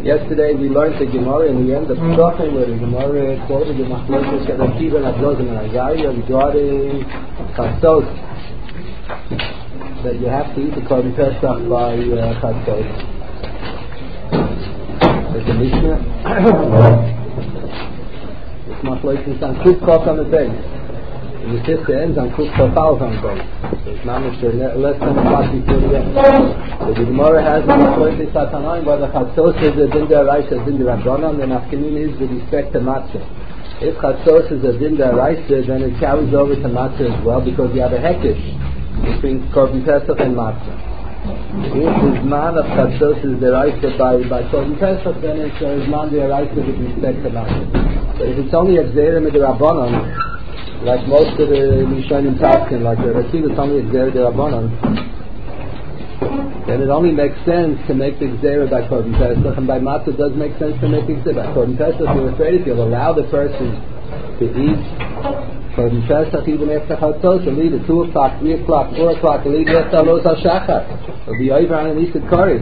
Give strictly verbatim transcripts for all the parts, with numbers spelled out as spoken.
Yesterday we learned the Gemara in the end of Pesachim, where the Gemara quoted the Machlokes of Rabbi Akiva and Abdozim and Isaiah regarding Chatzos, that you have to eat the Korban Pesach by uh, Chatzos. There's a Mishnah. This Machlokes on Kuf Chof on the base. And the fifth ends on Kuf Chof Aleph on the base. So it's not much less than a part before the end. So the Gemara has the Machlokes Satanaim whether Chatzos is a din d'oraisa, din d'Rabbanan, and Afkanin is with respect to Matzah. If Chatzos is a din d'oraisa, then it carries over to Matzah as well, because you have a hekesh between Korban Pesach and Matzah. If the man of Chatzos is d'oraisa by, by Korban Pesach, then it's a man d'oraisa with respect to Matzah. But if it's only a Gzeira Midrabbanan, like most of the Rishonim Taskin, like the Rakiv is only a Gzeira d'Rabbanan, then it only makes sense to make the Gzeira by Korban Pesach, and by Matzah it does make sense to make the Gzeira by Korban Pesach. You're afraid if you'll allow the person to eat Korban Pesach even after Chatzos, he'll eat at two o'clock, three o'clock, four o'clock, he'll eat after Alos HaShachar. He'll be over on an Easter Koris.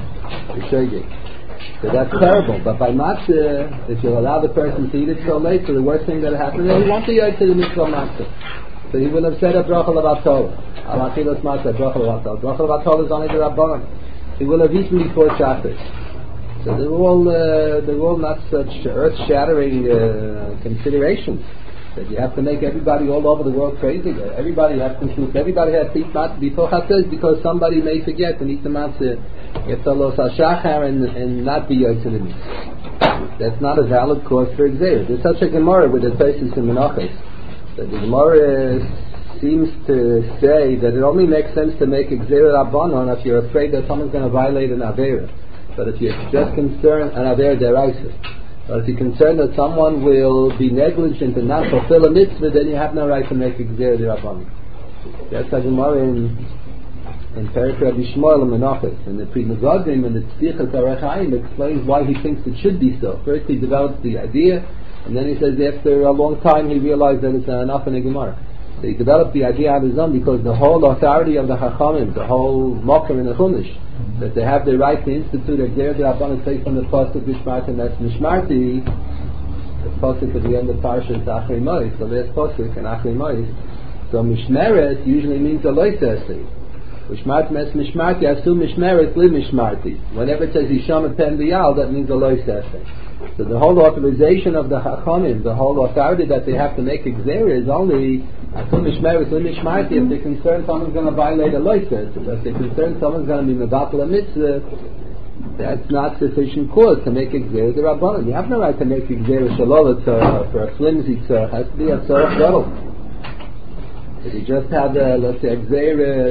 So that's terrible. But by Matzah, if you'll allow the person to eat it so late, so the worst thing that happens is he won't be able to the mitzvah Matzah. So he will have said a bracha levatol. Alachilas Matzah, bracha levatol. Bracha levatol is only the Rabbanan. He will have eaten before Shabbos. So they're all, uh, they're all not such earth-shattering uh, considerations that you have to make everybody all over the world crazy. Everybody has to eat. Everybody has to eat Matzah before Chatzos because somebody may forget and eat the Matzah if Alos HaShachar and, and not be Yotzei the mitzvah. That's not a valid cause for Gzeira. There's such a Gemara with the Tosfos in Menachos. The Gemara seems to say that it only makes sense to make a Gzeira Rabbanon if you're afraid that someone's going to violate an Avera. But if you're just concerned, an Avera Deraisa. But if you're concerned that someone will be negligent and not fulfill a mitzvah, then you have no right to make a Gzeira Rabbanon. That's a Gemara in in Perek Rabbi Shmuel and Menachos. And the Pri Megadim and the Tzvichas Orach Chaim explains why he thinks it should be so. First he develops the idea, and then he says after a long time he realized that it's enough in a Gemara. So he developed the idea on his own because the whole authority of the Chachamim, the whole Mocker in the Chumash, that they have the right to institute a Gzeira D'Rabbanan based on the Pasuk Mishmarti, and that's Mishmarti, the Pasuk at the end of Parshas Achrei Mos, the last Pasuk in Achrei Mos. So Mishmeret usually means a Loisesi. Mishmart mes Mishmarti, Asu Mishmeret li Mishmarti. Whenever it says Yisham Pen V'yal, that means a Loisesi. So the whole authorization of the Chachamim, the whole authority that they have to make a Gzeira is only Asu Mishmeret li Mishmarti if they're concerned someone's going to violate a Loisesi. If they're concerned someone's going to be Mevatel a Mitzvah, that's not sufficient cause to make a Gzeira D'Rabbanan. You have no right to make a Gzeira Shalol Tzorah for a flimsy Tzorah. It has to be a Tzorah Gadol. If you just have, a, let's say, a Gzeira,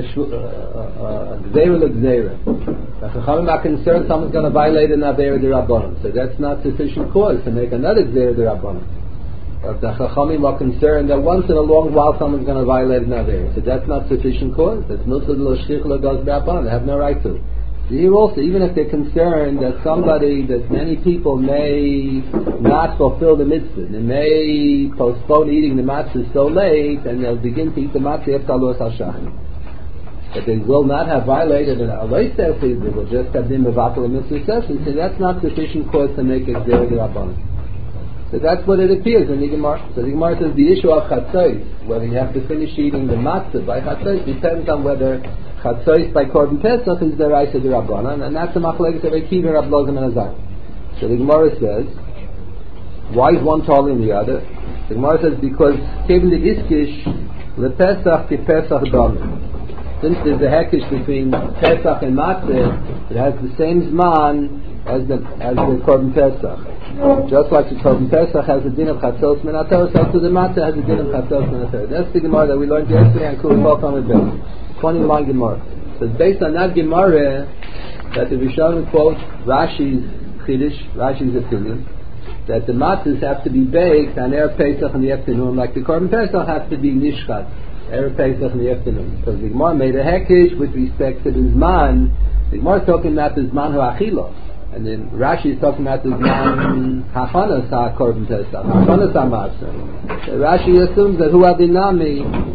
a Gzeira l'Gzeira, the Chachamim are concerned someone's going to violate an Avera D'Rabbanan. So that's not sufficient cause to make another Gzeira D'Rabbanan. But the Chachamim are concerned that once in a long while someone's going to violate an Avera. So that's not sufficient cause. That's Miltzad L'Shchich L'Gaz D'Rabbanan. They have no right to. Here also, even if they're concerned that somebody, that many people may not fulfill the mitzvah, they may postpone eating the matzah so late, and they'll begin to eat the matzah after Alos HaShachar. But they will not have violated an Alois Sefri, they will just have been Mevatel a mitzvah session, so that's not sufficient cause to make a Gzeira D'Rabbanan. So that's what it appears in the Gemara. So the Gemara says the issue of Chatzos, whether you have to finish eating the matzah by Chatzos, depends on whether Chatzos by Korban Pesach is the Raisa D'Rabbanan, and that's the Machlokes of Akiva, Rab Lozim and Azar. So the Gemara says, why is one taller than the other? The Gemara says because Kevin the Iskish le Pesach ki Pesach Dami. Since there's a hekish between Pesach and Matzah, it has the same zman as the as the Korban Pesach. Just like the Korban Pesach has a din of Chatzos min haTorah, so the Matzah has a din of Chatzos min haTorah. That's the Gemara that we learned yesterday on Kula Kol Tamid Beis. twenty-line Gemara. So it's based on that Gemara that the Rishonim quote Rashi's Chiddush, Rashi's opinion, that the matzahs have to be baked on Erev Pesach in the afternoon, like the Korban Pesach has to be Nishchat, Erev Pesach in the afternoon. Because the Gemara made a hekish with respect to the Zman. The Gemara is talking about the Zman HaAchila, and then Rashi is talking about the Zman Hachanas HaKorban Pesach, Hachanas HaMatzah. So Rashi assumes that Hu Adinami,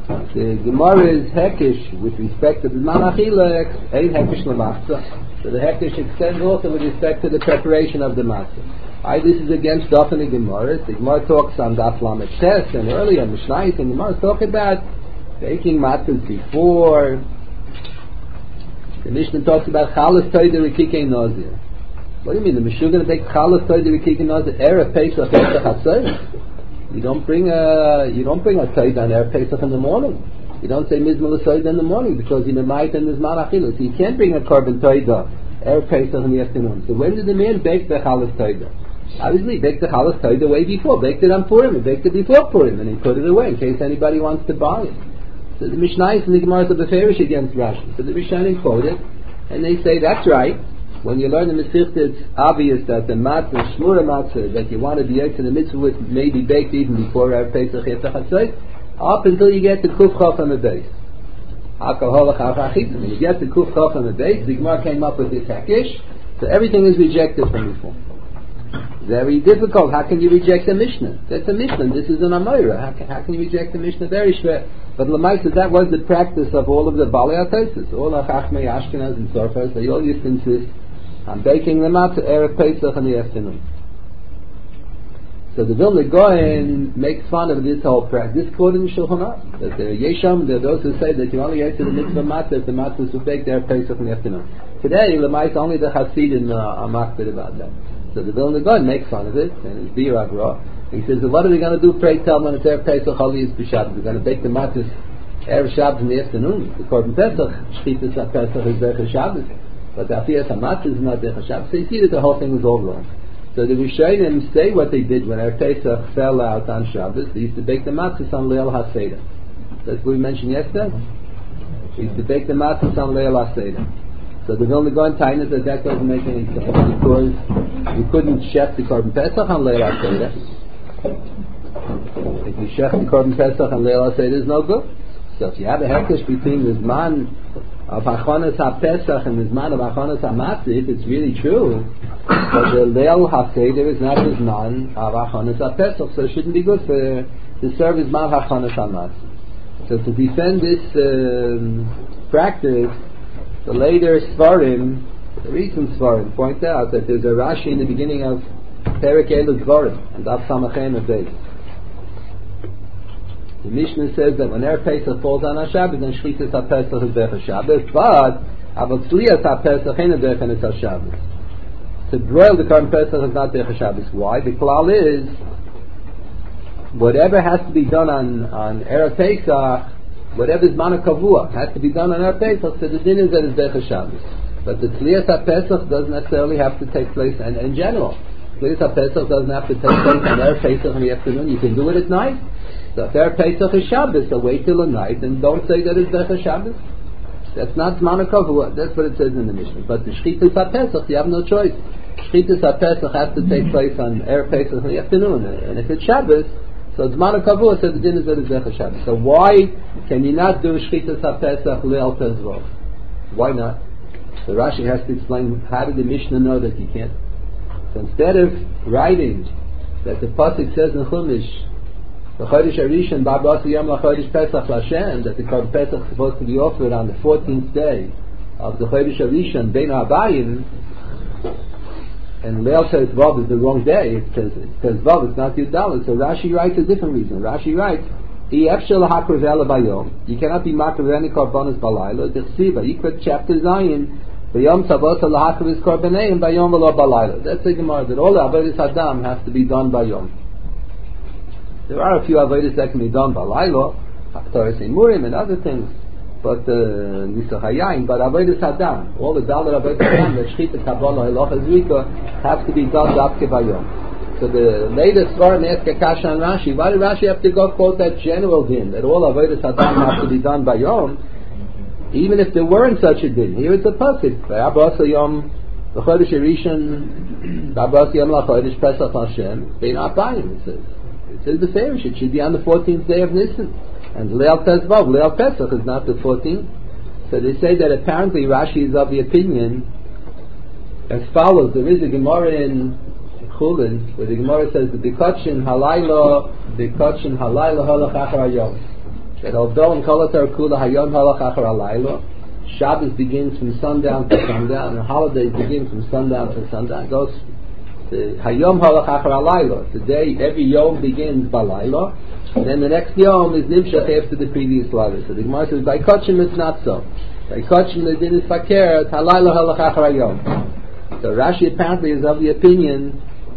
The Gemara's hekish with respect to the Zman Achila ain't hekish l'matzah. So the hekish extends also with respect to the preparation of the matzah. I, this is against Daf and the Gemara. The Gemara talks on Daf Lamed Ches and earlier Mishnayos, and the Gemara talk about baking matzahs before. The Mishnah talks about Chalas Toida Rikikei Nazir. What do you mean? The Mishnah going to take Chalas Toida Rikikei Nazir Erev Pesach Pesach Hatzayim? You don't bring a you don't bring a Toida on Erev Pesach in the morning. You don't say Mizmal Toida in the morning because you might and Mizman Achilus. So you can't bring a Korban Toida Erev Pesach in the afternoon. So when did the man bake the Chalas Toida? Obviously, he baked the Chalas Toida way before. Baked it on Purim. He baked it before Purim, and he put it away in case anybody wants to buy it. So the Mishnayos and the Gemara are beferish against Rashi. So the Mishnayos quote it, and they say that's right. When you learn the Masechta, it's obvious that the matzah, shmura matzah, that you want to be out to the mitzvah with, may be baked even before Erev Pesach Yitzchak Hatzayt, up until you get to Kuf Chaf on the base. When you get to Kuf Chaf on the base, the Gemara came up with this hakish, so everything is rejected from before. Very difficult. How can you reject the Mishnah? That's a Mishnah. This is an Amoira. How can, how can you reject the Mishnah? Very schwer. But Lamaisa, that was the practice of all of the Balei HaTosfos. All of Chachmei Ashkenaz and Tzorfos, they all used to insist on baking them out to Erev Pesach in the afternoon. So the Vilna Gaon makes fun of this whole practice. This quote in Shulchan Aruch, that there are Yesham, there are those who say that you only get to the mitzvah matzah if the matzah is baked Erev Pesach in the afternoon. Today, Lamaisa, only the Hasidim uh, are makbid about that. So the Vilna Gaon makes fun of it, and it's Bir Agra. He says, well, what are they going to do, pray tell, when it's Erev Pesach, Choli is B'Shabbos? They're going to bake the matzahs Erev Shabbos in the afternoon. The Korban Pesach, Shchitas HaPesach is Derech Shabbos. But the Afiyas HaMatzah is not Derech Shabbos. So you see that the whole thing was all wrong. So the Rishonim say what they did when Erev Pesach fell out on Shabbos. They used to bake the matzahs on Leil HaSeder. That's what we mentioned yesterday. They used to bake the matzahs on Leil HaSeder. So the Vilna Gaon Tainus that that doesn't make any sense because you couldn't chef the Korban Pesach on Leil HaSeder. If you chef the Korban Pesach on Leil HaSeder, it's no good. So if you have a hekesh between the Zman of Hachonas HaPesach and the Zman of Hachonas HaMatzah, if it's really true, but the Leil HaSeder is not the Zman of Hachonas HaPesach, so it shouldn't be good for to serve as Zman of Hachonas HaMatzah. So to defend this um, practice, the later Svarim, the recent Svarim, point out that there's a Rashi in the beginning of Perek Elul Dvarim and Daf Samachem of Beis. The Mishnah says that when Erev Pesach falls on a Shabbos, then Shchitas HaPesach is Derech Shabbos, but Avot Tzlias HaPesach ain't Derech Shabbos. To broil the Korban Pesach is not Derech Shabbos. Why? The klal is whatever has to be done on on Erev Pesach, whatever is Mana Kavua has to be done on Erev Pesach, so the din is that it's Derech Shabbos. But the Tzlias HaPesach doesn't necessarily have to take place, and in general, Tzlias HaPesach doesn't have to take place on Erev Pesach in the afternoon. You can do it at night. So if Erev Pesach is Shabbos, so wait till the night and don't say that it's Derech Shabbos. That's not Mana Kavua. That's what it says in the Mishnah. But the Shchitas HaPesach, you have no choice. Shchitas HaPesach has to take place on Erev Pesach in the afternoon, and if it's Shabbos, so it's Mana Kavua, so the din is that it's Derech Shabbos. So why can you not do Shchitas HaPesach Leil Tezvov? Why not? So Rashi has to explain, how did the Mishnah know that you can't? So instead of writing that the pasuk says in Chumash, the Chodesh Harishon Ba'Bas Yom LaChodesh Pesach LaShem, that the Korban Pesach is supposed to be offered on the fourteenth day of the Chodesh Harishon Bein HaBayim, and Leil Tezvov is the wrong day. It says Tezvov, it's not Yudallah. So Rashi writes a different reason. Rashi writes, you cannot be makriv any korbanos balayla. Dechsiva, Yikra chapter Zion, B'yom Tzavos lahakriv is korbaneim bayom v'lo balayla. That's the Gemara, that all the avodas hadam has to be done by yom. There are a few avodas that can be done balayla, Haftarah Seimurim and other things, but Nisa Hayayim, but avodas hadam, all the dalar avodas hadam, the Shchita, Kabbalah, Elocha, Zrika, have to be done dafke by yom. So the latest Svarim ask Akasha and Rashi, why did Rashi have to go quote that general din, that all avodas hadam have to be done by yom, even if there weren't such a din? Here it's a pasuk, Ba'abas Yom L'Chodesh Rishon, Ba'abas Yom L'Chodesh Pesach Hashem, Bein HaBayim, it says. It says the Farish, it should be on the fourteenth day of Nisan. And Leil Tezvav, Leil Pesach is not the fourteenth. So they say that apparently Rashi is of the opinion as follows. There is a Gemara in Chulin, where the Gemara says the Bikotchin Halayla, Bikotchin Halayla Holach Achar Hayom. that although in Kol HaTorah Kula Hayom Halach Achar Halayla, Shabbos begins from sundown to sundown, and holidays begin from sundown to sundown. It goes the Hayom Halach Achar Halayla. Today, every Yom begins by Layla, and then the next Yom is Nimshach after the previous Layla. So the Gemara says, by Kachim it's not so. By Kachim the din is Fakir, Halayla Halach Achar Hayom. So Rashi apparently is of the opinion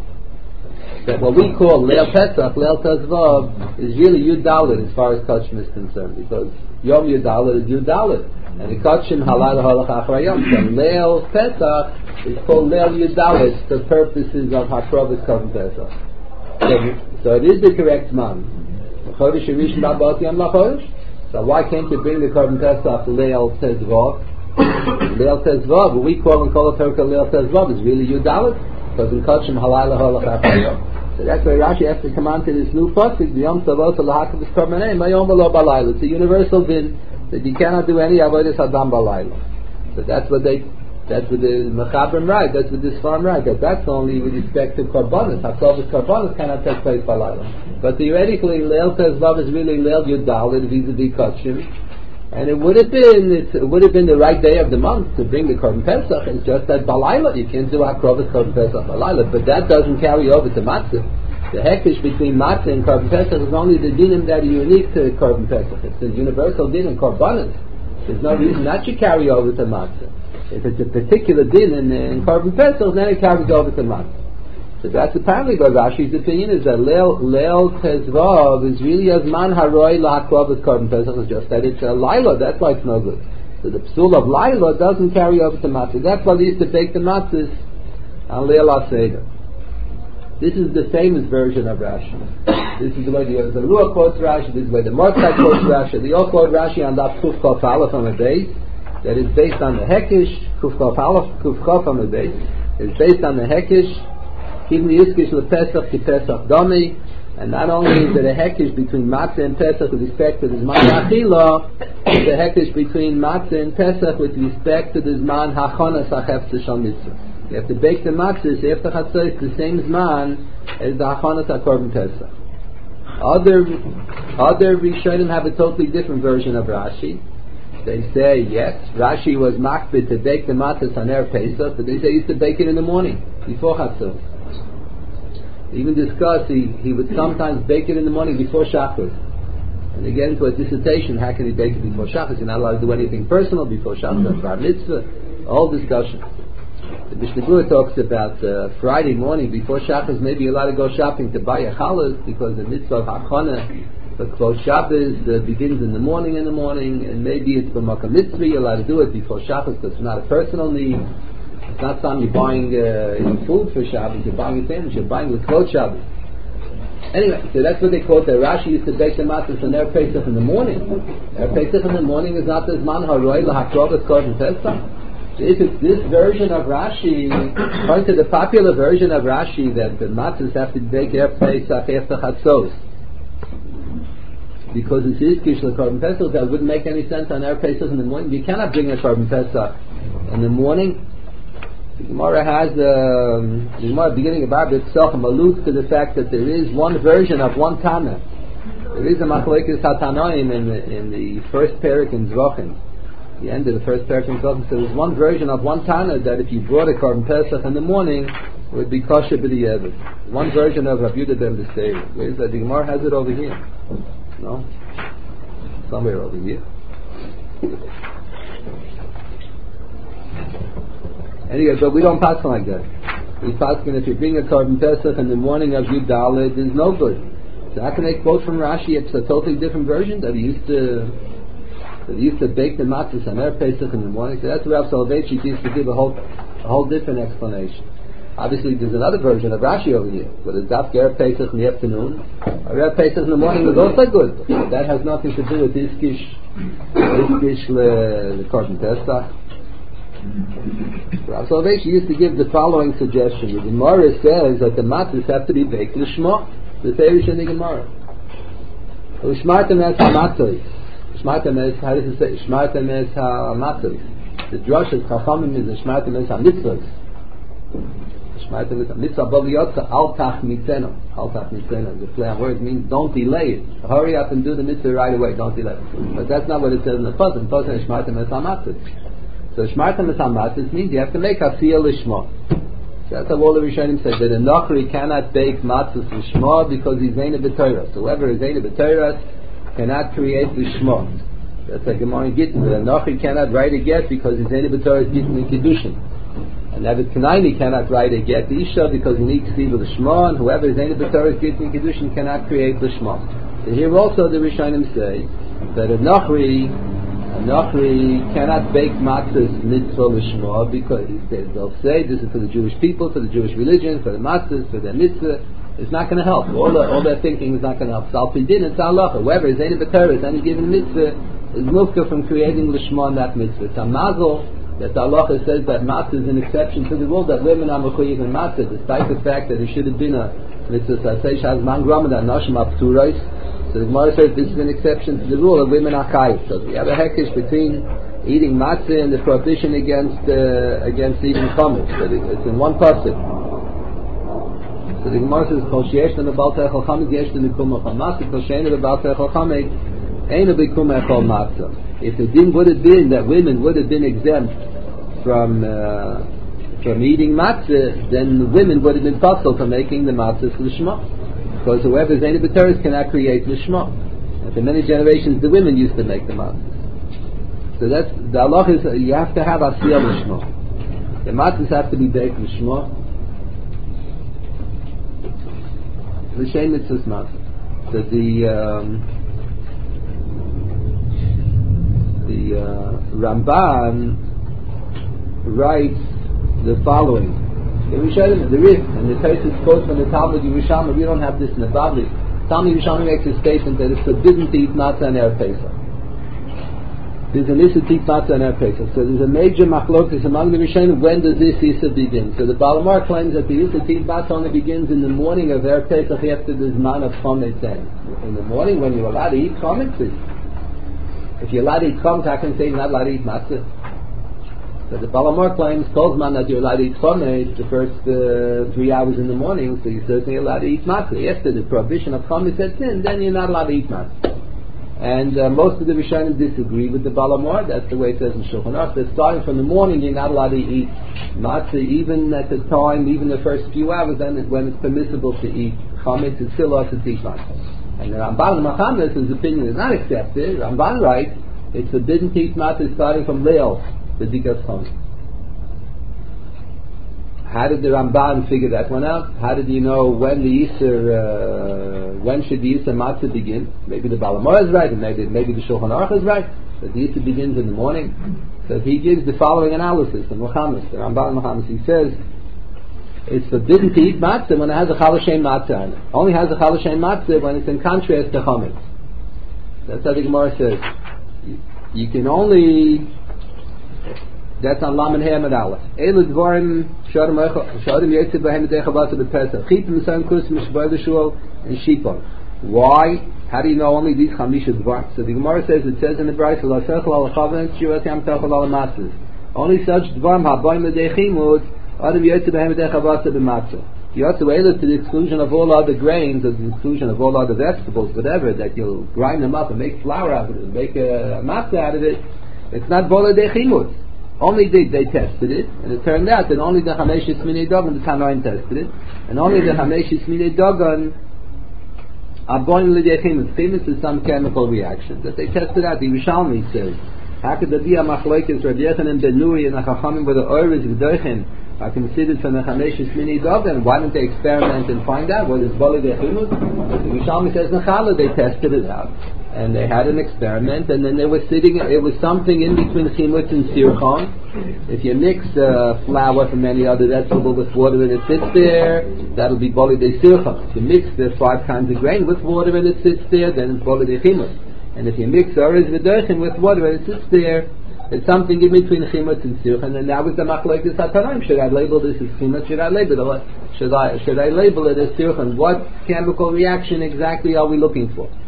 that what we call Leil Pesach, Leil Tezvav, is really Yud Dalet as far as Kachim is concerned, because Yom Yud Dalet is Yud Dalet. And the Kachim Halayla Halach Achar Hayom. So Leil Pesach is called Leil Yud Dalet for purposes of Hakrovas Korban Pesach. So, so it is the correct man. Chodesh Rishon Rabot Yom LaChodesh. So why can't you bring the Korban Pesach Leil Tezvav? Leil Tezvav, what we call in Kol HaTorah Leil Tezvav, is really Yud Dalet, because in Kachim Halayla Halach Achar Hayom. So that's why Rashi has to come on to this new pasuk, the Yom Tovos Lahakav Korbanei, Mayom V'lo Balayla. It's a universal din that you cannot do any avodas Adam Balayla. So that's what they, that's what the Mechabrim write, that's what this farm write, that that's only with respect to Korbanos. Hakrovas Korbanos cannot take place Balayla. But theoretically, Leil Tezvav is really Leil Yud Dalet vis-a-vis Kachim. And it would have been it would have been the right day of the month to bring the Korban Pesach. It's just that Balayla, you can't do Hakrovas Korban Pesach Balayla, but that doesn't carry over to Matzah. The hekesh between Matzah and Korban Pesach is only the dinim that are unique to Korban Pesach. It's a universal din in Korbanos. There's no reason that should carry over to Matzah. If it's a particular din in, in Korban Pesach, then it carries over to Matzah. So that's apparently by Rashi's opinion, is that Leil, Leil Tezvav is really as man haroi lahakrovas Korban Pesach. It's just that it's a Laila, that's why it's no good. So the psul of Laila doesn't carry over to Matzah. That's why they used to bake the matzahs on Leil HaSeder. This is the famous version of Rashi. This is the way the, the Ruach quotes Rashi, this is the way the Mordechai quotes Rashi. They all quote Rashi on that Kuf Kof Aleph on the base, that is based on the Hekesh, Kuf Kof Aleph, Kuf Kof on the base, is based on the Hekesh, Kim Yiskish LePesach Ki Pesach Domi, and not only is it a Hekesh between Matzah and Pesach with respect to the Zman Achila, it's a Hekesh between Matzah and Pesach with respect to the Zman Hachonas HaCheftzah Shal Mitzvah. You have to bake the matzahs after Chatzos the same zman as the Hachanas HaKorban Pesach. Other other Rishonim have a totally different version of Rashi. They say yes, Rashi was makbid to bake the matzahs on Erev Pesach, but they say he used to bake it in the morning before Chatzos. They even discuss he, he would sometimes bake it in the morning before Shacharis. And they get into a dissertation, how can he bake it before Shacharis? You're not allowed to do anything personal before Shacharis, Bar Mitzvah, all discussion. The Mishnah Berurah talks about uh, Friday morning before Shabbos. Maybe you're allowed to go shopping to buy a challah because the mitzvah of Hachana for Kvod Shabbos uh, begins in the morning in the morning, and maybe it's b'makam mitzvah. You're allowed to do it before Shabbos because it's not a personal need. It's not something you're buying uh, food for Shabbos. You're buying a sandwich. You're buying the Kvod Shabbos. Anyway, so that's what they quote there. Rashi used to bake the matzahs on Erev Pesach in the morning. Erev Pesach in the morning is not the zman haroi lahakrovas korban Pesach. If it's this version of Rashi, according to the popular version of Rashi, that the matzahs have to bake Erev Pesach after Chatzos, because it's Yizkish l'Korban Pesach, that wouldn't make any sense on Erev Pesach in the morning. You cannot bring a Korban Pesach in the morning. The Gemara has um, the Gemara beginning of Bab itself alludes to the fact that there is one version of one Tana. There is a Machlekes HaTanoim in the, in the first parak in Zvachim. The end of the first parak in Zvachim. So there's one version of one Tana that if you brought a Korban Pesach in the morning, it would be kosher b'di'evet. One version of Rabbi Yehuda ben Beseir. Where is that? The Gemara has it over here. No? Somewhere over here. Anyway, but we don't pass like that. We pass if you bring a Korban Pesach in the morning of Yud Dalet, it's no good. So how can I quote from Rashi? It's a totally different version that he used to that he used to bake the matzahs on Erev Pesach in the morning. So that's where Rav Soloveitchik used to give a whole a whole different explanation. Obviously, there's another version of Rashi over here, but it's Daf Erev Pesach in the afternoon. Erev Pesach in the morning is also good. But that has nothing to do with Iskish, Iskish le, le Korban Pesach. Rav Soloveitchik used to give the following suggestion. The Gemara says that the matzahs have to be baked l'shma, the Ferish in the Gemara. Ushmartem es ha-matzahs. Ushmartem es, how does it say? Ushmartem es ha-matzahs. The drush is Chachamim is Ushmartem es ha-mitzvahs. Shmaita mitzvah b'liyotza al tach mitzena. Al tach mitzena. The play on words means don't delay it. Hurry up and do the mitzvah right away. Don't delay it. But that's not what it says in the pasuk. The pasuk is shmaita mitzvah matzah. So shmaita mitzvah matzah means you have to make asiyah lishma. So that's how all the Rishonim said that a Nochri cannot bake matzahs lishma because he's Zeina b'Torah. So whoever is Zeina b'Torah cannot create lishma. That's like Gemara in Gittin. A Nochri cannot write a get because he's Zeina b'Torah Gittin and Kiddushin. And David Kanaini cannot write a get the Isha because he needs to see the Shema, and whoever is Zeina b'Torah Gittin and Kiddushin cannot create the Shema. So here also the Rishonim say that a Nochri A Nochri cannot bake matzahs mitzvah l'shma because he says they'll say this is for the Jewish people, for the Jewish religion, for the matzahs, for their mitzvah. It's not going to help. All, the, all their thinking is not going to help. So Alpidin and Tzalacha, whoever is any b'Torah, any given mitzvah, is mufka from creating l'shma in that mitzvah. It's a mazel that the halacha says that matzah is an exception to the rule that women are mechuyev in matzah, despite the fact that there should have been a mitzvah sasei shaz man grama that nashim apturais. So the Gemara says this is an exception to the rule of women are chayiv. So we have a hekesh between eating matzah and the prohibition against uh, against eating chametz. So it's in one pasuk. So the Gemara says kol sheyesh lem b'al te'echol chametz yesh lem b'kum echol matzah kol she'ein lem b'al te'echol chametz ein b'kum echol matzah. If the din would have been that women would have been exempt from uh, from eating matzah, then the women would have been possible for making the matzah l'shma. Because whoever is any b'teres cannot create l'shma. And for many generations, the women used to make the matzah. So that's the halach is uh, you have to have asiyah l'shma. The matzahs have to be baked l'shma. L'shem mitzvahs matzah. So the um, the uh, Ramban writes the following. The Rishonim, the Rif, and the Taisus quotes from the Talmud Yerushalmi. We don't have this in the Babli. Talmud Yerushalmi makes a statement that it's forbidden to eat matzah on Erev Pesach. There's an issa to eat matzah on Erev Pesach. So there's a major machlokus among the Rishonim. When does this issa begin? So the Balamar claims that the issa to eat matzah only begins in the morning of Erev Pesach after the zman of chometz ends. In the morning, when you're allowed to eat chometz, if you're allowed to eat chometz, how can you say you're not allowed to eat matzah? So the Balamor claims, told man that you're allowed to eat chometz the first uh, three hours in the morning, so you're certainly allowed to eat matzah. After the prohibition of chometz sets in, then you're not allowed to eat matzah. And uh, most of the Rishonim disagree with the Balamor. That's the way it says in Shulchan Aruch. That starting from the morning, you're not allowed to eat matzah, even at the time, even the first few hours, then when it's permissible to eat chometz, it's still also to eat matzah. And the Ramban Machamis, his opinion is not accepted. Ramban writes, it's forbidden to eat matzah starting from Leil, the Dikas Chometz. How did the Ramban figure that one out? How did you know when the Yisr, uh, when should the Yisr matzah begin? Maybe the Balamor is right, and maybe, maybe the Shulchan Aruch is right, that the Yisr begins in the morning. So he gives the following analysis, the Machamis, the Ramban Machamis. He says, it's forbidden to eat matzah when it has a chal hashem matzah on it. Only has a chal hashem matzah when it's in contrast to chometz. That's how the Gemara says. You, you can only. That's on Lamed Hey Amud Aleph. Elu dvarim shodim yitzid b'hem edechavasa b'pesach. Chitim son kus mishbar l'shul and shipon. Why? How do you know only these chamisha dvarim? So the Gemara says, it says in the Brayso, l'asechel al chaven shivas yam techel al matzahs. Only such dvarim habayim l'dechimut adam yitzid b'hem edechavasa b'matzah. You also elu to the exclusion of all other grains, or the exclusion of all other vegetables, whatever, that you'll grind them up and make flour out of it, and make a matzah out of it. It's not bola dechimut. Only they, they tested it, and it turned out that only the Hameshis Minei Dogan, the Tanoim tested it, and only the Hameshis Minei Dogan are born with the Echimut. Famous is some chemical reaction that they tested out. The Yerushalmi says, how could there be a machlokes Rabbi Yochanan ben Nuri and the Chachamim where the Oris v'Doichin are considered from the Hameshis Minei Dogan? Why don't they experiment and find out what is Boli Dechimut? The Yerushalmi says, Nechala, they tested it out. And they had an experiment, and then they were sitting, it was something in between chimutz and sirchon. If you mix uh, flour from any other vegetable with water and it sits there, that'll be boli de sirchon. If you mix the five kinds of grain with water and it sits there, then it's boli de chimutz. And if you mix oris v'derchin with water and it sits there, it's something in between chimutz and sirchon. And now with the machlokes hatanaim, should I label this as chimutz? Should I label it? Should I should I label it as sirchon? What chemical reaction exactly are we looking for?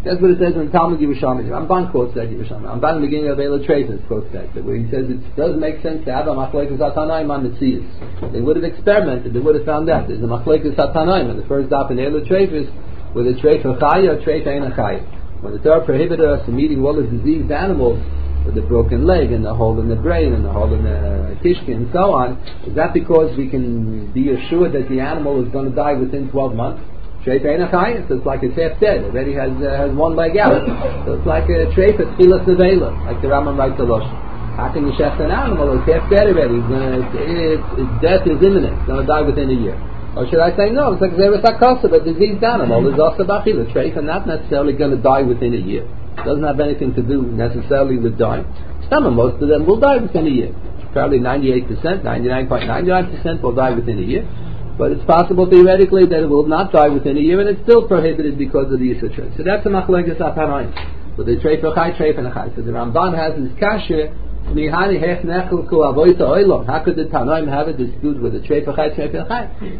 That's what it says in the Talmud Yerushalmi. Ramban quotes that Yerushalmi. Ramban in the beginning of Eila Treifus quotes that, where he says it doesn't make sense to have a machlekes hatanaim on Metzius. They would have experimented. They would have found out. There's a machlekes hatanaim in the first daf in Eila Treifus, with a treif chaya or treif ein chaya. When the Torah prohibited us from eating all the diseased animals with a broken leg and a hole in the brain and a hole in the kishke and so on, is that because we can be assured that the animal is going to die within twelve months? Treif ein chaya, so it's like it's half dead. It already has uh, has one leg out. So it's like a treif at tchilas nevela, like the Rambam writes a Lashon. How can you shecht an animal? It's half dead already. It's, gonna, it's, it's, its death is imminent. It's going to die within a year. Or should I say no? It's like there is a kosa, but diseased animal is also bachila treif, and not necessarily going to die within a year. It doesn't have anything to do necessarily with dying. Some of most of them will die within a year. Probably ninety-eight percent, ninety-nine point nine nine percent will die within a year. But it's possible theoretically that it will not die within a year, and it's still prohibited because of the Yisur treif. So that's a machlekes hatanaim. But the treif achai, treif and achai. So the Ramban has his kasher. Mihani hech nechel ku avoyta oilom. How could the Tanaim have a dispute with the treif achai, treif and achai?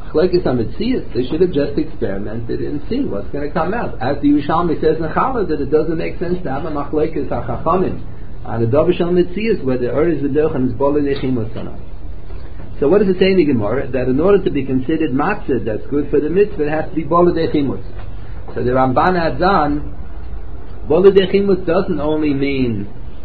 They should have just experimented and seen what's going to come out. As the Yerushalmi says in Chala, that it doesn't make sense to have a machlekes hachachamim on a dovishal mitzias where the ur is v'doch and is boli nechimut sanai. So what does it say in the Gemara? That in order to be considered matzah that's good for the mitzvah, it has to be boli nechimut. So the Ramban adds on, boli nechimut doesn't only mean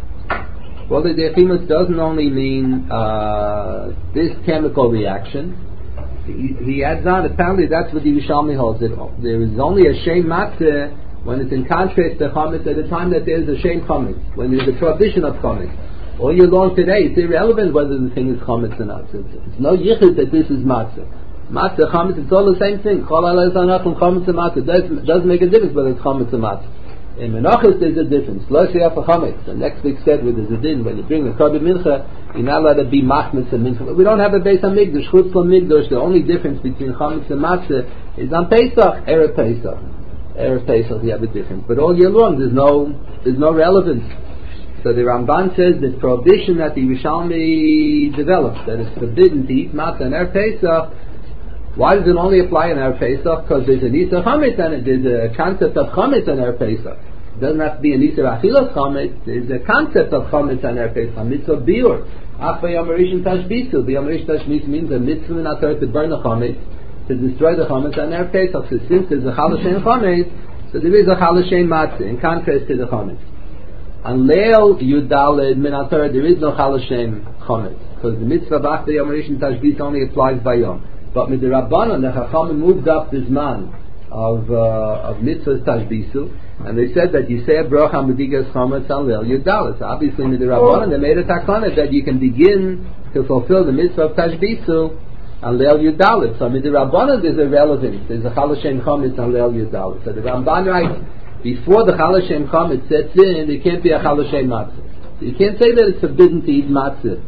boli nechimut doesn't only mean uh, this chemical reaction. He, he adds on, apparently that's what the Yerushalmi holds. That there is only a shem matzah when it's in contrast to chametz at the time that there is a shem chametz, when there's a prohibition of chametz. All year long today, it's irrelevant whether the thing is chametz or not. It's, it's no yichud that this is matzah. Matzah, chametz, it's all the same thing. Chol alei zanach and chametz and matzah. It doesn't make a difference whether it's chametz or matzah. In Menachos there's a difference. Lo sheyaf chametz. The next week said with there's a din when you bring a korban mincha, you're not allowed to be machmitz and mincha. We don't have a Beis Hamikdash, chutz l'mikdash. The only difference between chametz and matzah is on Pesach, erev Pesach. Erev Pesach you have a difference. But all year long there's no there's no relevance. So the Ramban says this prohibition that the Yerushalmi develops, that it's forbidden to eat matzah and erev Pesach. Why does it only apply in Erev Pesach? Because there's an Isur Chametz and there's a concept of Chametz in Erev Pesach. It doesn't have to be an Isur Achilas Chametz. There's a concept of Chametz in Erev Pesach. Mitzvah Biur. Afa Yom Rishon Tashbisu. The Yom Rishon Tashbisu means a mitzvah not to burn the Chametz, to destroy the Chametz in Erev Pesach. So since there's a Chalashem Chametz, so there is a Chalashem Matzah in contrast to the Chametz. On Leil Yudaled Min HaTorah there is no Chalashem Chametz because the mitzvah of Afa Yom Rishon Tashbisu only applies by Yom. But with the Rabbanon, the Chachamim moved up this man of uh, of mitzvahs tashbisu, and they said that you say a bracha medigas chametz on leil yudalis. Obviously, with the Rabbanon, they made a takana that you can begin to fulfill the mitzvah of tashbisu on leil yudalis. So with the Rabbanon, there's a relevance. There's a chalashem chametz on leil yudalis. So the Ramban writes before the chalashem chametz sets in, there can't be a chalashem matzah. So you can't say that it's forbidden to eat matzah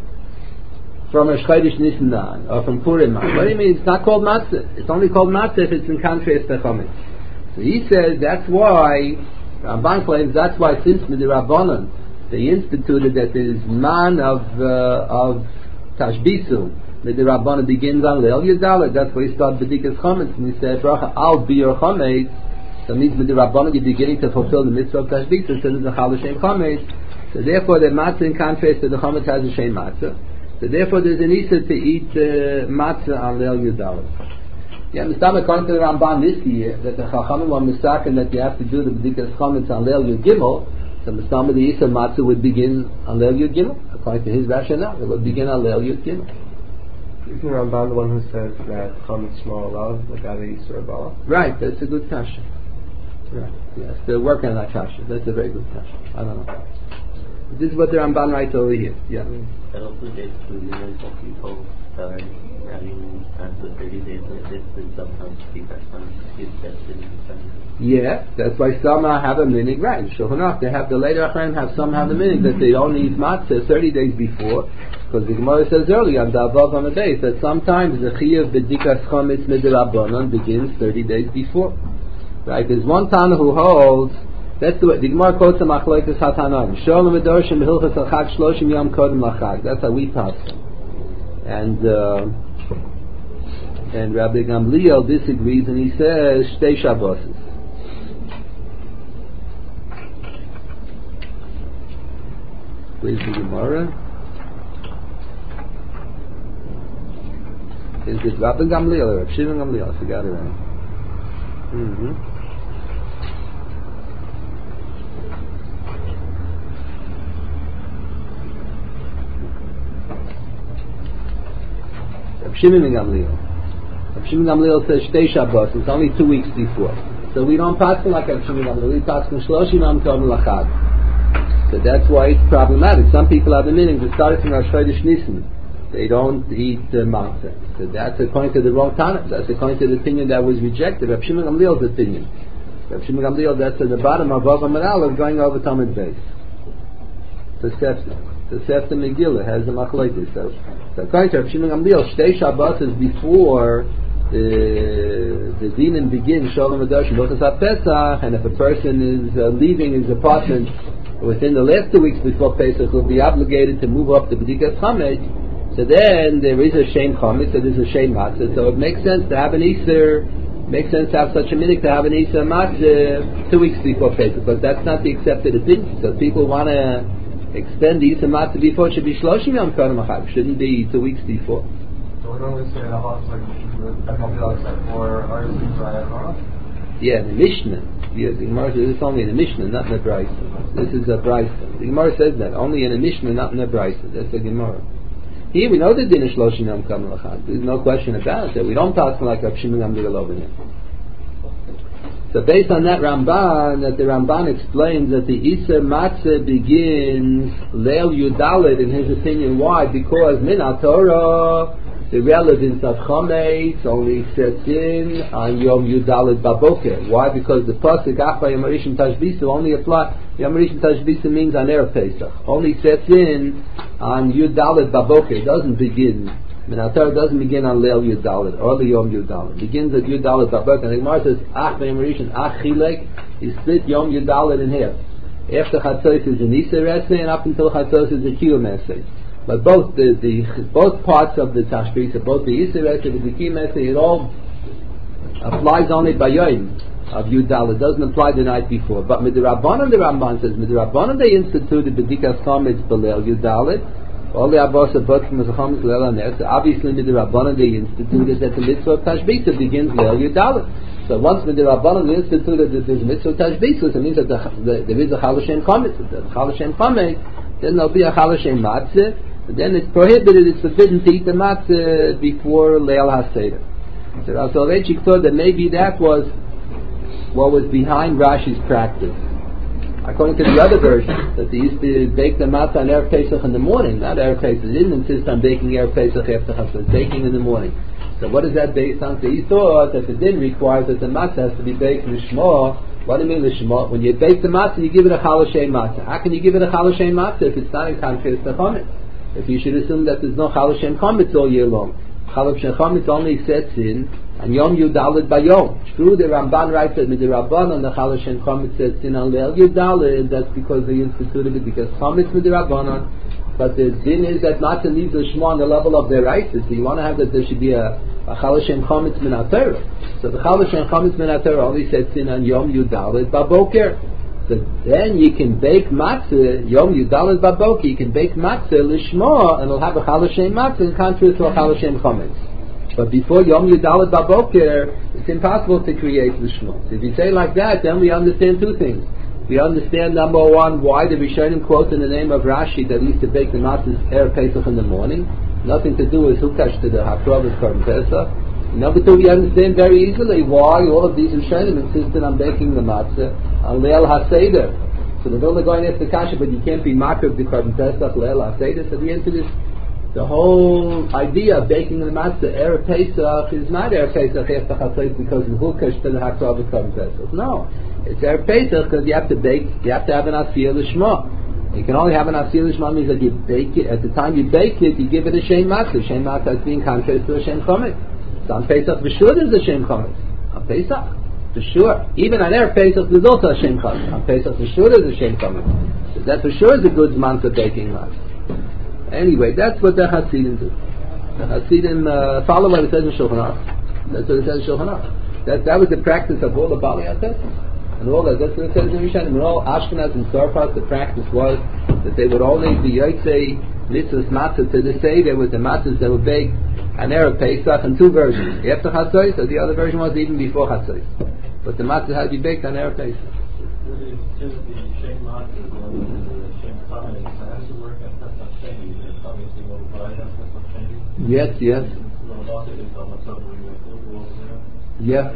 from a Chodesh Nisan or from Purim. What do you mean? It's not called matzah. It's only called matzah if it's in contrast to chametz. So he says that's why Ramban claims that's why since the Rabbanon they instituted that there is man of uh, of tashbisu. The Rabbanon begins on Leil Yudalet. That's why he started b'dikas chametz and he said bracha al biur chametz. So it means with the Rabbanon you're beginning to fulfill the mitzvah of tashbisu. So there's a chalashem chametz. So therefore the matzah in contrast to the chametz has a shem matzah. So therefore there's an issa to eat uh, matzah on Leil Yudalet. You understand according to the Ramban this year that the Chachamim were mistaken that you have to do the b'dikas chametz on Leil Yud Gimel. So Mistama the issa matzah would begin on Leil Yud Gimel. According to his rationale, it would begin on Leil Yud Gimel. Isn't Ramban the one who says that chametz small love without a issa bala? Right, that's a good kasha. Right, yes, they're working on that kasha. That's a very good kasha. I don't know. This is what the Ramban writes over here. Yeah. That also dates to the mental people start having after thirty days like this, and sometimes people give that in Yeah, that's why some have a minig, right? Shulchan they have the later Achraim have some have the minig that they only eat matzah thirty days before, because the Gemara says earlier on the above on the base that sometimes the chiyuv b'dikas chametz midrabanan begins thirty days before. Right? There's one Tana who holds. That's the way the Gemara quotes the machlokes hatanaim. Sholem v'dorshim b'hilchas al chag shloshim yom kodem lachag. That's how we pass. And uh, and Rabbi Gamliel disagrees, and he says shtei shabbos. Where's the Gemara? Is it Rabbi Gamliel or Rabbi Shimon Gamliel? I forgot it right. Mm-hmm. Rabbi Shimon Gamliel. Rabbi Shimon Gamliel says Shtei Shabbos. It's only two weeks before. So we don't pass like Rabbi Shimon Gamliel. We pass from Shloshim Yom Tov L'Chag. So that's why it's problematic. Some people have the meaning that started from Rosh Chodesh Nisan. They don't eat uh, matzah. So that's according to the wrong Tanakh. That's according to the opinion that was rejected. Rabbi Shimon Gamliel's opinion. Rabbi Shimon Gamliel, that's at the bottom of Vav Amal of going over Talmud Beis. Tosefta. Tosefta Megillah has a machlokes. So, so according to Rabbi Shimon Gamliel, Shtei Shabbos is before the the dinim begins. Shalom Adosh Lochas HaPesach, and if a person is uh, leaving his apartment within the last two weeks before Pesach, will be obligated to move up to B'dikas Chametz. So then there is a Shem Chametz, so there's a Shem Matzah. So it makes sense to have an Easter, makes sense to have such a minute to have an Easter Matzah two weeks before Pesach, but that's not the accepted opinion. So people want to extend the Easter Matzah before it should be Shloshim Yom Kodem Achag, shouldn't be two weeks before. So we don't say the house like that might be except for our Israel. Yeah, the Mishnah. Yeah, the Gemara says it's only in the Mishnah, not in the Brisa. This is a Brisa. The Gemara says that only in the Mishnah, not in the Brisa. That's the Gemara. Here we know the din of Shloshim Yom Kodem L'Chag. There's no question about it. We don't pass like Rabbi Shimon Gamliel over here. So based on that Ramban, that the Ramban explains that the Isser Matzah begins Leil Yudalit in his opinion. Why? Because Min HaTorah, the relevance of Chometz only sets in on Yom Yudalit Baboker. Why? Because the pasuk Achba Yom Rishon Tashbisu only apply. Yom Rishon Tashbisu means on Erev Pesach. Only sets in on Yudalit Baboker. It doesn't begin. Min HaTorah doesn't begin on Leil Yudalit or the Yom Yudalit. It begins at Yudalit Baboker. And the Gemara says Achba Yom Rishon Ach Chilek is split Yom Yudalit in half. After Chatzos is an Isser Esrei, and up until Chatzos is a Kiyum Esrei. But both the, the both parts of the Tashbisa, both the Yisr Esrei and the Kiyum Esrei, it all applies only by Yom of Yudal. It doesn't apply the night before. But Midrabanan, the Ramban says, Midrabanan they instituted B'dikas Chametz B'leil Yudalit. All the Abbas are both from the Chametz Leil Aner. So obviously Midrabanan they instituted that the mitzvah of Tashbisa begins Leil Yudalit. So once Midrabanan they instituted that there's a mitzvah of Tashbisa, it means that the, the, there is a Chal Hashem Chametz. The Chal Hashem Chametz, then there'll be a Chal Hashem Matzah. Then it's prohibited, it's forbidden to eat the matzah before Leil HaSeder. So Rav Soloveitchik thought that maybe that was what was behind Rashi's practice. According to the other version, that they used to bake the matzah on Erev Pesach in the morning, not Erev Pesach. They didn't insist on baking Erev Pesach after Chassid, baking in the morning. So what is that based on? So he thought that the din requires that the matzah has to be baked Lishma. What do you mean Lishma? When you bake the matzah, you give it a Chal Hashem matzah. How can you give it a Chal Hashem matzah if it's not in contrast to Chometz? If you should assume that there's no Chal Hashem Chametz all year long. Chal Hashem Chametz only sets in on Yom Yudalit Bayom. True, the Ramban writes that with the Rabbanon the Chal Hashem Chametz sets in on Leil Yudalit. That's because they instituted it because Chametz with the Rabbanon. But the din is that matzah needs a shema on the level of their rices. So you want to have that there should be a, a Chal Hashem Chametz Min HaTorah. So the Chal Hashem Chametz Min HaTorah only sets in on Yom Yudalit Baboker. So then you can bake matzah, Yom Yudalit Baboker, you can bake matzah lishma, and it'll have a Chal Hashem matzah in contrast to a Chal Hashem chametz. But before Yom Yudalit Baboker, it's impossible to create lishma. So if you say like that, then we understand two things. We understand, number one, why the Rishonim quote in the name of Rashi that he used to bake the matzah Erev Pesach in the morning. Nothing to do with Hukash to the Hakrav Korban Pesach. Number two, we understand very easily why all of these Rishonim insisted on baking the matzah on Leil HaSeder. So the Vilna going after Kasha, but you can't be Makrav the Korban Pesach Leil HaSeder. So the answer is the whole idea of baking the matzah Erev Pesach is not Erev Pesach after Chatzos because it's Hukash to the Hakrav Korban Pesach. No, it's Erev Pesach because you have to bake, you have to have an Asiyah Lishma. You can only have an Asiyah Lishma means that you bake it. At the time you bake it, you give it a Shem Matzah. Shem Matzah is being contrast to a Shem Chametz. So on Pesach, for sure there's a Shem Chametz. On Pesach, for sure. Even on Erev Pesach, there's also a Shem Chametz. On Pesach, for sure there's a Shem Chametz. So that for sure is a good month for baking matzah. Anyway, that's what the Hasidim do. The Hasidim uh, follow what it says in Shulchan Aruch. That's what it says in Shulchan Aruch. That, that was the practice of all the Bali Yosef. and all that. That's what it says in Rishonim. And all Ashkenaz and Tzarfat, the practice was that they would only be Yotzei Mitzvahs Matzah to the Seder with the matzahs that were baked on Erev Pesach, and two versions. After Chatzos, or the other version was even before Chatzos. But the matzah had to be baked on Erev Pesach. Yes, yes. Yeah.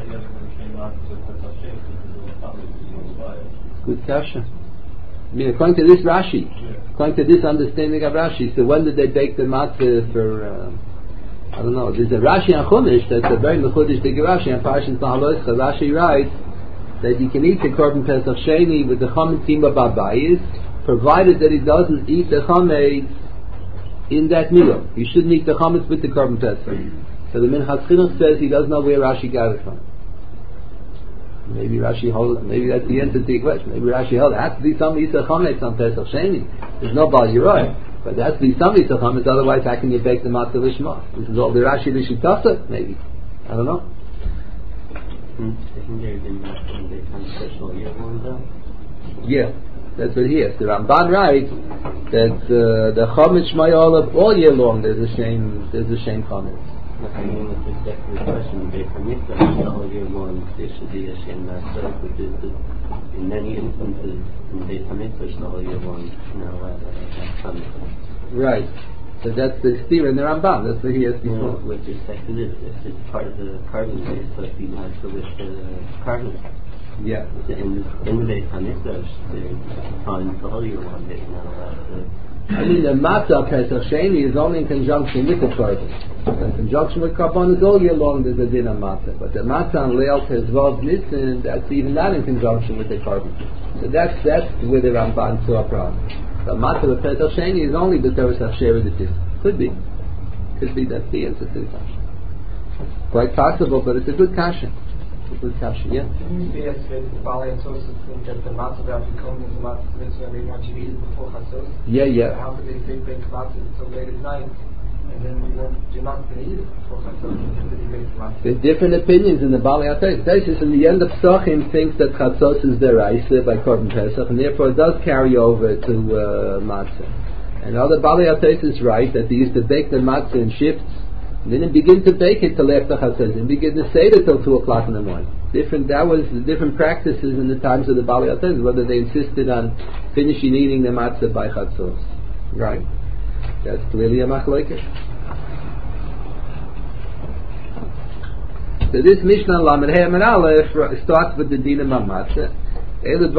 Good question. I mean, according to this Rashi, according to this understanding of Rashi, so when did they bake the matzah for, uh, I don't know, there's a Rashi on Chumash that's a very mechudish big Rashi on Parshas Nahalos. Rashi writes that he can eat the Korban Pesach Sheni with the Chametz Tima Babayis, provided that he doesn't eat the Chametz in that meal. He shouldn't eat the Chametz with the Korban Pesach. So the Minchas Chinuch says he doesn't know where Rashi got it from. Maybe Rashi holds, maybe that's the answer to your question. Maybe Rashi held it has to be some Yisra Chametz on Pesach Sheni. There's no Bal Yeroi, but there has to be some Yisra Chametz, otherwise how can you bake the Matzah Lishma? This is all the Rashi Lishitasa, maybe. I don't know. Yeah, that's what he is. The Ramban writes that uh, the Chametz Shmai Olav all year long there's a shame, there's a shame Chametz. I mean, with respect to the question, Beit HaMikdash, all year long, there should be a Shem Nasser, which is that in many instances, in Beit HaMikdash, all year long, you know, that's coming. Right. So that's the steer in the Ramban, that's what he has before. Yeah, with respect to this, if it's part of the carbon base, so if you have to with the carbon. Yeah. In, in the Beit HaMikdash, there's times all year long that you're not allowed to. I mean, the matzah Pesach Sheni is only in conjunction with the korban. In conjunction with korban is all year long there's a din of matzah. But the matzah on Leil Tezvav Nissen, that's even not in conjunction with the korban. So that's that's where the Ramban saw a problem. The matzah of Pesach Sheni is only the Torah Hashera that is. Could be. Could be that's the answer to the question. Quite possible, but it's a good kasha. It's a good kasha, yeah. Yes, with the Baalei Tosis think that the matzah that become is the matzah mitzvah and they want you to eat it before Chatzos. Yeah, yeah. How could they bake bake matzah until late at night and then you won't, you're not going to eat it before Chatzos until you bake the matzah? There's different opinions in the Baalei Tosis. Tosis in the end of Psachim thinks that Chatzos is deraisa by Korban Pesach and therefore it does carry over to uh, matzah. And other Baalei Tosis write that they used to bake the matzah in shifts. And then they begin to bake it till after Chatzos, and begin to say it till two o'clock in the morning. Different. That was the different practices in the times of the Baalei Tosis, whether they insisted on finishing eating the matzah by Chatzos. Right? That's clearly a machlokes. So this Mishnah Lamed Hey Amud Aleph starts with the din of matzah. The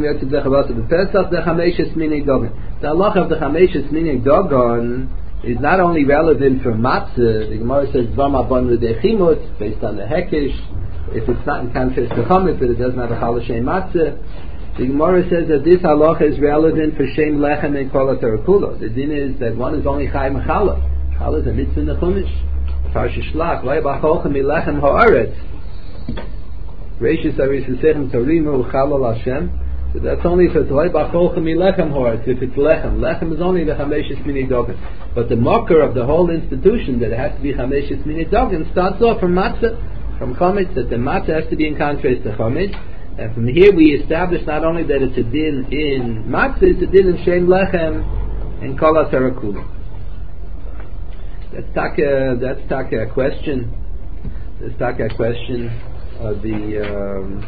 halacha of the Chameshes Minei Dogon is not only relevant for matzah. The Gemara says Dvar Mabon L'Dechimut based on the Hekesh. If it's not in contrast to Chametz, but it doesn't have a Chal Shem Matzah. The Gemara says that this halacha is relevant for Shem Lechem and Kol HaTorah Kulo. The din is that one is only Chayim Chala. Chala is a mitzvah in the Chumash. Parsha Shlach, Lo Yibacholchem Milechem Ha'aretz. Reishis Arisesechem Torimu Chalal Hashem. So that's only for Lo Yibacholchem Milechem Ha'aretz. If it's Lechem, Lechem is only the Chameshes Minei Dogen. But the marker of the whole institution that it has to be Chameshes Minei Dogen starts off from matzah. From Chametz, that the matzah has to be in contrast to Chametz, and from here we establish not only that it's a din in matzah, it's a din in Shem Lechem and Kol HaTorah Kulo. That's taka. That's taka a question. That's taka a question of the um,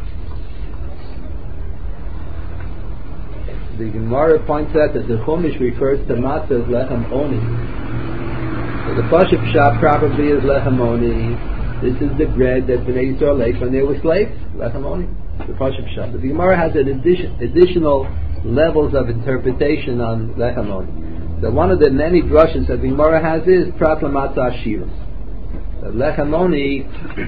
the Gemara points out that the Chumash refers to matzah as Lechem Oni. So the Pashup Pshat probably is Lechem Oni. This is the bread that Bnei Yisrael ate when they were slaves. Lechem Oni, the Pashup Pshat. But the Gemara has an addition, additional levels of interpretation on Lechem Oni. So one of the many drushes that the Gemara has is Prat L'Matzah Ashira. Lechem Oni,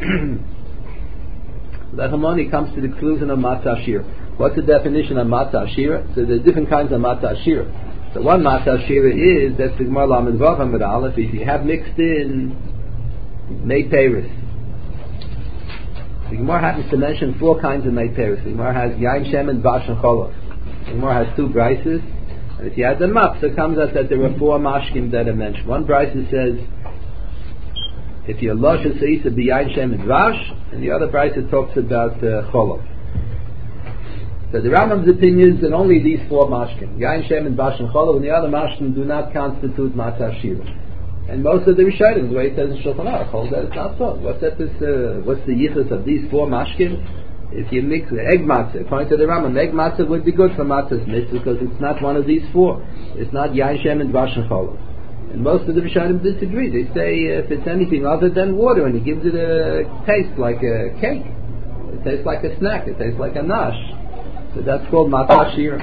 Lechem Oni comes to the conclusion of Matzah Ashira. What's the definition of Matzah Ashira? So there's different kinds of Matzah Ashira. So one Matzah Ashira is, that's the Gemara Lamed Vav Amud Aleph, if you have mixed in Mei Peres. The Gemara happens to mention four kinds of Mei Peres. The Gemara has Yain, Shemen, Vash, and Cholov. The Gemara has two brises, and if you add them up, so it comes out that there are four mashkim that are mentioned. One brise says, if you're Losh and Seisa, be Yain, Shemen, Vash, and the other brise talks about uh, Cholov. So the Rambam's opinion is that only these four mashkin, Yain, Shem, and Bash and Cholov, and the other mashkin do not constitute matzah shira. And most of the Rishonim, the way it says in Shulchan Aruch, hold that it's not so. What's that? This, uh, what's the yichus of these four mashkin? If you mix the egg matzah, according to the Rambam, egg matzah would be good for matzah's mitzvah because it's not one of these four. It's not Yain, Shem, and Bash and Cholov. And most of the Rishonim disagree. They say uh, if it's anything other than water, and it gives it a taste like a cake, it tastes like a snack, it tastes like a nash. So that's called matzah shira.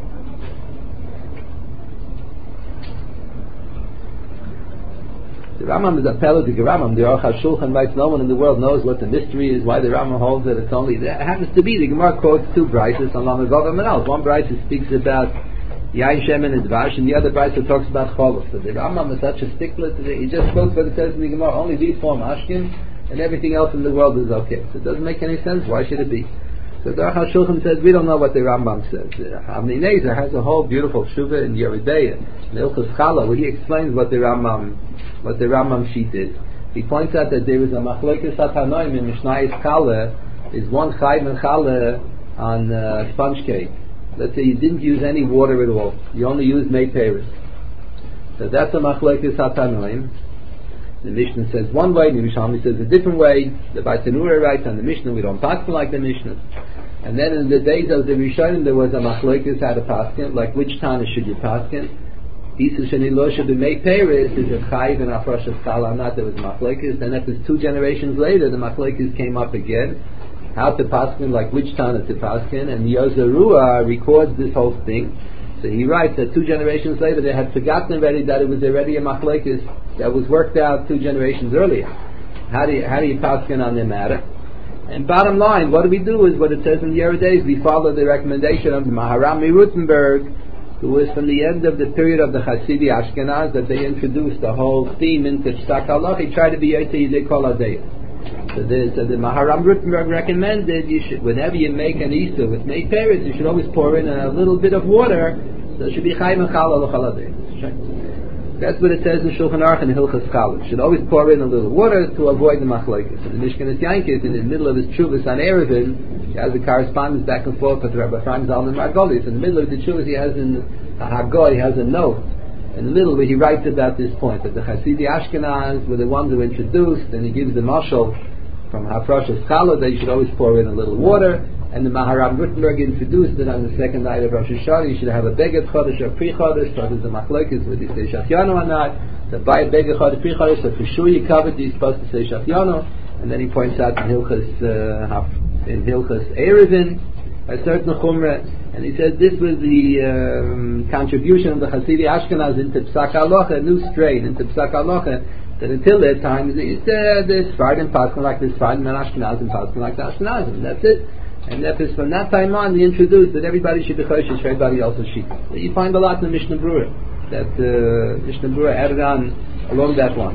The Rambam is a pellet to Rambam. The Aruch HaShulchan writes, no one in the world knows what the mystery is, why the Rambam holds that it's only there. It happens to be, the Gemara quotes two brises on Lamavav and Menal. One brise speaks about Yain, Shemen, and Dvash, and the other brise talks about Cholov. So the Rambam is such a stickler today. He just quotes what it says in the Gemara, only these four mashkin, and everything else in the world is okay. So it doesn't make any sense. Why should it be? So the Aruch HaShulchan says, we don't know what the Rambam says. Avnei Nezer has a whole beautiful shuvah in Yeridea, in Ilchus Chala, where he explains what the Rambam, what the Rambam sheet is. He points out that there is a machlokes hatanoim in Mishnayos Chala, is one chayv and chala on uh, sponge cake. Let's say you didn't use any water at all, you only used mei peres. So that's a machlokes hatanoim. The Mishnah says one way, the Yerushalmi says a different way. The Baitanura writes on the Mishnah, we don't paskin like the Mishnah. And then in the days of the Rishonim, there was a machlokes how to paskin, like which Tana should you paskin? Isu sheni lo should be mei peres, is it chayv and afrashas chala or not? There was machlokes. Then after two generations later, the machlokes came up again. How to paskin, like which Tana to paskin? And Yozerua records this whole thing. So he writes that two generations later they had forgotten already that it was already a machlokes that was worked out two generations earlier. How do you, how do you paskin on the matter? And bottom line, what do we do is what it says in the Yeridei days. We follow the recommendation of the Maharam Rutenberg, who was from the end of the period of the Hasidi Ashkenaz that they introduced the whole theme into Psak Halach. He tried to be Yotze Yidei Kol Hadayos. So the, so the Maharam Rutenberg recommended you should, whenever you make an Easter with mei peres, you should always pour in a little bit of water, so it should be Chayim and Chala L'Chol Hadayos. That's what it says in Shulchan Aruch and Hilchas Chala. Should always pour in a little water to avoid the machlokes. And the Mishkanas Yankis, in the middle of his Chuvas on Erevin, he has a correspondence back and forth with Rabbi Chaim Zalman Margolis. In the middle of the Chuvas, he has in a Haggai, he has a note in the middle where he writes about this point that the Hasidi Ashkenaz were the ones who introduced, and he gives the mashal from Hafrashas Chala that you should always pour in a little water. And the Maharam Rutenberg introduced it on the second night of Rosh Hashanah. You should have a Beged Chodesh or Pri Chodesh. So there's a machlokes whether you say Shachyaну or not. To buy a Beged Chodesh, Pri Chodesh, so for sure you covered, you're supposed to say Shachyanu. And then he points out in Hilchas uh, in Hilchas Erevin a certain chumrah, and he says this was the um, contribution of the Hasidi Ashkenaz into Psak Halacha, a new strain into Psak Halacha. That until that time, he said the Sfardim paskin like the Sfardim and Ashkenazim paskin like the Ashkenazim. That's it. And that is from that time on, they introduced that everybody should be choshesh for everybody else's sheep. So you find a lot in the Mishnah Berurah that uh, Mishnah Berurah added on along that line.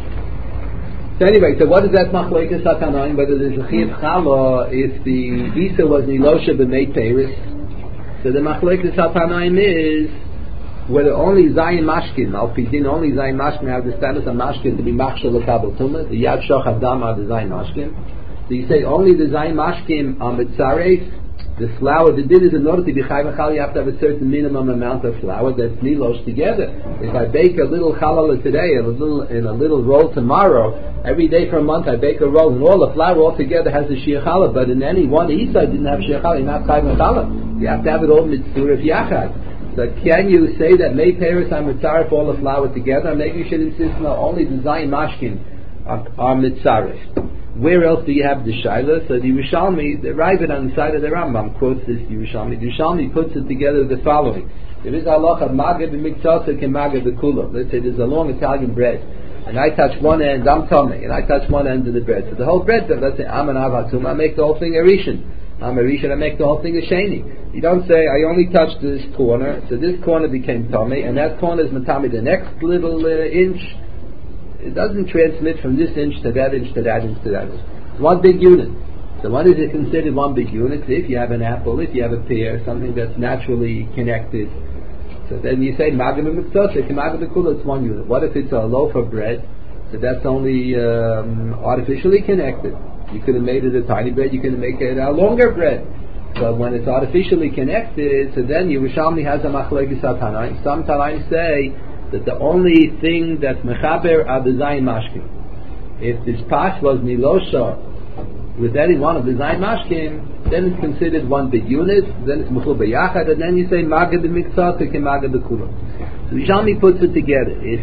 So anyway, so what is that machlokes hatanoim? Whether there's a chiyuv chala if the visa was nilosha b'mei peres. So the machlokes hatanoim is whether only zayin mashkin, al pidin only zayin mashkin have the status of mashkin to be machshel l'kabel tumah. The yad shoch adam are the zayin mashkin. So you say only the zayin mashkim are mitzares, the flour. The din is in order to be chayv chal, you have to have a certain minimum amount of flour that's nilosh together. If I bake a little challah today and a little in a little roll tomorrow, every day for a month I bake a roll, and all the flour all together has the shir challah. But in any one isa didn't have shir challah, you're not chayv challah. You have to have it all mitzvah yachad. So can you say that mei peres are mitzaref all the flour together? Or maybe you should insist no, only the zayin mashkin are, are mitzaref. Where else do you have the Shaila? So the Yerushalmi, the Ravid on the side of the Rambam quotes this Yerushalmi. The Yerushalmi puts it together the following. There is halacha magad b'miktzasa ke magad b'kulam. Let's say there's a long Italian bread, and I touch one end, I'm tummy, and I touch one end of the bread. So the whole bread, let's say I'm an avatum, I make the whole thing a rishon. I'm a rishon, I make the whole thing a sheni. You don't say I only touched this corner, so this corner became tummy, and that corner is matami the next little uh, inch. It doesn't transmit from this inch to that inch to that inch to that inch. It's one big unit. So what is it considered one big unit? If you have an apple, if you have a pear, something that's naturally connected. So then you say magam mitzvah, it's one unit. What if it's a loaf of bread? So that's only um, artificially connected. You could have made it a tiny bread, you could have made it a longer bread. But when it's artificially connected, so then Yerushalmi has a machlokes Tanaim. Some Tanaim say that the only thing that's mechaber are the zayin mashkim. If this pash was nilosha with any one of the zayin mashkim, then it's considered one big unit. Then it's mechul b'yachad, and then you say magad b'miktzah to magad b'kulam. So Yerushalmi puts it together. If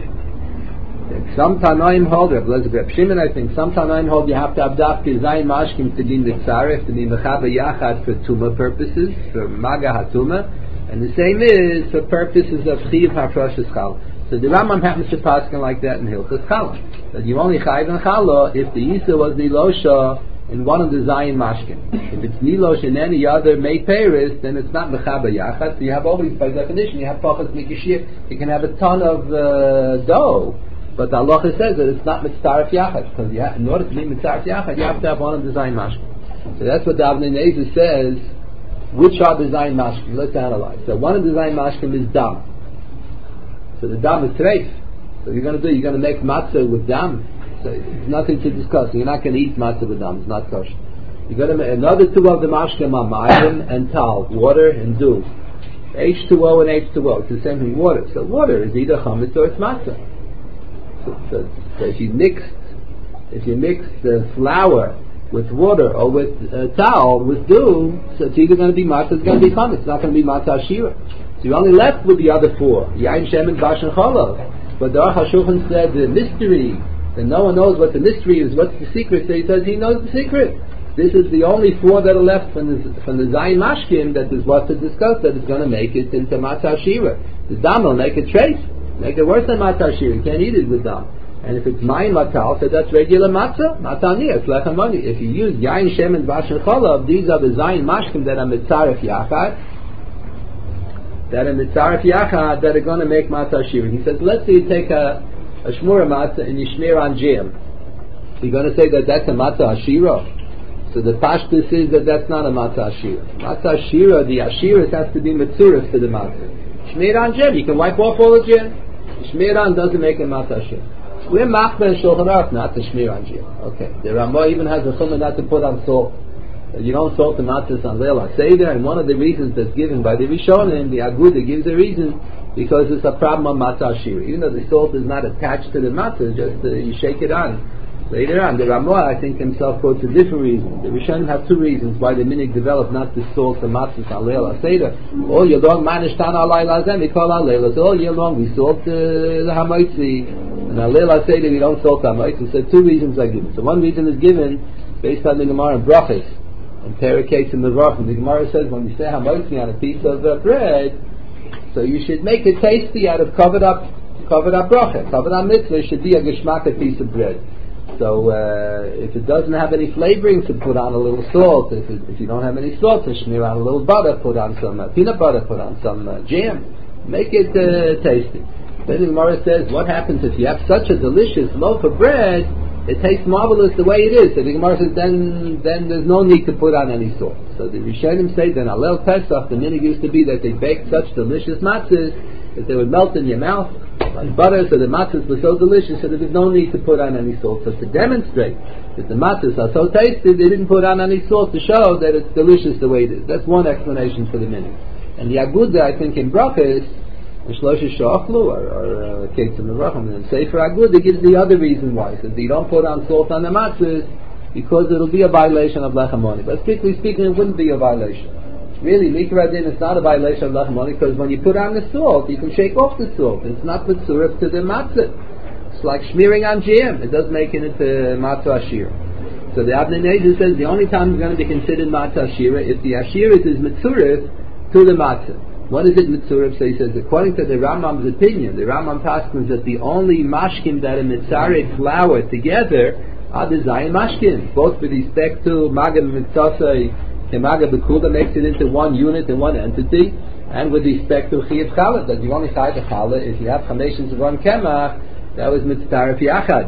some Tanaim hold, Reb Reb Shimon, I think, some Tanaim hold you have to have dafke zayin mashkim to be mitzaref, to be mechaber yachad for tumah purposes, for maga hatuma, and the same is for purposes of chiv hafrashas challah. So the Rambam happens to paskin like that in Hilchos Challah, that you only chayiv in challah if the Yisa was nilosha in one of the zayin mashkim. If it's nilosha in any other mei peris, then it's not mechaber yachad. So you have always, by definition, you have pachas mikishir. You can have a ton of uh, dough, but the halacha says that it's not mitzaref yachad, because you have, in order to be mitzaref yachad, you have to have one of the zayin mashkim. So that's what the Avnei Nezer says. Which are the zayin mashkim? Let's analyze. So one of the zayin mashkim is dam. So the dam is treif. So you're going to do, you're going to make matzah with dam. So it's nothing to discuss. You're not going to eat matzah with dam. It's not kosher. You're going to make another two of the mashkim are mayim and tal, water and dew. H two O and H two O. It's the same thing. Water. So water is either chametz or it's matzah. So, so, so if you mix, if you mix the flour with water or with uh, tal with dew, so it's either going to be matzah, it's going to be chametz. It's not going to be matzah shira. So you're only left with the other four, yain, shemen, bash, and cholov. But the Aruch HaShulchan said the mystery, that no one knows what the mystery is, what's the secret, so he says he knows the secret. This is the only four that are left from the, from the zayin mashkim that is what to discuss, that is going to make it into matzah shira. The dam will make it trace, make it worse than matzah shira. You can't eat it with dam. And if it's mayim matal, so that's regular matzah, matal niyah, it's lechem money. If you use yain, shemen, bash, and cholov, these are the zayin mashkim that are mitzaref yachad, that are mitzaref yachad, that are going to make matzah shira. He says, let's say you take a, a shmura matzah and you shmear on jam. You're going to say that that's a matzah ashira. So the pashtus is that that's not a matzah ashira. Matzah ashira, the ashiras has to be mitzurif to the matzah. Shmear on jam, you can wipe off all the jam. Shmear on doesn't make a matzah ashira. We're machmer and shulchan aruch not to shmear on jam. Okay. The Ramah even has a chumah not to put on salt. You don't salt the matzahs on Leil HaSeder, and one of the reasons that's given by the Rishonim, the Aguda gives a reason, because it's a problem of matzah shira. Even though the salt is not attached to the matzah, just uh, you shake it on. Later on, the Ramah, I think himself quotes a different reason. The Rishonim have two reasons why the minig developed not to salt the matzahs on Leil HaSeder. All year long, manishtan alay lazem, we call our Leilas. All year long, we salt uh, the hamaitzi, and on Leil HaSeder, we don't salt the hamaitzi. So two reasons are given. So one reason is given based on the Gemara in Brachos. And Terekates in the Rachim, the Gemara says when you say hamaitzi on a piece of uh, bread, so you should make it tasty out of covered up, covered up bracha, covered up mitzvah. It should be a geschmack piece of bread. So uh, if it doesn't have any flavorings, to put on a little salt. If, it, if you don't have any salt, to smear on a little butter. Put on some uh, peanut butter. Put on some uh, jam. Make it uh, tasty. Then the Gemara says, what happens if you have such a delicious loaf of bread? It tastes marvelous the way it is. So the Gemara says, then then there's no need to put on any salt. So the Rishonim say that Alel Pesach, the minig used to be that they baked such delicious matzahs that they would melt in your mouth like butter, so the matzahs were so delicious that there was no need to put on any salt. So to demonstrate that the matzahs are so tasty, they didn't put on any salt to show that it's delicious the way it is. That's one explanation for the minig. And the Aguda, I think in Brachos, the Shlosha Shachlu or Kates in the Racham and Sefer Aguda gives the other reason why. It says you don't put on salt on the matzahs because it'll be a violation of Lechem Oni. But strictly speaking, it wouldn't be a violation. Really, Mikra Din is not a violation of Lechem Oni because when you put on the salt, you can shake off the salt. It's not mitzurif to the matzah. It's like smearing on jam. It does make it into matzah ashira. So the Avnei Nezer says the only time it's going to be considered matzah ashira if the ashira is mitzurif to the matzah. What is it mitzurif? So he says, according to the Rambam's opinion, the Rambam paskins that the only mashkim that are mitzaref flour together are the zayin mashkim, both with respect to magam mitzasei and magam bekuda makes it into one unit and one entity, and with respect to chiyuv challah, that you only chayv the challah if you have chamations of one kemach, that was mitzaref yachad.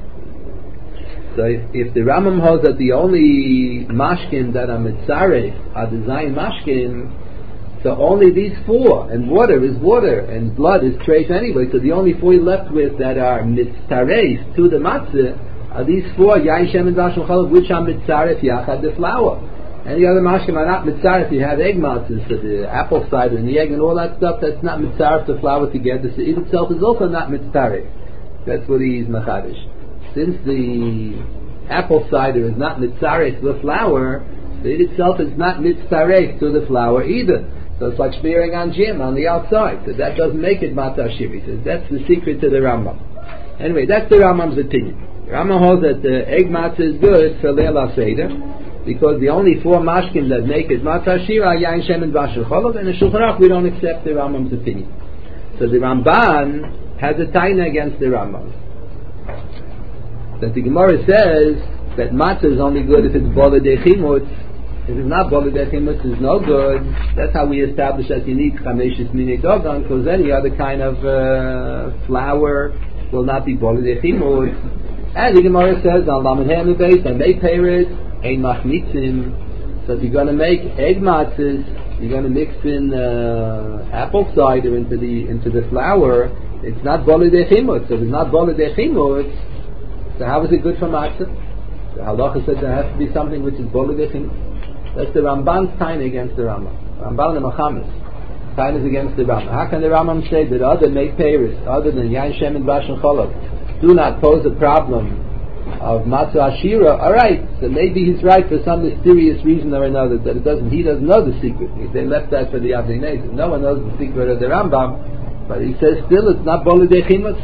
So if, if the Rambam holds that the only mashkim that are mitzaref are the zayin mashkim, so only these four, and water is water, and blood is treif anyway, so the only four you're left with that are mitzaref to the matzah are these four, yain, shemen, vash, and challah, which are mitzaref yachad, the flour. Any other mashkim are not mitzaref. If you have egg matzahs, so the apple cider and the egg and all that stuff, that's not mitzaref the flour together. So it itself is also not mitzaref. That's what he's machadish. Since the apple cider is not mitzaref to the flour, so it itself is not mitzaref to the flour either. So it's like smearing on jam on the outside. So that doesn't make it matzah shiri. So that's the secret to the Rambam. Anyway, that's the Rambam's opinion. The Rambam holds that the egg matzah is good for Leil HaSeder, because the only four mashkim that make it matzah shira are yain, shem, and bashar cholov, and in Shulchan Aruch we don't accept the Rambam's opinion. So the Ramban has a taina against the Rambam. That the Gemara says that matzah is only good if it's bola de chimutz. If it's not bola de chimutz, it's no good. That's how we establish that you need chameshes minei dogan, because any other kind of uh, flour will not be bola de chimutz. And the Gemara says on Lamed Hey base and they pay it. Ein machnitzim. So if you're going to make egg matzahs, you're going to mix in uh, apple cider into the into the flour. It's not bola de chimutz. So if it's not bola de chimutz, so how is it good for matzah? The halacha said there has to be something which is bola de chimutz. That's the Ramban's taina against the Rambam. Ramban and Machamis. Taina is against the Rambam. How can the Rambam say that other make peiros, other than yain, shem, and bash and cholov, do not pose a problem of matzah ashira? All right, so maybe he's right for some mysterious reason or another that it doesn't. He doesn't know the secret. They left that for the Avnei Nezer. No one knows the secret of the Rambam, but he says still it's not bola de chimutz.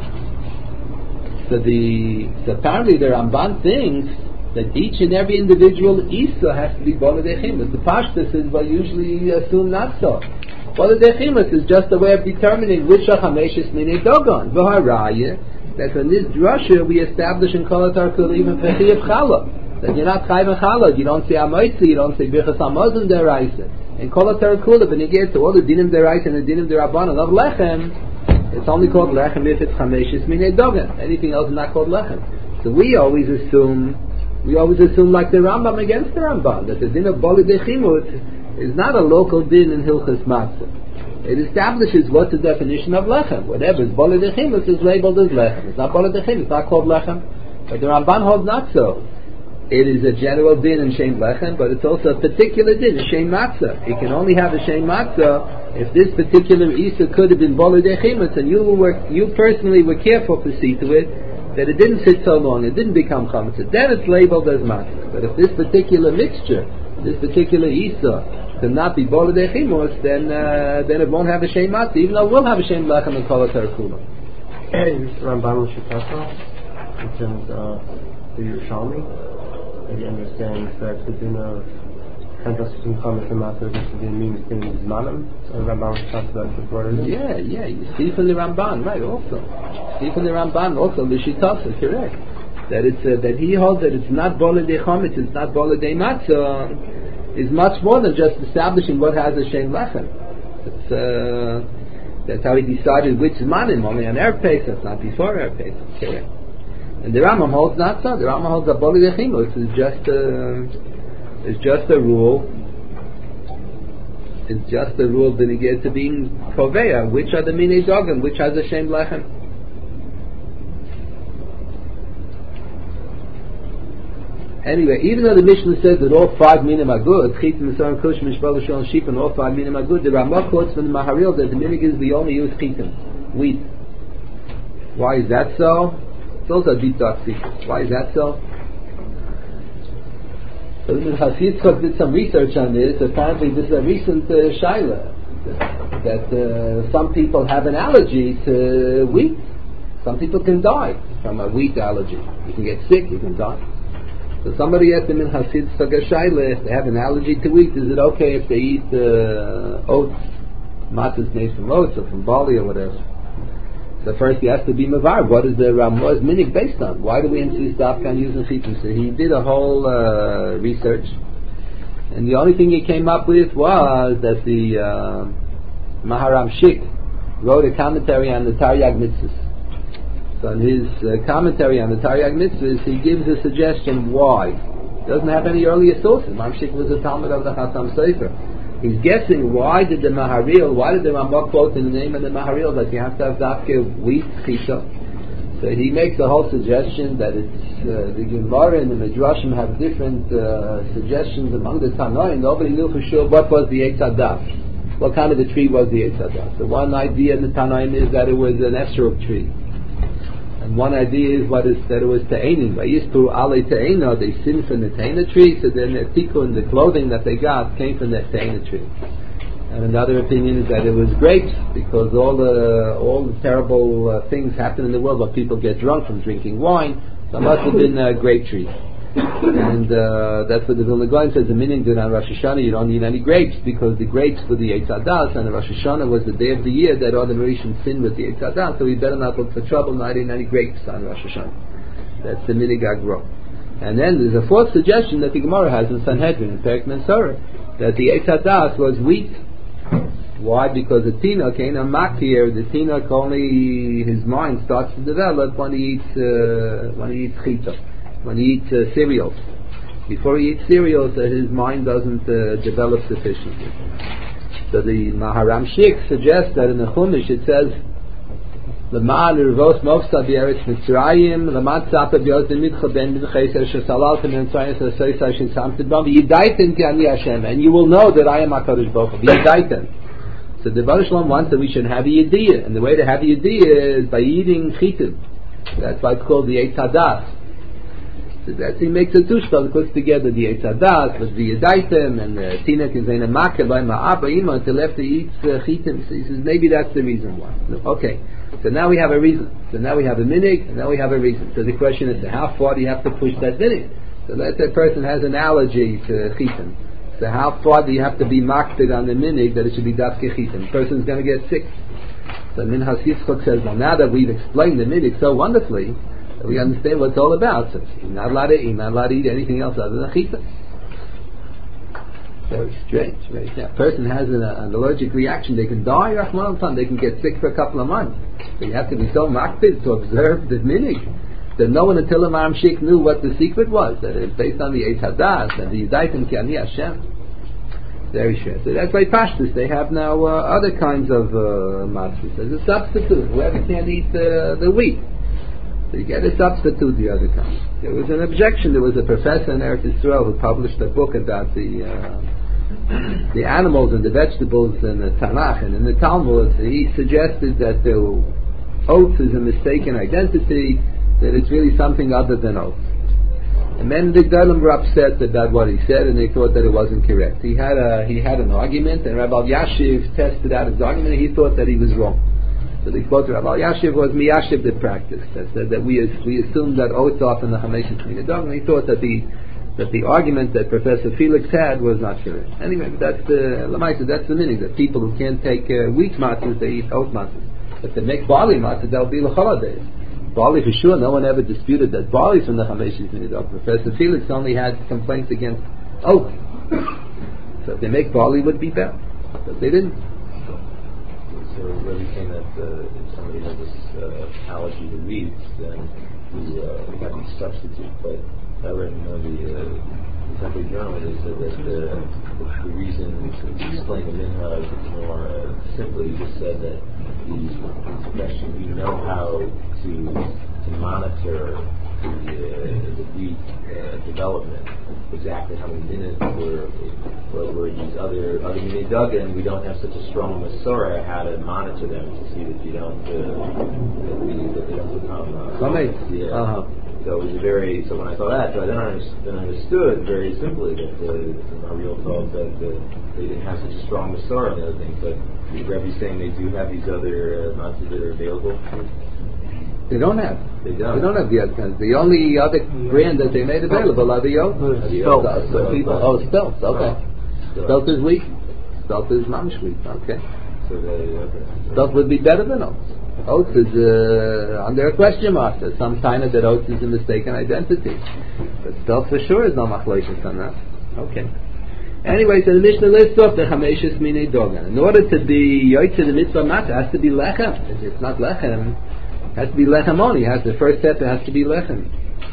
So the so apparently the Ramban thinks that each and every individual isa has to be bola de chimutz. The Pashtus is well usually assume not so. Bola de chimutz is just a way of determining which are chameshes minei dogon. V'harayeh, that in this drasha we establish in Kol HaTarkul even for Chiyuv Chala, that you're not Chayv Chala, you don't say Amoitzi, you don't say Birchas Hamazon Deraisa. In Kol HaTarkul, when you get to all the Dinim Deraisa and the Dinim Derabanan of Lechem, it's only called Lechem if it's Chameshes Minei Dogan. Anything else is not called Lechem. So we always assume, we always assume like the Rambam against the Ramban, that the Din of Boli Dechimut is not a local Din in Hilchas Matzah. It establishes what's the definition of lechem. Whatever is bola de chimutz is labeled as lechem. It's not bola de chimutz, it's not called lechem. But the Ramban holds not so. It is a general din in shem lechem, but it's also a particular din in shem matzah. It can only have a shem matzah if this particular isa could have been bola de chimutz, and you were, you personally were careful to see to it that it didn't sit so long, it didn't become chametz. Then it's labeled as matzah. But if this particular mixture, this particular isa, to not be bola de chimutz, then uh, then it won't have a shem matzah, even though it will have a shem lechem and kol hatarkula. Ramban Shitasa, in terms of the Yerushalmi, that he understands that the din of transgression chametz and matzah, this din means din zmanim. So Ramban Shitasa, that's the broader din. Yeah, yeah. You see from the Ramban, right? Also, see from the Ramban, also the Shitasa, correct. That it's uh, that he holds that it's not bola de chametz, it's not bola de matzah, is much more than just establishing what has a shem lechem. It's, uh, that's how he decided which zmanim, only on Erev Pesach, not before Erev Pesach. Okay. And the Rambam holds not so. The Rambam holds that Boli de Chimutz is just a, is just a rule. It's just a rule that he gets to being koveya, which are the minei dogan, which has a shem lechem. Anyway, even though the Mishnah says that all five minim are good, chitim, misarim, kush, mishpal, shon, sheep, and all five minim are good, the Ramah quotes from the Maharil that the minig is we only use chitim, wheat. Why is that so? It's also a deep dark secret. Why is that so? So the Hasid did some research on this. Apparently, this is a recent uh, shaila that, that uh, some people have an allergy to wheat. Some people can die from a wheat allergy. You can get sick, you can die. So somebody asked them in Hasid Sagashayla, if they have an allergy to wheat, is it okay if they eat uh, oats, matzahs made from oats or from barley or whatever? So first he has to be mavar. What is the Ramah's minig based on? Why do we insist on using chitim? So he did a whole uh, research, and the only thing he came up with was that the uh, Maharam Shik wrote a commentary on the Taryag Mitzvahs. So in his uh, commentary on the Taryag Mitzvahs, he gives a suggestion why. He doesn't have any earlier sources. Mamshik was a Talmud of the Chassam Sofer. He's guessing why did the Maharil, why did the Ramah quote in the name of the Maharil that you have to have dafke wheat chita? So he makes a whole suggestion that it's uh, the Gemara and the Midrashim have different uh, suggestions among the Tanoim. Nobody knew for sure what was the Eitz Hadas. What kind of a tree was the Eitz Hadas? So one idea in the Tanoim is that it was an Esrog tree. And one idea is what is that it was Te'enim. Vayispu Ale Te'ena, they sinned from the Te'ena tree, so then the tikkun, the clothing that they got came from that Te'ena tree. And another opinion is that it was grapes, because all the all the terrible uh, things happen in the world where people get drunk from drinking wine. So it must have been uh, grape trees. And uh, that's what the Vilna Gaon says, the meaning that on Rosh Hashanah you don't need any grapes, because the grapes were the Eitz Hadas, and the Rosh Hashanah was the day of the year that all the Rishon sinned with the Eitz Hadas, so we better not look for trouble not eating any grapes on Rosh Hashanah. That's the minig agro. And then there's a fourth suggestion that the Gemara has in Sanhedrin, in Perek Mensora, that the Eitz Hadas was wheat. Why? Because the Tinok ain't a makir. The Tinok only, his mind starts to develop when he eats uh, when he eats chita, when he eats uh, cereals. Before he eats cereals, uh, his mind doesn't uh, develop sufficiently. So the Maharam Shik suggests that in the Chumash it says, "L'man rivos mofsa b'eretz Mitzrayim, l'man tzapa b'yozim mitcha ben b'cheser shesalaltem and tzayis ha'soisai shesamted b'am v'yidaitem ki ani Hashem, and you will know that I am HaKadosh Baruch Hu." V'yidaitem. So the Baruch Shalom wants that we should have a yediyah, and the way to have a yediyah is by eating chitim. That's why it's called the Eitz Hadas. So that he makes a tushbal, puts together the Eitz Hadas with the yedaitem, and the tinek is in a makah by ma'aba ima until after he eats uh, chitim. So he says maybe that's the reason why. Okay, so now we have a reason. So now we have a minig, and now we have a reason. So the question is, how far do you have to push that minig? So let's say a person has an allergy to chitim. So how far do you have to be makted on the minig that it should be dafke chitim? The person's going to get sick. So Minhas Yitzchok says, well, now that we've explained the minig so wonderfully, that we understand what it's all about. So you're not allowed to eat, not allowed to eat anything else other than chitim. Very strange. Right? Yeah, a person has an, uh, an allergic reaction, they can die, Rahman al-Tan, they can get sick for a couple of months. So you have to be so makted to observe the minig that no one until Imam Sheikh knew what the secret was, that it's based on the Eitz Hadas and the Yidaitim Ki Ani Hashem. Very sure. So that's why Pashtus, they have now uh, other kinds of uh, matzahs as a substitute. Whoever can't eat uh, the wheat, so you get a substitute the other kind. There was an objection. There was a professor in Eretz Yisrael who published a book about the uh, the animals and the vegetables in the Tanakh and in the Talmud. He suggested that the oats is a mistaken identity, that it's really something other than oats. And then the Gedolim were upset about what he said, and they thought that it wasn't correct. He had a he had an argument, and Rabbi Yashiv tested out his argument, and he thought that he was wrong. So they quote Rabbi Yashiv was Miyashiv the practice, that said that we we assumed that oats are from the Chameshis Minidog, and he thought that the that the argument that Professor Felix had was not correct. Anyway, that's the Lamaisa, that's the meaning, that people who can't take uh, wheat matzahs, they eat oat matzahs. If they make barley matzahs, they'll be l'choladeis. Barley for sure, no one ever disputed that barley is from the Chameshis Minidog. Professor Felix only had complaints against oats. So if they make barley, it would be better. But they didn't. So really saying that uh, if somebody has this uh, allergy to weeds, then we uh, have these substitutes. But I read in one of the uh, contemporary journal, they said that the, the reason to explain the minhag more uh, simply, just said that the expression, we know how to to monitor the, uh, the wheat uh, development, exactly how many minutes were were, were these other other minute dug in. We don't have such a strong Masorah how to monitor them to see that you don't uh, that, we, that they don't become uh, yeah. Uh-huh. So it was a very so when I saw that, so I then I then I understood very simply that the uh, real thought that uh, they didn't have such a strong Masorah and other things, but Rebbe's saying they do have these other uh, matzahs that are available. They don't have. They don't. They don't have the other kinds. The only other brand that they made available are the oats. Spelt. So people, oh, spelt. Okay. Spelt is wheat. Spelt is mamish wheat. Okay. So they, okay. Spelt would be better than oats. Oats is uh, under a question mark. There's some kind of that oats is a mistaken identity. But spelt for sure is no machlokes on that. Okay. Anyway, so the Mishnah lists off the Chameshis Minei Dogan. In order to be Yoitze the mitzvah matzah, it has to be lechem. If it's not lechem, it has to be lechem only. It has the first step, it has to be lechem.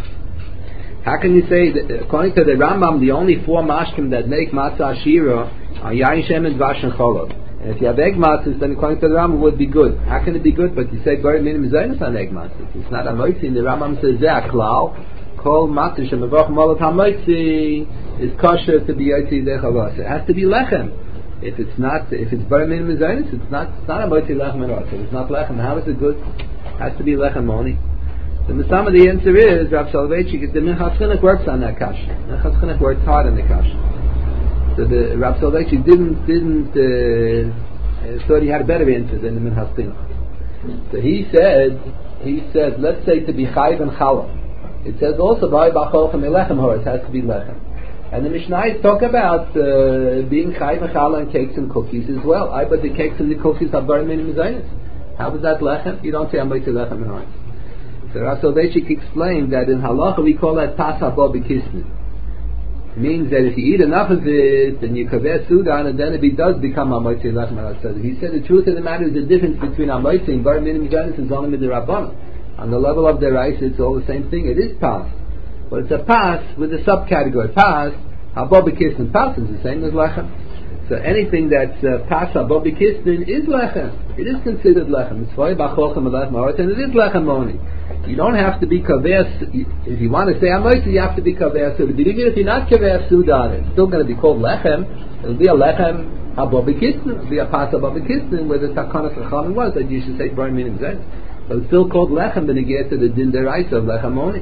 How can you say that, according to the Rambam, the only four mashkim that make matzah ashira are yain, shem, and dvash and cholov? And if you have egg matzahs, then according to the Rambam, it would be good. How can it be good? But you say Bar Minim Zaynis on egg matzahs. It's not a moitzi. The Rambam says Zeh Klal Kol Matzah Shemavach Molot HaMoitzi is kosher to be Yotzi Dechavas. It has to be lechem. If it's not, if it's Bar Minim Zaynis, it's not. It's not a moitzi lechem at all. So it's not lechem. How is it good? It has to be lechem only. The Misama, the answer is Rav Soloveitchik. The Minchas Chinuch works on that kasha. Minchas Chinuch works hard on the kasha. So the Rav Soloveitchik didn't didn't uh, thought he had a better answer than the Minchas Chinuch. So he said he said let's say to be chayiv and challah. It says also by bacholchem elechem hor. It has to be lechem. And the Mishnah talk about uh, being chayiv and challah and cakes and cookies as well. I but the cakes and the cookies are bar minim zaynis. How is that lechem? You don't say I'm going to lechem and hor. So Rav Soloveitchik explained that in halacha we call that pas habo b'kisnin. Means that if you eat enough of it and you kaveh sudan, and then it does become amoitzi lechem ha'asad. He said the truth of the matter is the difference between amoitzi and bar minim zaynis is only midirabbanan. On the level of the rice, it's all the same thing. It is pas, but it's a pas with a subcategory. Pas habo b'kisnin. Pas is the same as lechem. So anything that's uh, pas habo b'kisnin is lechem. It is considered lechem. It's v'ay b'cholchem elechem ha'aretz, and it is lechem only. You don't have to be kaveh. If you want to say amoitzi, you have to be kaveh suda. But even if you're not kaveh suda, it's still going to be called lechem. It'll be a lechem habo b'kisnin. It'll be a pas habo b'kisnin, where the takanas l'chamim was that you should say bar minim zaynis. But it's still called lechem when you get to the din deraisa of lechem only.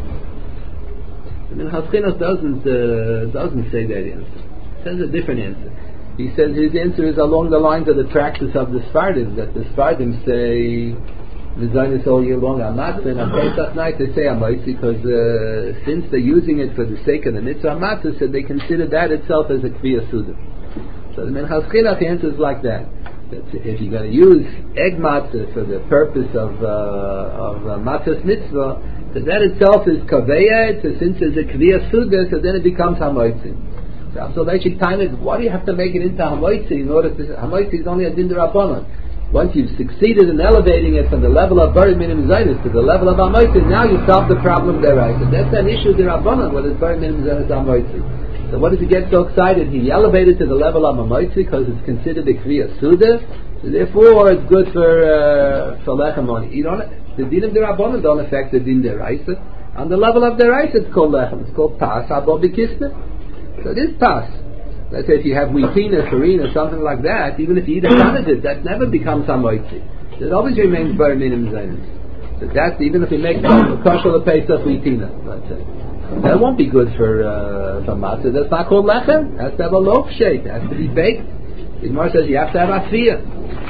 I mean, Minchas Chinuch doesn't uh, doesn't say that answer. He says a different answer. He says his answer is along the lines of the practice of the Sfardim, that the Sfardim say Zaynis all year long on matzah, and on Pesach night they say amoitzi because uh, since they're using it for the sake of the mitzvah matzah, so they consider that itself as a kviyah suda. So the Minchas Chinuch answers like that. That if you're going to use egg matzah for the purpose of uh, of uh, matzah's mitzvah, so that itself is kaveya. So since it's a kviyah suda, so then it becomes hamoitzi. So basically, time is why do you have to make it into hamoitzi in order to hamoitzi is only a din d'Rabbanan. Once you've succeeded in elevating it from the level of bari minim zaynis to the level of hamoitzi, now you solve the problem there, right? So that's an issue d'Rabbanan whether it's bari minim zaynis or hamoitzi. So what does he get so excited? He elevated to the level of hamoitzi because it's considered a kviyah suda. So therefore, it's good for uh, for lechem only. You don't the din of d'Rabbanan don't affect the din d'Oraisa. On the level of d'Oraisa, it's called lechem. It's called pas habo b'kisnin. So it is pas. Let's say if you have wheatina, farina, something like that, even if you eat a ton of it, that never becomes hamoitzi. It always remains bar minim zaynis. So that's even if you make a kosher pesach wheatina, let's say. That won't be good for uh, for matzah. That's not called lechem. It has to have a loaf shape. It has to be baked. The Gemara says you have to have afiyah.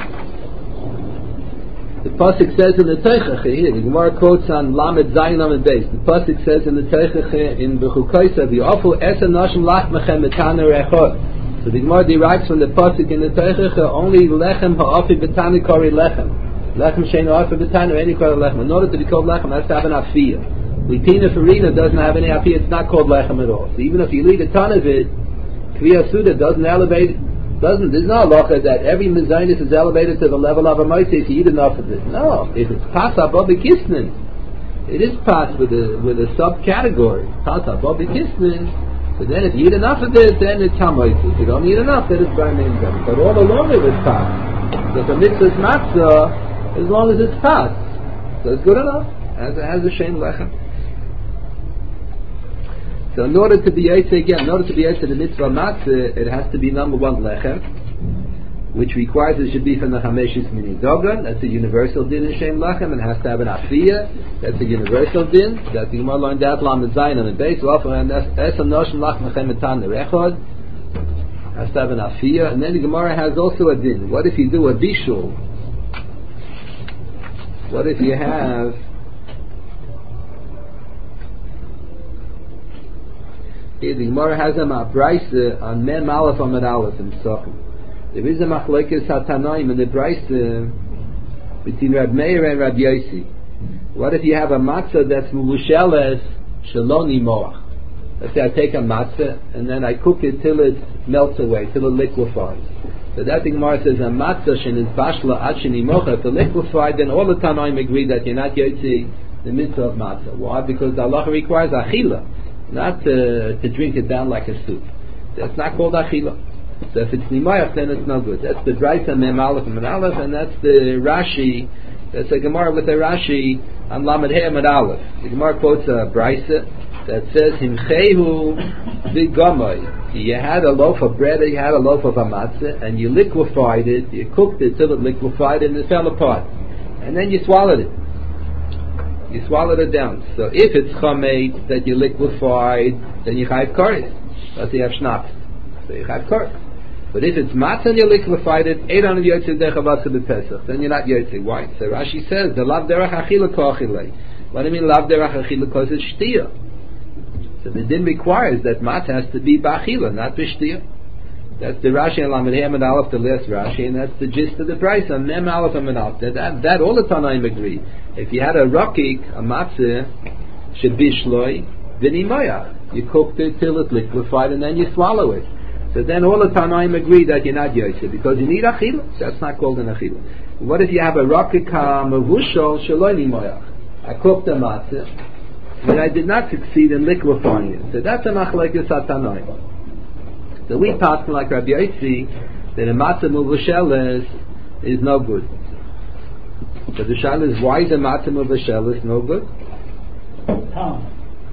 The pasuk says in the Teichach here. The Gemara quotes on Lamed Zayin Lamed Beis. The pasuk says in the Teichach in Bechukoysa, "V'yofu esen nashim lach mechem metana rechot." So the Gemara derives from the pasuk in the Teichach only lechem ha'afi betana kori lechem. Lechem shein ha'afi betana any kori lechem. In order to be called lechem, it has to have an afiyah. Wheatina farina doesn't have any afiyah. It's not called lechem at all. So even if you eat a ton of it, kviyah suda doesn't elevate. Doesn't there's no halacha that every mezainis is elevated to the level of a moitzi if you eat enough of it. No, if it's pas habo b'kisnin, it is pas with a with a subcategory pas habo b'kisnin. So then if you eat enough of it, then it's hamoitzi. If you don't eat enough, then it's bar minim zaynis. But all along it was pas. So the mitzvah's matzah, as long as it's pas, so it's good enough. As it has a shem lechem. So in order to be Yotze again, in order to be Yotze the mitzvah matzah, it has to be number one lechem, which requires it should be from the Chameshis Mini Dogan. That's a universal din in Shem Lechem, and it has to have an afiyah. That's a universal din. That the Gemara learned that Lamed Zayin on the base. And Es Anoshim Lach Mechem Etan Nerechod has to have an afiyah. And then the Gemara has also a din. What if you do a bishul? What if you have the Gemara has a ma'braisa on Mem Aleph Amud Aleph in Sochem. There is a machlekes hatanaim in the braisa between Rab Meir and Rab Yossi. What if you have a matzah that's muvusheles shaloni moach? Let's say I take a matzah and then I cook it till it melts away, till it liquefies. So that the Gemara says a matzah shenis bashla ad sheni mocha. If it liquefied, then all the tanaim agree that you're not yotzi the mitzvah of matzah. Why? Because Allah requires achila. Not to, to drink it down like a soup. That's not called achila. So if it's nimayach, then it's no good. That's the Draisa Mem Aleph and Aleph, and that's the Rashi. That's a Gemara with a Rashi on Lamed He Amud Aleph. The Gemara quotes a Braisa that says, Himchehu v'gamay. You had a loaf of bread, you had a loaf of matzah, and you liquefied it, you cooked it till it liquefied and it fell apart. And then you swallowed it. You swallowed it down. So if it's chameit that you liquefied, then you chayv kares. That's you have schnapps. So you chayv kares. But if it's matzah and you liquefied it, eight on yotze dechavasa b'pesach, then you're not yotze. Why? So Rashi says, the lav derech achila koachilei. What do you mean lav derech achila? Because it's shtiyah. So the din requires that matzah has to be b'achila, not b'shtiyah. That's the Rashi and Lamed He Amud Aleph, the last Rashi, and that's the gist of the price on Mem Aleph Amud Aleph. That, that all the Tanaim agree. If you had a rakik, a matzah, should be shloi, v'nimayach. You cooked it till it liquefied and then you swallow it. So then all the Tanaim agree that you're not yotze because you need achila. That's not called an achila. What if you have a rakik mavushal shaloi nimayach? I cooked the matzah, but I did not succeed in liquefying it. So that's a machlekes Tanaim. So we pass like Rabbi Yossi that a matzah muvusheles is no good. So the shal is, why is a matzah muvusheles no good? Tom.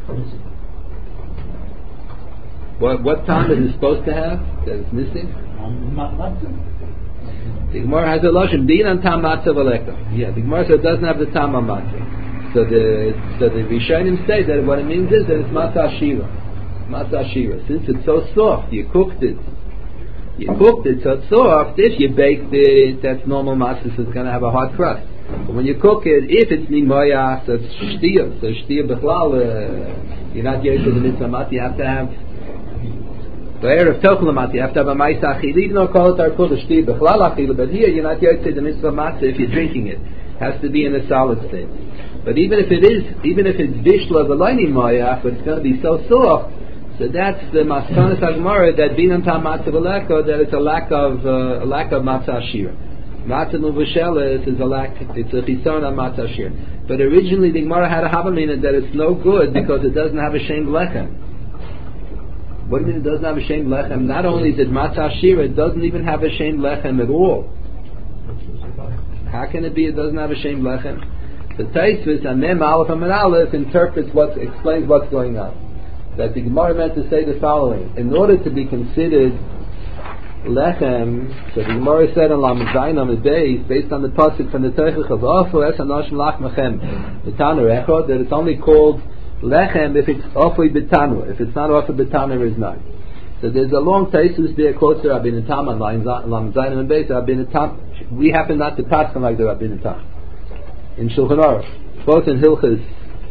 What what time is it supposed to have that it's missing? Um, matzah. The Gemara has a lashon din on tam matzah v'leka. Yeah, the Gemara says it doesn't have the tam on matzah. So the so the Rishonim say that what it means is that it's matzah shira. Matzah shira. Since it's so soft, you cooked it. You cooked it so it's soft. If you baked it, that's normal matzah, so it's going to have a hard crust. But when you cook it, if it's nimayah, so it's shtiyah. So shtiyah b'chlal, uh, you're not yotze the mitzvah matzah. You have to have the erev tochel matzah. You have to have a ma'isa achila. Even though call it arkul shtiyah b'chlal achila, but here you're not yotze the mitzvah matzah if you're drinking it. It has to be in a solid state. But even if it is, even if it's bishla v'lo nimayah, but it's going to be so soft. So that's the Maskanas Agmara that Binan Tam Matzah V'Leka, that it's a lack of uh, a lack of Matzah Ashir. Matzah Muvusheles is a lack, it's a Chisaron on Matzah Ashir. But originally the Gemara had a Havamina that it's no good because it doesn't have a Shem Lechem. What do you mean it doesn't have a Shem Lechem? Not only is it Matzah Ashir, it doesn't even have a Shem Lechem at all. How can it be it doesn't have a Shem Lechem? The Taisvis and Mem Aleph Amud Aleph interprets what, explains what's going on. That the Gemara meant to say the following: in order to be considered lechem, so the Gemara said on Lamed Zayin Amud Beis, based on the pasuk from the Teichel of Ofu Es Hanoshim Lachmechem B'Tanur Echad, that it's only called lechem if it's Ofu B'Tanur. If it's not Ofu B'Tanur, it's not. So there's a long Teisus there quotes the Rabbeinu Tam on Lamed Zayin Amud Beis. Rabbeinu Tam, we happen not to pass them like the Rabbeinu Tam in Shulchan Aruch, both in Hilchos.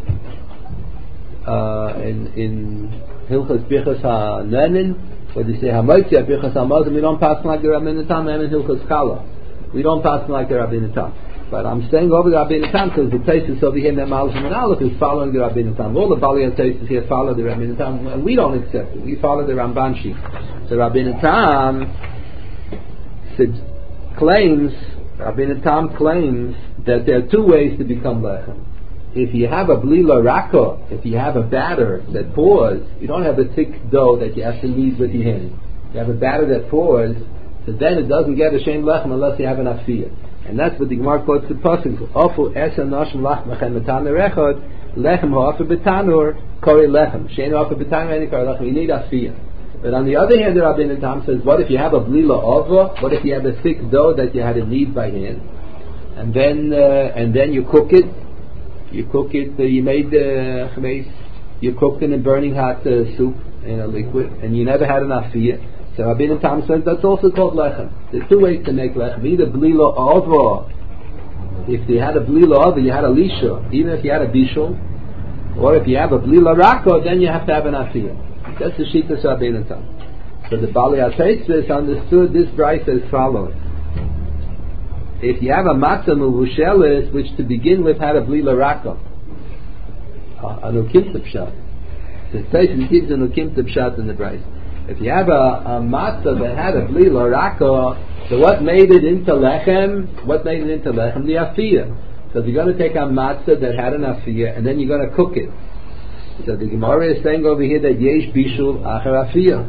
Uh, in in Hilchos Birchas HaNenin, where they say Hamoitzi Birchas HaMazim, we don't pass like the Rabbeinu Tam, and in Hilchos Chala, we don't pass like the Rabbeinu Tam. But I'm saying over the Rabbeinu Tam because the places over here in Mem Aleph and Aleph is following the Rabbeinu Tam. All the Bali places here follow the Rabbeinu Tam, and we don't accept it. We follow the Rambanshi. So Rabbeinu Tam claims, Rabbeinu Tam claims that there are two ways to become lechem. If you have a blila raka, if you have a batter that pours, you don't have a thick dough that you have to knead with your hand. You have a batter that pours, so then it doesn't get a shem lechem unless you have an afiyah. And that's what the Gemara quotes the pasuk: "Ofu esa noshim lachmechem betanur echad, lechem ha'afu betanur kori lechem. Shein ha'afu betanur any kori lechem." You need afiyah. But on the other hand, the Rabbeinu Tam says, what if you have a blila ova? What if you have a thick dough that you had to knead by hand, and then uh, and then you cook it? You cook it, uh, you made the uh, chmeis, you cooked it in burning hot uh, soup in a liquid, and you never had an afiyah. So Rabbeinu Tam says that's also called lechem. There's two ways to make lechem. Either blila ova, if you had a blila ova, you had a lisha, even if you had a bishul, or if you have a blila raka, then you have to have an afiyah. That's the shittas Rabbeinu Tam. So the Bali HaTeisves understood this brayta as follows. If you have a matzah muvusheles, which to begin with had a blila raka, an ukimta pshat. The Teisus gives an ukimta pshat in the brayta. If you have a, a matzah that had a blila raka, so what made it into lechem? What made it into lechem? The afiyah. So you're going to take a matzah that had an afiyah, and then you're going to cook it. So the Gemara is saying over here that yesh bishul acher afiyah.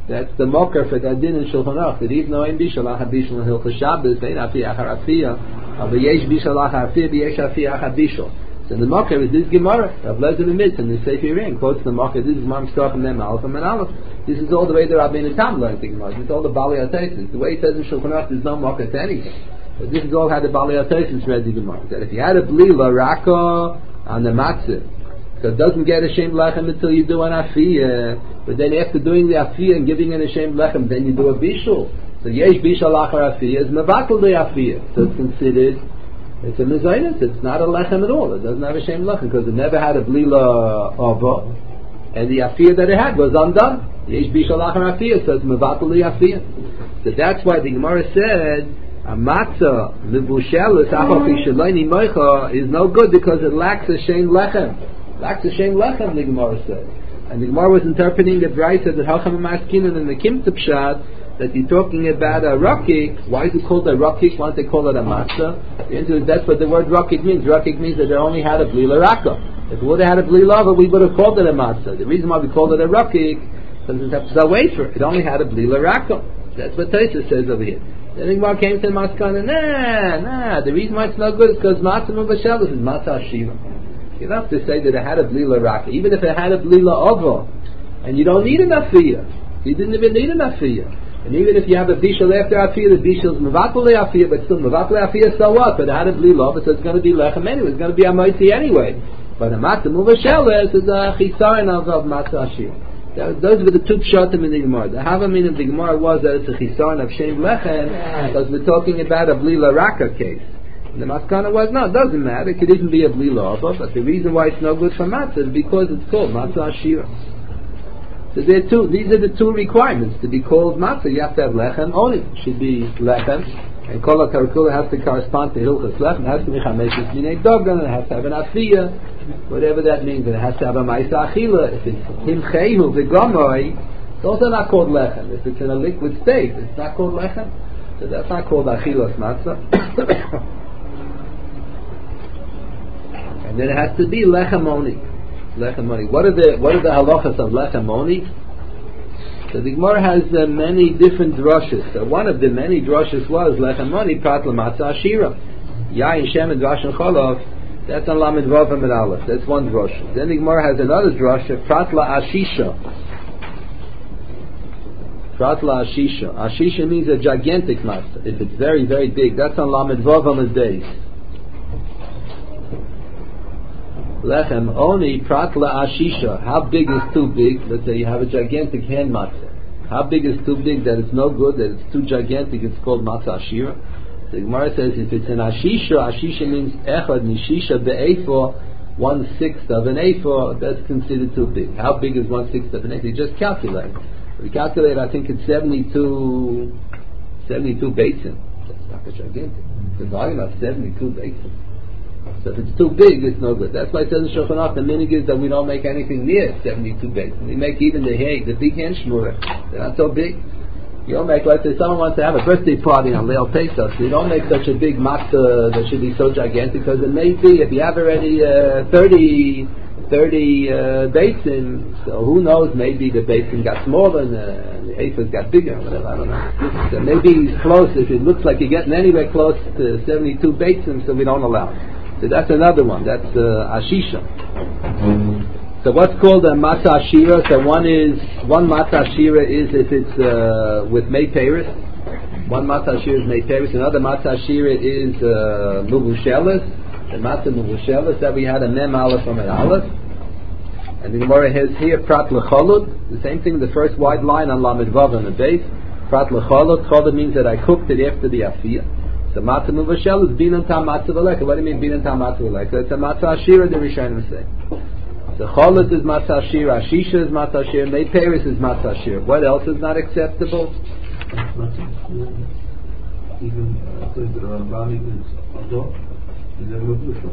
That's the mocker for that din in Shulchan Aruch. That even though in bishul achar bishul in Hilchos Shabbos, vein afi achar afiyah, but yesh bishul achar afiyah, yesh afiyah achar bishul. So the mocker is this Gemara. Rav Lezer Mitz and the Sefer Ring quotes the mocker. This is Mam Shtar from them Aleph and Aleph. This is all the way the Rabbeinu Tam learns the Gemara. This is all the Bali Ateisus. The way it says in Shulchan Aruch, there's no mocker to anything. But this is all how the Bali Ateisus read the Gemara. That if you had a blila raka on the matzah, so it doesn't get a shem lechem until you do an afiyah. But then after doing the afiyah and giving an a shem lechem, then you do a bishul. So yesh bishul achar afiyah is mevatel the afiyah. So it's considered, it's a mezainis. It's not a lechem at all. It doesn't have a shem lechem because it never had a blila ava, and the afiyah that it had was undone. Yesh bishul achar afiyah, so it's mevatel the afiyah. So that's why the Gemara said a matzah mevushelis achafi shaloini moicha is no good because it lacks a shem lechem. Lacks a shem lechem, the Gemara said. And the Gemara was interpreting the Brayta that Hacham Maskinan and the Kimtz Pshat that you're talking about a rakik. Why is it called a rakik? Why don't they call it a matzah? That's what the word rakik means. Rakik means that it only had a blila raka. If it would have had a blila raka, we would have called it a matzah. The reason why we called it a rakik because it has to wait for it. It only had a blila raka. That's what Taisa says over here. Then the Gemara came to the Maskana. Nah, nah. The reason why it's not good is because matzah mubashelis is matzah shiva. You don't have to say that it had a blila raka. Even if it had a blila ova, and you don't need an afiyah, you didn't even need an afiyah. And even if you have a bishul after afiyah, the bishul is mevatel afiyah, but still mevatel afiyah, so what? But it had a blila ova, so it's going to be lechem anyway. It's going to be a moitzi anyway. But a matzah muvasheles is a chisaron of, of matzah ashir. Those were the two pshatim in the Gemara. The havamin of the Gemara was that it's a chisaron of shem lechem because we're talking about a blila raka case. And the maskana was, no, it doesn't matter. It could even be a blila, but the reason why it's no good for matzah is because it's called matzah ashira. So there are two, these are the two requirements to be called matzah. You have to have lechem, only it should be lechem, and kol ha-karkula has to correspond to hilchas lechem. It has to be chameshes minei dogan, and it has to have an afiyah, whatever that means, and it has to have a ma'isa achila. If it's himchehu v'gomoi, it's also not called lechem. If it's in a liquid state, it's not called lechem. So that's not called achilas matzah. And then it has to be lechem oni. Lechem oni. What are the what are the halachas of lechem oni? So the Gemara has uh, many different drushes. So one of the many drushes was lechem oni prat lematzah ashira. Yain shem and drash and cholav. That's on lamed vav and aleph. That's one drush. Then the Gemara has another drush, prat la ashisha. Prat la ashisha. Ashisha means a gigantic matzah. If it's very very big, that's on lamed vav and days. Lechem oni prat la ashisha. How big is too big? Let's say you have a gigantic hand matzah. How big is too big that it's no good, that it's too gigantic? It's called matzah ashira. The Gemara says if it's an ashisha, ashisha means echad nishisha be'efor, one sixth of an efor. That's considered too big. How big is one sixth of an efor? You just calculate. We calculate. I think it's seventy-two, seventy-two basin. That's not a gigantic. We're talking about seventy-two basin. So if it's too big, it's no good. That's why it says in Shulchan Aruch the minig is that we don't make anything near seventy-two basin. We make even the hay, the big hand shmurah. They're not so big. You don't make, let's say someone wants to have a birthday party on Leil Pesach, so you don't make such a big matzah that should be so gigantic, because it may be, if you have already uh, thirty, thirty uh, basin, so who knows, maybe the basin got smaller and uh, the Ephah's got bigger, whatever, I don't know. So maybe it's close, if it looks like you're getting anywhere close to seventy-two basin, so we don't allow it. So that's another one. That's uh, ashisha. So what's called a matzah ashira? So one is one matzah ashira is if it's uh, with mei peris. One matzah ashira is mei peris. Another matzah ashira is uh, muvushelis. The matzah muvushelis that we had a mem aleph from an aleph. And the Gemara has here prat lecholud. The same thing. The first wide line on lamed vav on the base. Prat lecholud. Cholud means that I cooked it after the afiyah. So matzah muvashel is binan tam matzah v'leka. What do you mean binan tam matzah v'leka? It's a matzah ashira, the Rishonim say. So cholet is matzah ashira, ashisha is matzah ashira, mei peris is matzah ashira. What else is not acceptable? Even after the Rambam is adult, is a muvusha.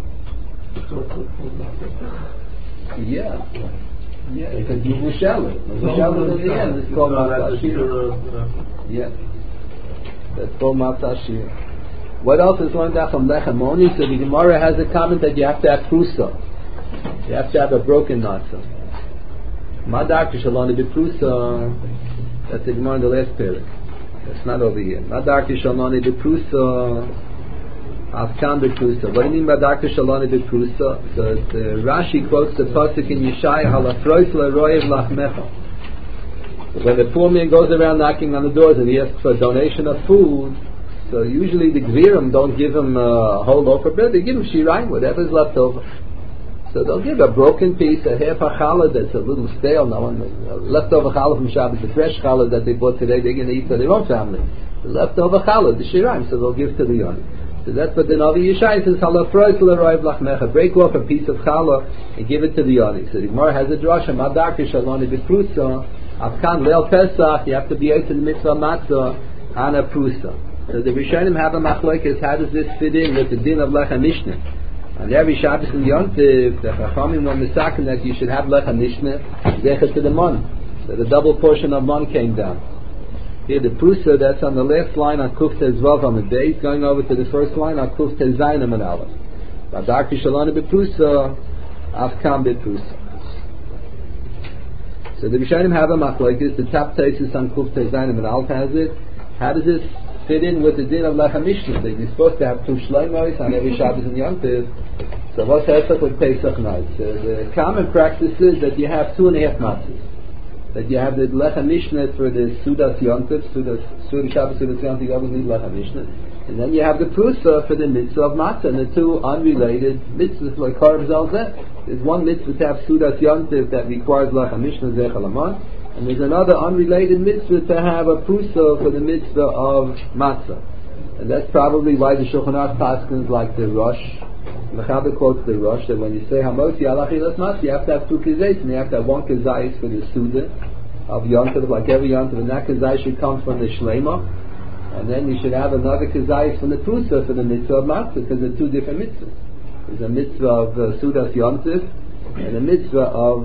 Yeah. Yeah, because muvashel. Muvashel in the end is called matzah ashira. Yeah. That's called matzah ashira. What else is learned out from lechem oni? So the Gemara has a comment that you have to have prusa. You have to have a broken matzah. Madar kishaloni b'prusa. That's the Gemara in the last period. That's not over here. Madarke Shaloni de Prusa, Afkan de Prusa. What do you mean by Madarke Shaloni de Prusa? So the Rashi quotes the pasuk in Yeshaya, Halafrois leroyev lachmecha. When the poor man goes around knocking on the doors and he asks for a donation of food, so usually the Gvirim don't give him a whole loaf of bread, they give him shirayim, whatever's left over. So they'll give a broken piece, a half a challah that's a little stale, no one, uh, leftover challah from Shabbos, the fresh challah that they bought today, they're going to eat for their own family. The leftover challah, the shirayim, so they'll give to the yoni. So that's what the Navi Yeshaya says, halafrois l'roiv lachmecha, break off a piece of challah and give it to the yoni. So the Gemara has a drasha, madarke shaloni b'prusa, afkan leil pesach, you have to be out in the mitzvah matzah, on a prusa. So the Rishonim have a machlokes, how does this fit in with the din of lecha mishnah? And every Shabbos and Yom Tov, the Chachamim were misaken that you should have lecha mishnah, zecher to the mon. So the double portion of mon came down. Here the prusa, that's on the last line on Kuf Tezvav on the base, going over to the first line on Kuf Tezayim and Aleph. Madarke Shaloni b'prusa, afkam b'prusa. So the Rishonim have a machlokes, the top thesis on Kuf Tezayim and Aleph has it. How does this fit in with the din of lecha mishnah? You're supposed to have two shleimos on every Shabbos and Yom Tov. So what's hesach with Pesach night? So the common practice is that you have two and a half matzahs. That you have the lecha mishnah for the Sudas Yom Tov, Sudas Sudas Shabbos, Sudas Yom Tov, you always need lecha mishnah. And then you have the prusa for the mitzvah of matzah, and the two unrelated mitzvahs like Korv Zalzeh. There's one mitzvah to have Sudas Yom Tov that requires lecha mishnah zecher lamon, and there's another unrelated mitzvah to have a prusa for the mitzvah of matzah. And that's probably why the Shulchan Aruch paskins like the Rosh. Mechaber quotes the Rosh that when you say Hamotzi Alachilas Matzah, you have to have two kizayis, and you have to have one kizayis for the Suda of Yom Tov, like every Yom Tov, and that kizayis should come from the Shlema, and then you should have another kizayis from the prusa for the mitzvah of matzah, because they're two different mitzvahs. There's a mitzvah of uh, Sudas Yom Tov, and a mitzvah of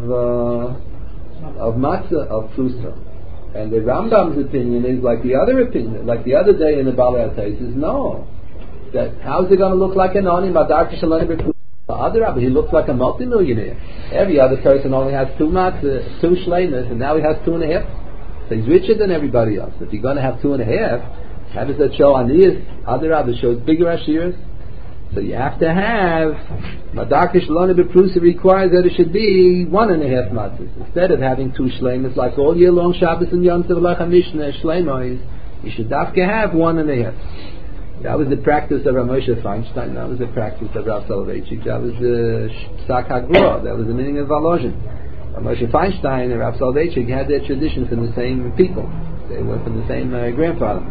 uh, of matzah, of prusa. And the Rambam's opinion is like the other opinion, like the other day in the Balei HaTais is no. That how's it going to look like an oni? Madarke Shaloni b'prusa. Other Rabbi, he looks like a multimillionaire. Every other person only has two matzah, two shleimas, and now he has two and a half. So he's richer than everybody else. If you're going to have two and a half, how does that show aniyas? Other Rabbi shows bigger ashiras. So you have to have Madarke Shaloni b'prusa requires that it should be one and a half matzahs instead of having two shleimas like all year long Shabbos and Yom Tov lecha mishnah shleimos. You should dafke have one and a half. That was the practice of Rav Moshe Feinstein. That was the practice of Rav Soloveitchik. That was the Psak HaGvura. That was the meaning of Volozhin. Rav Moshe Feinstein and Rav Soloveitchik had their tradition from the same people. They were from the same uh, grandfather.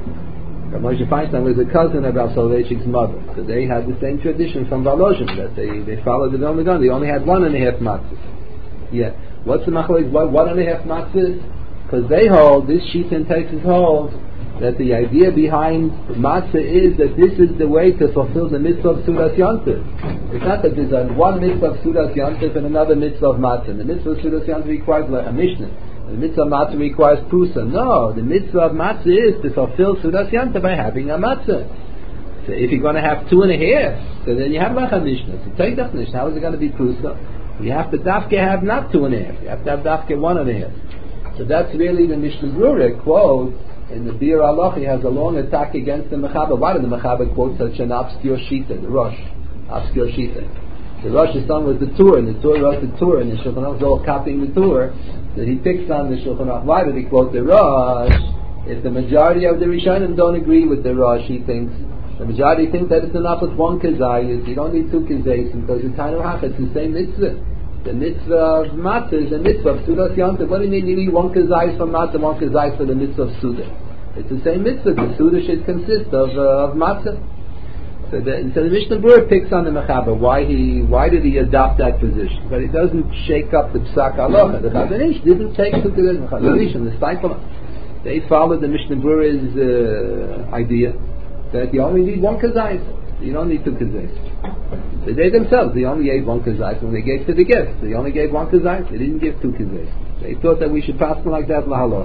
Rav Moshe Feinstein was a cousin of Rav Soloveitchik's mother. So they had the same tradition from Volozhin, that they, they followed the Vilna Gaon. They only had one and a half matzahs. Yeah. What's the machlokes? What one and a half matzahs? Because they hold, this Shitan takes his hold, that the idea behind matzah is that this is the way to fulfill the mitzvah of Sudas Yom Tov. It's not that there's a one mitzvah of Sudas Yom Tov and another mitzvah of matzah. The mitzvah of Sudas Yom Tov requires a mishnah. The mitzvah of matzah requires prusa. No, the mitzvah of matzah is to fulfill Sudas Yom Tov by having a matzah. So if you're going to have two and a half, so then you have lecha mishnah. So take that mishnah. How is it going to be prusa? You have to dafke have not two and a half. You have to have dafke one and a half. So that's really the Mishnah Berurah quote. In the Bir Allah, he has a long attack against the Mechaber. Why did the Mechaber quote such an obscure shita, the Rosh? Obscure shita. The Rosh's son was the Tur, and the Tur wrote the Tur, and the Shulchan Aruch was all copying the Tur. So he picks on the Shulchan Aruch. Why did he quote the Rosh? If the majority of the Rishonim don't agree with the Rosh, he thinks, the majority think that it's enough with one kazayis. You don't need two kazayis, because the Tainu Hach, it's the same mitzvah. The mitzvah of matzah is the mitzvah of Sudas Yom Tov. What do you mean? You need one kazayis for matzah, one kazayis for the mitzvah of Suda. It's the same mitzvah. The Suda should consist of uh, of matzah. So the, so the Mishnah Berurah picks on the Mechaber. Why he why did he adopt that position? But it doesn't shake up the Psak Halacha. The Chazon Ish didn't take to the Chazon Ish and the Steipler. They followed the Mishnah Berurah's uh, idea that you only need one kazayis. You don't need two kazayis. So they themselves, they only gave one kazayis when they gave to the guests. They only gave one kazayis. They didn't give two kazayis. They thought that we should pass them like that lahalo.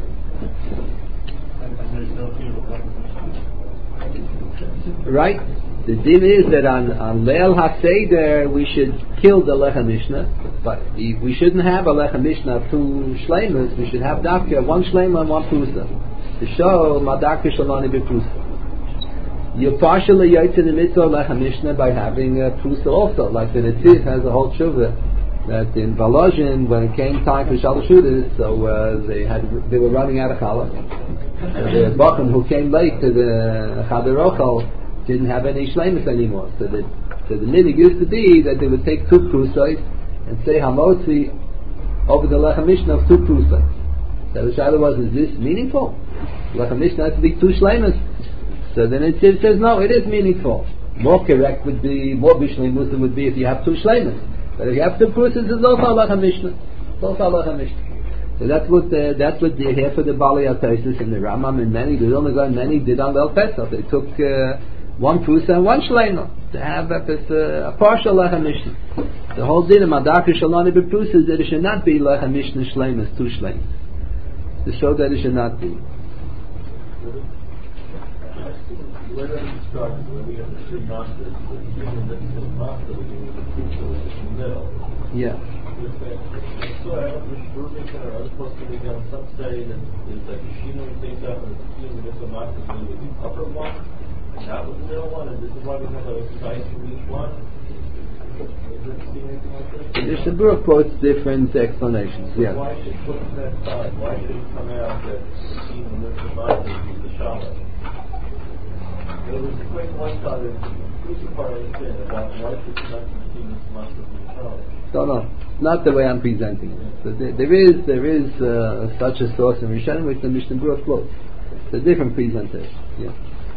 Right? The din is that on, on Leil HaSeder we should kill the Lechem Mishnah, but we shouldn't have a Lechem Mishnah of two shleimas. We should have Dafka, one shleima and one prusa, to show Madaka Shalani B'Prusa. You partially yaitz in the mitzvah of Lechem Mishnah by having a prusa also, like the Netziv has a whole tshuva that in Valozhin, when it came time for Shalashudas, so uh, they had they were running out of challah. The Bacham who came late to the Chader Rochel didn't have any shleimus anymore. So the so the minig used to be that they would take two prusais and say Hamotzi over the Lechem Mishnah of two prusais. So the shadow was, is this meaningful? Lechem Mishnah has to be two shleimus. So then it says no, it is meaningful. More correct would be, more bishleimus would be if you have two shleimus. But if you have two prusais, it's also Lechem Mishnah. It's also Lechem Mishnah. So that's what the, that's what they hear for the Bali Ataisis and the Rambam and many, the only guy many did on the El Pesach. They took uh, one prusa and one shleima to have a, a partial Lechem Mishnah. The whole din of Madaka Shalani B'Prusa is that it should not be Lechem Mishnah shleimas, two shleimas. To show that it should not be. Where does it start? When we understood Master, the human that is Master, we do the Prusa in the middle. Yeah. So I don't know or other posted again. Some say that there's like a Shino we take up and the human that is Master with the upper one. That was the middle one, and this is why we have a size for each one. The Shabur quotes different explanations. So yeah. Why should it put that side? Why should it come out that even this divides is the Shabbat? There was a quick one side of the crucial part of the thing about why should it not be this much of the Shabbat? No, no, not the way I'm presenting it. So there, there is there is uh, such a source in Rishonim which the Mishnah Berurah quotes. It's a different presentation. Yeah.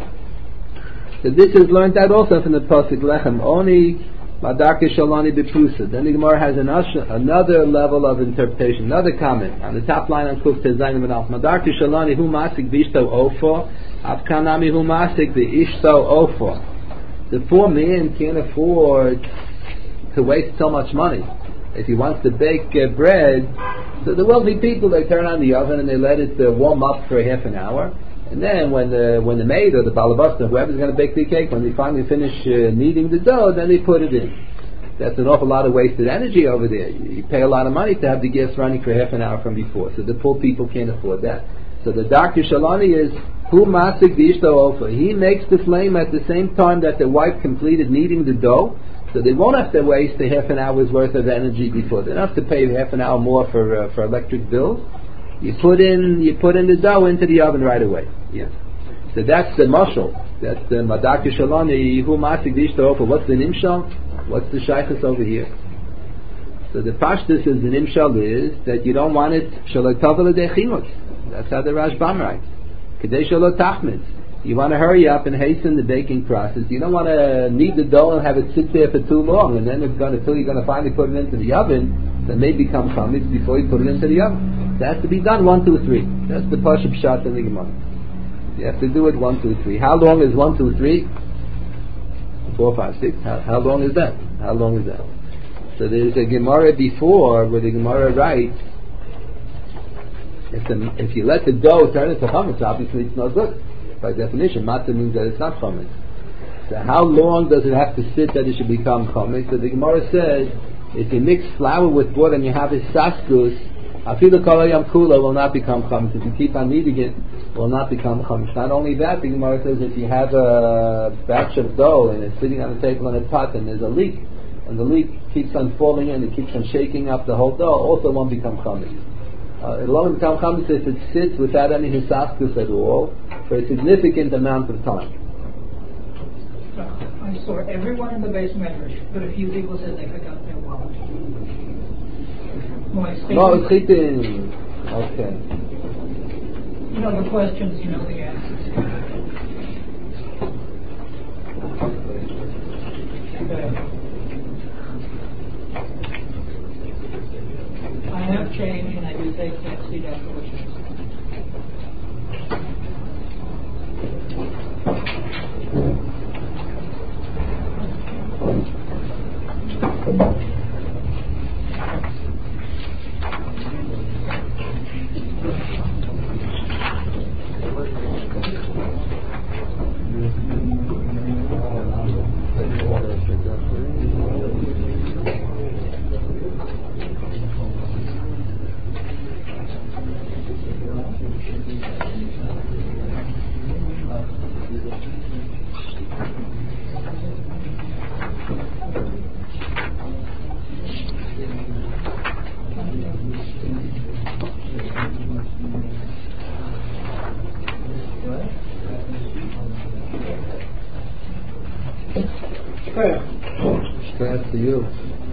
So this is learned out also from the Pasuk Lechem Oni Madaka Shalani B'Prusa. Then the Gemara has an usher, another level of interpretation, another comment on the top line on Kuf Tezayin and Alf. Madaka Shalani Hu Masik V'Ishto Ofo Afkanami Hu Masik V'Ishto Ofo. The poor man can't afford to waste so much money. If he wants to bake uh, bread, so the wealthy people, they turn on the oven and they let it uh, warm up for half an hour. And then when the when the maid or the balabasta, whoever's going to bake the cake, when they finally finish uh, kneading the dough, then they put it in. That's an awful lot of wasted energy over there. You, you pay a lot of money to have the gas running for half an hour from before. So the poor people can't afford that. So the Doctor Shalani is Hu Masik V'Ishto Ofa. He makes the flame at the same time that the wife completed kneading the dough. So they won't have to waste a half an hour's worth of energy before. They don't have to pay half an hour more for uh, for electric bills. You put in you put in the dough into the oven right away. Yeah. So that's the mashal. That's the Madaka Shalani Hu Masik V'Ishto Ofa. What's the nimshal? What's the shaykhus over here? So the pashtus is the nimshal is that you don't want it shalotavah l'dechimot. That's how the Rashbam writes. Kadei shalot tachmitz. You want to hurry up and hasten the baking process. You don't want to knead the dough and have it sit there for too long, and then it's going to, until you're going to finally put it into the oven, that may become chametz before you put it into the oven. It has to be done one, two, three. That's the pashup shot in the Gemara. You have to do it one, two, three. How long is one, two, three? Four, five, six. How, how long is that? How long is that? So there's a Gemara before where the Gemara writes, if, the, if you let the dough turn into chametz, obviously it's not good. By definition, matzah means that it's not chametz. So how long does it have to sit that it should become chametz? So the Gemara says, if you mix flour with water and you have a saskus, afilu kol hayam kula will not become chametz. If you keep on kneading it, it will not become chametz. Not only that, the Gemara says if you have a batch of dough and it's sitting on the table in a pot and there's a leak, and the leak keeps on falling in, it keeps on shaking up the whole dough, also won't become chametz. Uh, it will only become chametz if it sits without any hisaskus at all for a significant amount of time. I saw everyone in the base medrash, but a few people said they forgot their wallet. No, it's chitin. Okay. You know the questions, you know the answers. Okay. I have changed and I do take sexy definitions. Stress to you.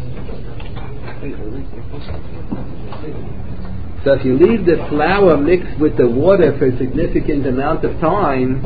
So if you leave the flour mixed with the water for a significant amount of time,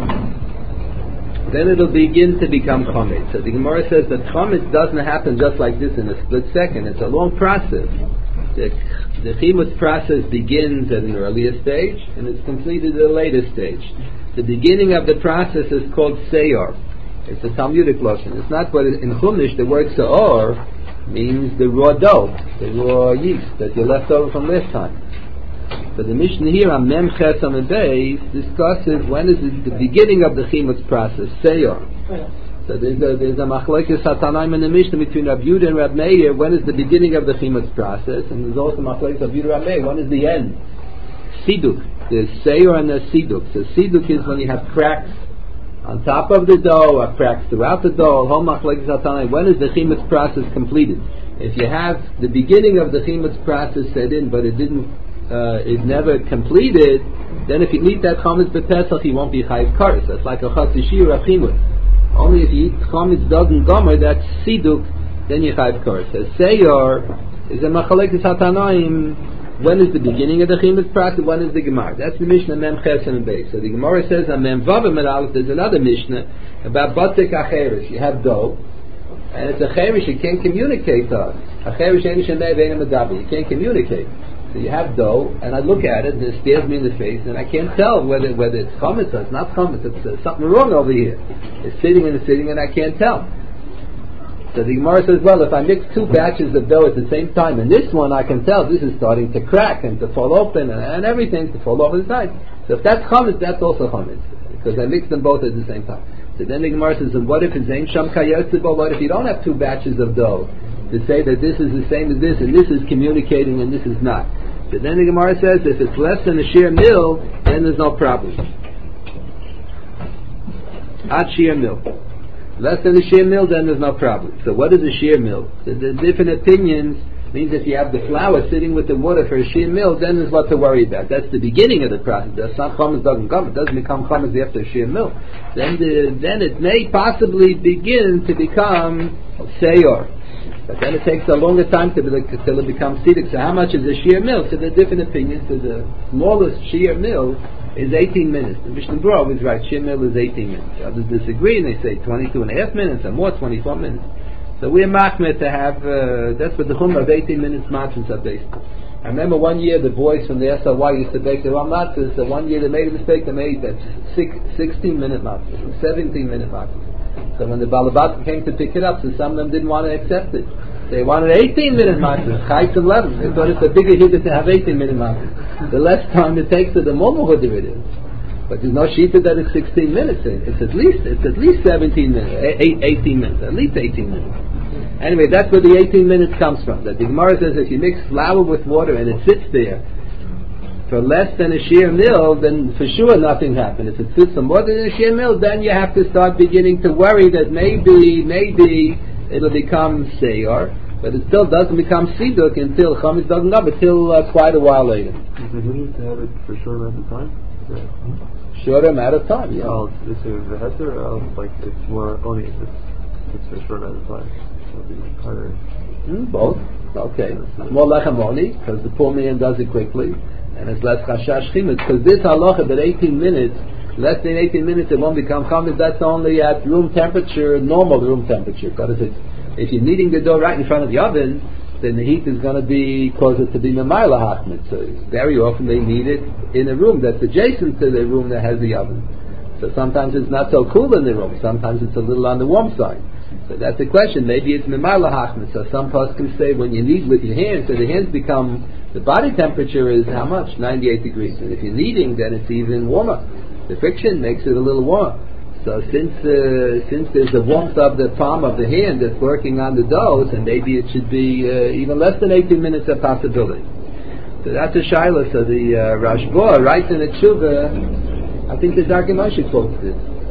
then it'll begin to become chometz. So the Gemara says that chometz doesn't happen just like this in a split second. It's a long process. The, the chimutz process begins at an earlier stage and it's completed at a later stage. The beginning of the process is called seyor. It's a Talmudic lotion. It's not what in Chumash the word seor means the raw dough, the raw yeast that you left over from last time. So the Mishnah here on Mem Ches Amud Beis discusses when is it the beginning of the chimutz process, seyor. So there's a there's a machlokes hatanaim in the Mishnah between Rabbi Yehuda and Rabbi Meir. When is the beginning of the chimutz process? And there's also machlokes Rabbi Yehuda and Rabbi Meir. When is the end? Siduk. There's seyor and there's siduk. So siduk is when you have cracks on top of the dough, or cracks throughout the dough. Whole machlokes hatanaim. When is the chimutz process completed? If you have the beginning of the chimutz process set in, but it didn't, uh, it never completed, then if you eat that chametz b'Pesach, you won't be chayiv kares. That's like a chasishir of chimutz. Only if you eat chametz dozen gomer, that's siduk, then you chayiv kares. So seyor is a machlokes hatanaim. When is the beginning of the chimutz process? When is the gemar? That's the Mishnah Mem Ches and Beis. So the Gemara says on Mem Vav and Aleph, there's another Mishnah about batek acheres. You have dough, and it's a cheresh. You can't communicate to us. Acheres ein shemei ve'ein medaber. You can't communicate. So you have dough, and I look at it, and it stares me in the face, and I can't tell whether whether it's chametz or it's not chametz. It's uh, something wrong over here. It's sitting and it's sitting, and I can't tell. So the Gemara says, well, if I mix two batches of dough at the same time, and this one I can tell this is starting to crack and to fall open and, and everything to fall over the side. So if that's chametz, that's also chametz, because I mixed them both at the same time. So then the Gemara says, and what if it's ein sham kayotzibo? What if you don't have two batches of dough to say that this is the same as this and this is communicating and this is not? So then the Gemara says, if it's less than a shear mil, then there's no problem. Ad shear mil. Less than a shear mil, then there's no problem. So what is a shear mil? The, the different opinions means if you have the flour sitting with the water for a shear mil, then there's what to worry about. That's the beginning of the process. That's not chametz doesn't come. It doesn't become chametz after a shear mil. Then the, then it may possibly begin to become seyor. But then it takes a longer time till it, till it becomes siduk. So how much is a shear mil? So there are different opinions. So the smallest shear mil is eighteen minutes. The Mishnah Berurah is right. Shear mil is eighteen minutes. Others disagree and they say twenty-two and a half minutes or more, twenty-four minutes. So we're machmir to have, uh, that's what the chumrah of eighteen minutes matzahs are based on. I remember one year the boys from the S L Y used to bake their own matzahs. So one year they made a mistake. They made that sixteen minute matzahs, seventeen minute matzahs. So when the balabat came to pick it up, so some of them didn't want to accept it. They wanted eighteen minute matzahs, chayes eleven. They thought it's a bigger hit to have eighteen minute matzahs. The less time it takes, the more muhudir it is. But there's no shita that it's sixteen minutes. It's at least it's at least seventeen minutes, eighteen minutes, at least eighteen minutes. Anyway, that's where the eighteen minutes comes from. That the Gemara says if you mix flour with water and it sits there for less than a shear mil, then for sure nothing happened. If it sits for more than a shear mil, then you have to start beginning to worry that maybe, maybe it'll become seyor. But it still doesn't become siduk until chametz doesn't come until uh, quite a while later. Is it needed to have it for a short amount of time? Yeah. Short amount of time, yeah. Well, is it the heter or else like it's more only if it's, it's for a short amount of time? It'll be harder. Mm, both. Okay. More lechamoni because the poor man does it quickly, and it's less chashash chimutz because this halacha that eighteen minutes, less than eighteen minutes, it won't become chametz. That's only at room temperature, normal room temperature. Because if it's If you're kneading the dough right in front of the oven, then the heat is going to be cause it to be memayla hachmitz. So very often they knead it in a room that's adjacent to the room that has the oven. So sometimes it's not so cool in the room. Sometimes it's a little on the warm side. So that's the question. Maybe it's memayla hachmitz. So some poskim say when you knead with your hands, so the hands become the body temperature is how much? ninety-eight degrees. And if you're kneading, then it's even warmer. The friction makes it a little warmer. So since uh, since there's the warmth of the palm of the hand that's working on the dough, and maybe it should be uh, even less than eighteen minutes a possibility. So that's a shaila. So the uh, Rashba writes in a tshuva, I think the Darkei Moshe quotes this.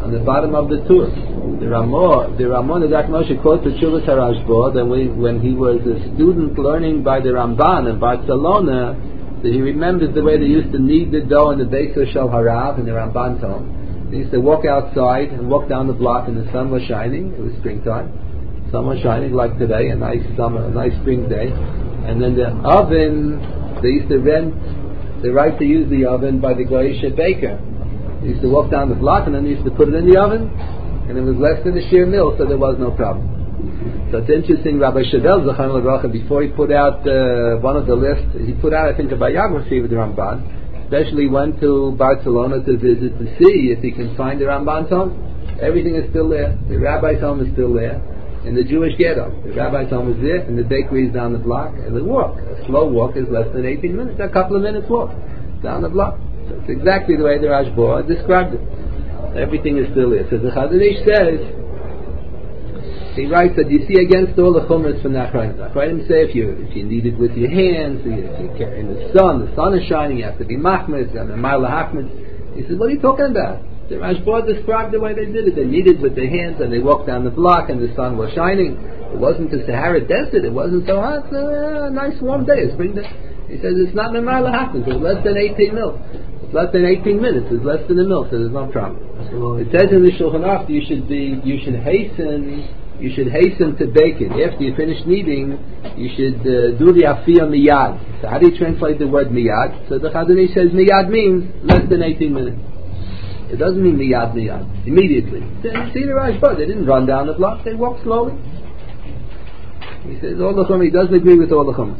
on the bottom of the tour. The Ramah, the Ramah, the Dak Moshe quotes the Chuvas HaRashba that we, when he was a student learning by the Ramban in Barcelona, that he remembered the way they used to knead the dough in the Beis Shel Harav in the Ramban's home. They used to walk outside and walk down the block, and the sun was shining. It was springtime. The sun was shining like today, a nice summer, a nice spring day. And then the oven, they used to rent the right to use the oven by the Goyish baker. They used to walk down the block, and then they used to put it in the oven, and it was less than a sheer mill, so there was no problem. So it's interesting, Rabbi Shadel Zachar L'Bracha, before he put out uh, one of the lists, he put out, I think, a biography of the Ramban, especially went to Barcelona to visit to see if he can find the Ramban's home. Everything is still there. The rabbi's home is still there. In the Jewish ghetto, the rabbi's home is there, and the bakery is down the block, and the walk, a slow walk, is less than eighteen minutes, a couple of minutes walk down the block. So it's exactly the way the Rashba described it. Everything is still there. So the Chazon Ish says, he writes that you see against all the chumras from Nachrayim. Nachrayim say if you if you need it with your hands, you, you carry in the sun, the sun is shining, you have to be machmed, you have to be ma'alahachmed. He says, what are you talking about? The Rashba described the way they did it. They kneaded with their hands and they walked down the block and the sun was shining. It wasn't the Sahara Desert, it wasn't so hot, it's a nice warm day, a spring day. He says it's not Memar Lahachman, it's less than eighteen mil. It's less than eighteen minutes, it's less than a mil, so there's no problem. It says in the Shulchan Aruch you should be, you should hasten, you should hasten to bake it. After you finish kneading, you should uh, do the Afiyah Miyad. So how do you translate the word Miyad? So the Chazon Ish says Miyad means less than eighteen minutes. It doesn't mean miyad miyad, immediately. Then see the Rashba, they didn't run down the block, they walked slowly. He says all the chumras, he doesn't agree with all the chumras.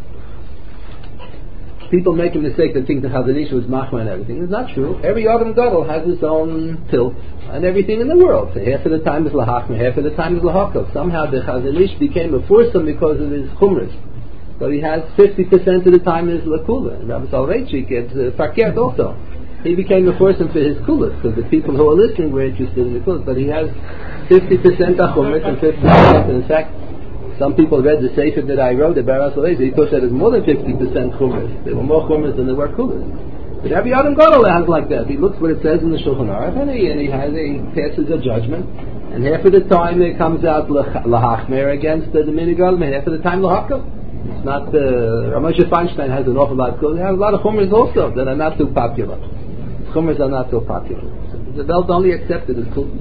People make a mistake that think the Chazon Ish was machma and everything. It's not true. Every Adam Gadol has his own tilt and everything in the world. So half of the time is lahachma, half of the time is lahakov. Somehow the Chazon Ish became a foursome because of his chumras. So he has fifty percent of the time is lakula. And Rabbi Soloveitchik gets uh, fakert also. He became a person for his kulas, because the people who are listening were interested in the kulas. But he has fifty percent of chumras and fifty percent. In fact, some people read the sefer that I wrote, the Baras Olezi, he thought that it's more than fifty percent chumras. There were more chumras than there were kulas. But every Adam Gadol has like that. He looks what it says in the Shulchan Aruch, and he, and he has a, he passes a judgment. And half of the time it comes out lahachmer against the Minig Gadol, and half of the time lahakam. It's not the uh, Ramoshe Feinstein has an awful lot of kulas. He has a lot of chumras also that are not too popular. Chumras are not so popular. The Welt only accepted as cool.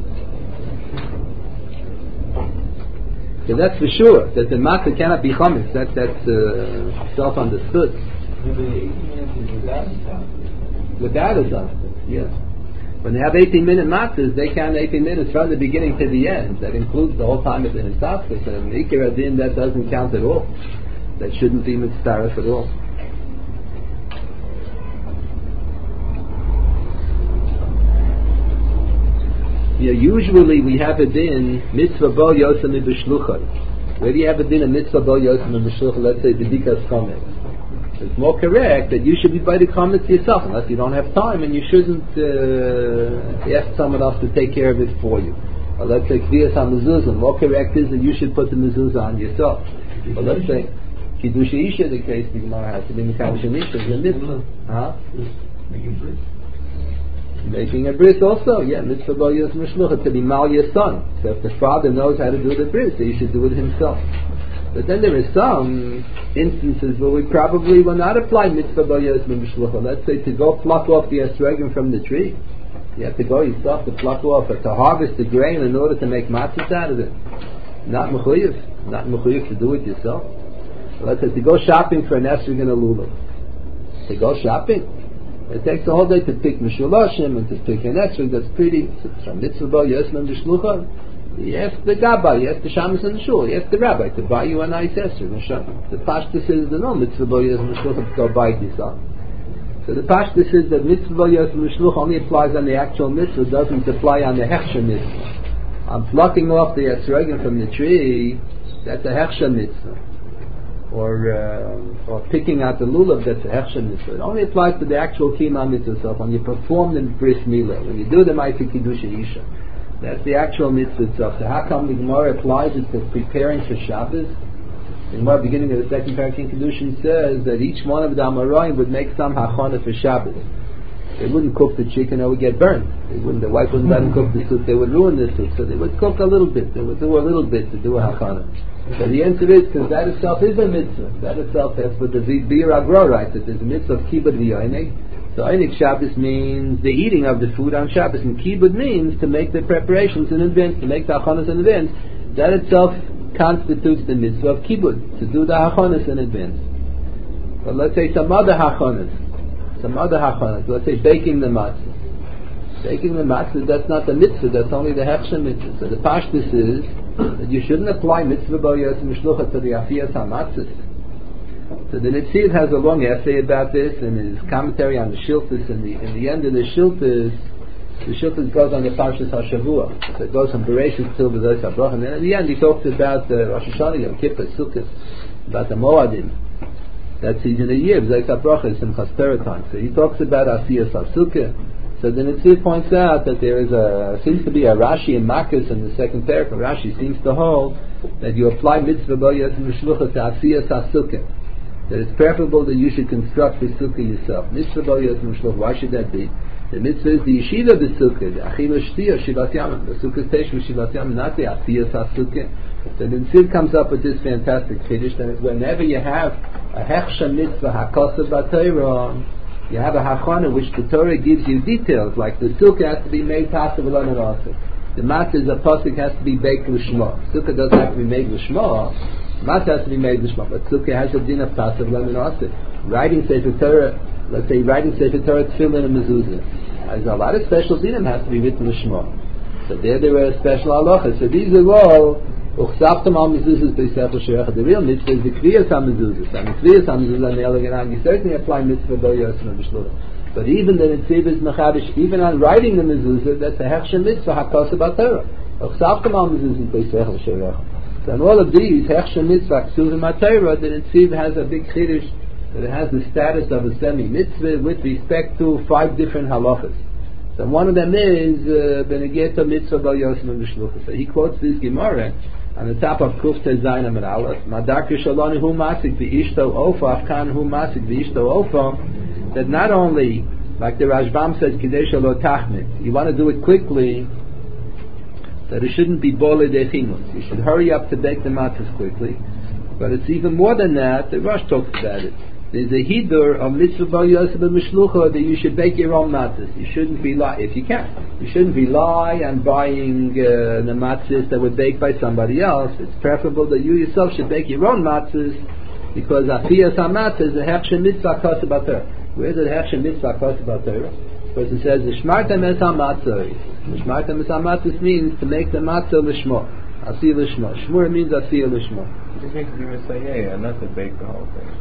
So that's for sure that the matzah cannot be chametz. That that's uh, self-understood. Without a time, yes. When they have eighteen-minute matzahs, they count eighteen minutes from the beginning to the end. That includes the whole time of the Hisaskos. And Ikar Adin, that doesn't count at all. That shouldn't be mitzvah at all. Yeah, usually we have a din mitzvah bo yosem b'shluchot. Where do you have a din a mitzvah bo yosem b'shluchot? Let's say the dikas chometz. It's more correct that you should be by the chometz yourself, unless you don't have time, and you shouldn't uh, ask someone else to take care of it for you. Or let's say kviyas hamezuzah. More correct is that you should put the mezuzah on yourself. But let's say kiddush isha, the case the Gemara has to be mekadosh isha, is a mitzvah. Huh? Making a bris also, yeah, mitzvah bo yos mishlucha, to be mal your son. So if the father knows how to do the bris, so he should do it himself. But then there are some instances where we probably will not apply mitzvah bo yos mishlucha. Let's say to go pluck off the esrogim from the tree. You have to go yourself to pluck off or to harvest the grain in order to make matzahs out of it. Not mechuyev, not mechuyev to do it yourself. So let's say to go shopping for an esrog and a lulav. To go shopping. It takes a whole day to pick Mishulashim and to pick an esrog that's pretty. So mitzvah bo yosem b'shlucha. You ask the gabbai, you ask the shamus and the shul, you ask the rabbi to buy you a nice esrog. The pashtus is the no mitzvah bo yosem b'shlucha to go buy it yourself. So the pashtus is that mitzvah bo yosem b'shlucha only applies on the actual mitzvah, doesn't apply on the hechsher mitzvah. I'm plucking off the esrogim from the tree. That's a hechsher mitzvah. Or uh, or picking out the lulav, that's a hechsher mitzvah. It only applies to the actual kima mitzvah itself. When you perform the bris milah, when you do the ma'aseh kiddush isha, that's the actual mitzvah itself. So how come the Gemara applies it to preparing for Shabbos? The Gemara, beginning of the second parak in Kiddushin, says that each one of the Amoraim would make some hachana for Shabbos. They wouldn't cook the chicken or it would get burnt. They wouldn't, the wife wouldn't let them cook the soup, they would ruin the soup. So they would cook a little bit, they would do a little bit to do a hachana. So the answer is, because that itself is a mitzvah. That itself, that's what the Bir Agro writes, that there's a mitzvah of kibbud v'yonik. So Einik Shabbos means the eating of the food on Shabbos, and kibbud means to make the preparations in advance, to make the hachanas in advance. That itself constitutes the mitzvah of kibbud, to do the hachanas in advance. But let's say some other hachanas, some other hachanas, let's say baking the matzah. Baking the matzah, that's not the mitzvah, that's only the hechsher mitzvah. So the pashtus is that you shouldn't apply mitzvah b'yos mishlucha to the afiyas hamatzahs. So the Netziv has a long essay about this in his commentary on the Shiltas. In the in the end of the Shiltas, the Shiltas goes on the Parshas HaShavua. So it goes from Bereshit till B'Zos HaBroch. And then in the end he talks about uh, Rosh Hashanah, Yom Kippur, Sukkot, about the Moadim. That season of the year, B'Zos HaBroch is Simchas Torah time. So he talks about Asiyas HaSukkah. So the Netziv points out that there is a, seems to be a Rashi in Makkas in the second paragraph. Rashi seems to hold that you apply mitzvah b'yos mishlucha to Asiyas HaSukkah. That it's preferable that you should construct the sukkah yourself. Mitzvah b'yos mishlucha. Why should that be? The mitzvah is the yeshiva b'sukkah, the achila shtiyah shivas yamim. The sukkah station with shivas yamim, not the asiyas ha'sukkah. So the Netziv comes up with this fantastic chiddush that whenever you have a hechsha mitzvah hakosa b'Torah, you have a hachana which the Torah gives you details, like the sukkah has to be made possible on an also. The matzah is a pasuk has to be baked l'shma. Sukkah doesn't have to be made l'shma. Matzah has to be made l'shma, but sukkah has a din of tasav lemon also. Writing Sefer Torah, let's say writing Sefer Torah tefillin and mezuzah. There's a lot of special dinim has to be written l'shma. So there there were special halachas. So these are all uchsaftam al mezuzahs b'yisrael sherecha. The real mitzvah is the kriyas al mezuzahs. And the kriyas al mezuzahs on the elegant, you certainly apply mitzvah b'yos and b'shlucha. But even the Netziv is mechadish, even on writing the mezuzah, that's a hechsher mitzvah hakosa b'Torah. Uchsaftam al mezuzahs b'yisrael sherecha. So in all of these, Hechsher Mitzvah, Ksuvim HaTorah, the Netziv has a big chiddush that it has the status of a semi-mitzvah with respect to five different halachas. So one of them is Benegeta Mitzvah B'Yos M'Mishlucha. So he quotes this Gemara on the top of Kuf Tezayin Amar Aleph, Madar Kishaloni Hu Masik V'Ishto Ofa, Afkan Hu Masik V'Ishto Ofa, that not only, like the Rashbam says, Kidei Shalo Tachmit, you want to do it quickly, that it shouldn't be bole dechimus. You should hurry up to bake the matzahs quickly. But it's even more than that. The Rosh talks about it. There's a hidur of mitzvah b'yosef b'mishlucha that you should bake your own matzahs. You shouldn't rely, if you can, you shouldn't rely on buying uh, the matzahs that were baked by somebody else. It's preferable that you yourself should bake your own matzahs, because afiyas hamatzah is a hechsher mitzvah kosa b'Torah. Where's the hechsher mitzvah kosa b'Torah? Because it says the shmartem es hamatzah. The shmartem es hamatzah means to make the matzah l'shmo, asiyah l'shmo. Shmur means asiyah l'shmo. You just need to do a sayeh, not to bake the whole thing.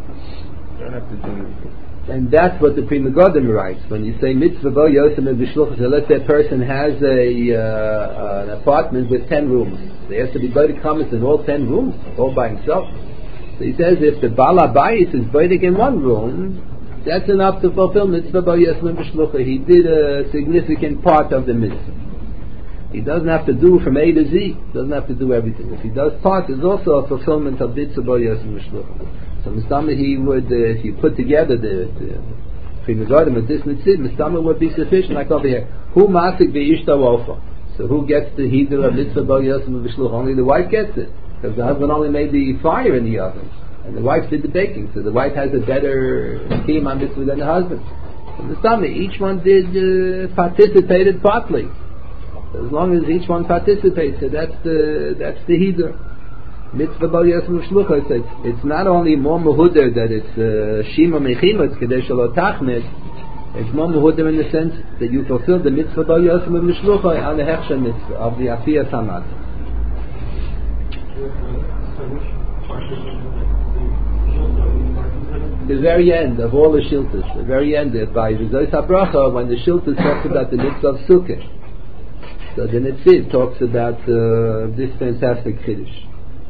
You don't have to do it. And that's what the Pri Megadim writes. When you say mitzvah bo yosem v'shlucha, so let's say a person has a uh, an apartment with ten rooms. There has to be body comments in all ten rooms, all by himself. So he says if the Bala Bayis is body in one room, that's enough to fulfill mitzvah bo yosem v'shlucha. He did a significant part of the mitzvah. He doesn't have to do from A to Z. He doesn't have to do everything. If he does part, there's also a fulfillment of mitzvah bo yosem v'shlucha. So Mistama he would, uh, if you put together the Pri Megadim with this Netziv, Mistama would be sufficient. Like over here, who masik v'ishto ofa? So who gets the hidur of mitzvah bo yosem v'shlucha? Only the wife gets it, because the husband only made the fire in the oven, and the wife did the baking. So the wife has a better scheme on mitzvah than the husband. So Mistama, each one did uh, participated partly. So as long as each one participates, so that's the that's the hidur. Mitzvah bo yosem v'shlucha, it's, it's not only more mehuder that it's shima mechima, it's kedei shelo tachmet, it's more mehuder in the sense that you fulfill the mitzvah bo yosem v'shlucha on the hechsher mitzvah of the afiyas hamatzah. The very end of all the shiltas, the very end of by B'Zos HaBracha, when the shiltas talks about the mitzvah of sukkah, so the Netziv talks about uh, this fantastic chiddush.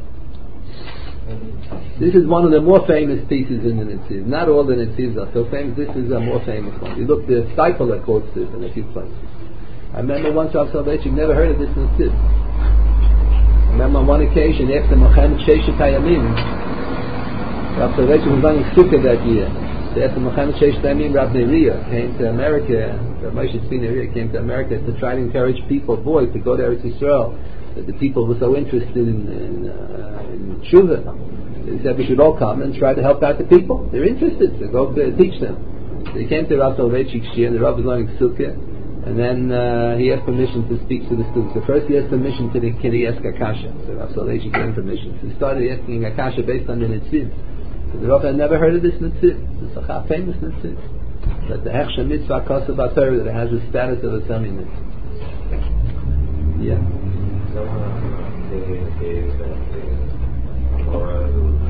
This is one of the more famous pieces in the Netziv. Not all the Netzivs are so famous. This is a more famous one. You look, the Stipler quotes this in a few places. I remember once Rav Soloveitchik never heard of this Netziv. I remember on one occasion after Mochem Sheshet Hayamim, Rav Soloveitchik was running sukkah that year. So after Mohammed Sheish Tamim, Rav Neriah came to America, Rav Moshe Tzvi Neriah came to America to try to encourage people, boys, to go to Eretz Yisrael. That the people were so interested in, in, uh, in Tshuva. He said we should all come and try to help out the people. They're interested, so go to teach them. So he came to Rav Soloveitchik Shir, and the Rav was learning Sukkah, and then uh, he asked permission to speak to the students. So first he asked permission to the kid, he asked Akasha. So Rav Soloveitchik gave him permission. So he started asking Akasha based on the Nitziv. So the Rav had never heard of this Nitziv. It's a famous Nitziv. That the Hechsha Mitzvah Kosa Batar, that it has the status of a Sami Mitzvah. Yeah. Someone gave that the Torah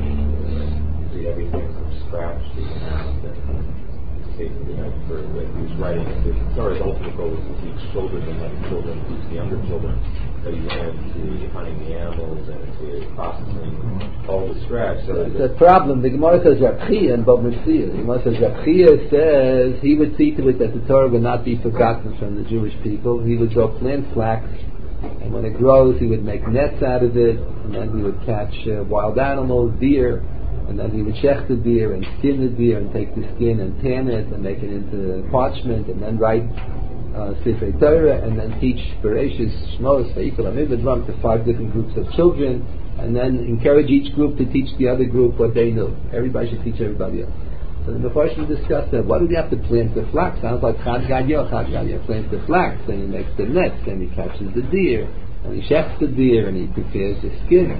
read everything from scratch to the mouth, and basically, like, for when he was writing it, the Torah's ultimate goal was to teach children and let children teach the younger children. But he went into hunting the animals and to processing all the scratch. So it's a problem. The Gemara says Reb Chia and Bob Metzia. The Gemara says Reb Chia says he would see to it that the Torah would not be forgotten from the Jewish people. He would go plant flax, and when it grows, he would make nets out of it, and then he would catch uh, wild animals, deer, and then he would shech the deer and skin the deer and take the skin and tan it and make it into parchment, and then write Uh, Sifrei Torah, and then teach Bereshis, Shmos, Vayikol, Amidvadram to five different groups of children, and then encourage each group to teach the other group what they know. Everybody should teach everybody else. So the Mefarshim discussed that. Why do we have to plant the flax? Sounds like Chad Gadyo. Chad Gadyo plants the flax, then he makes the nets, then he catches the deer, and he shechs the deer, and he prepares the skin.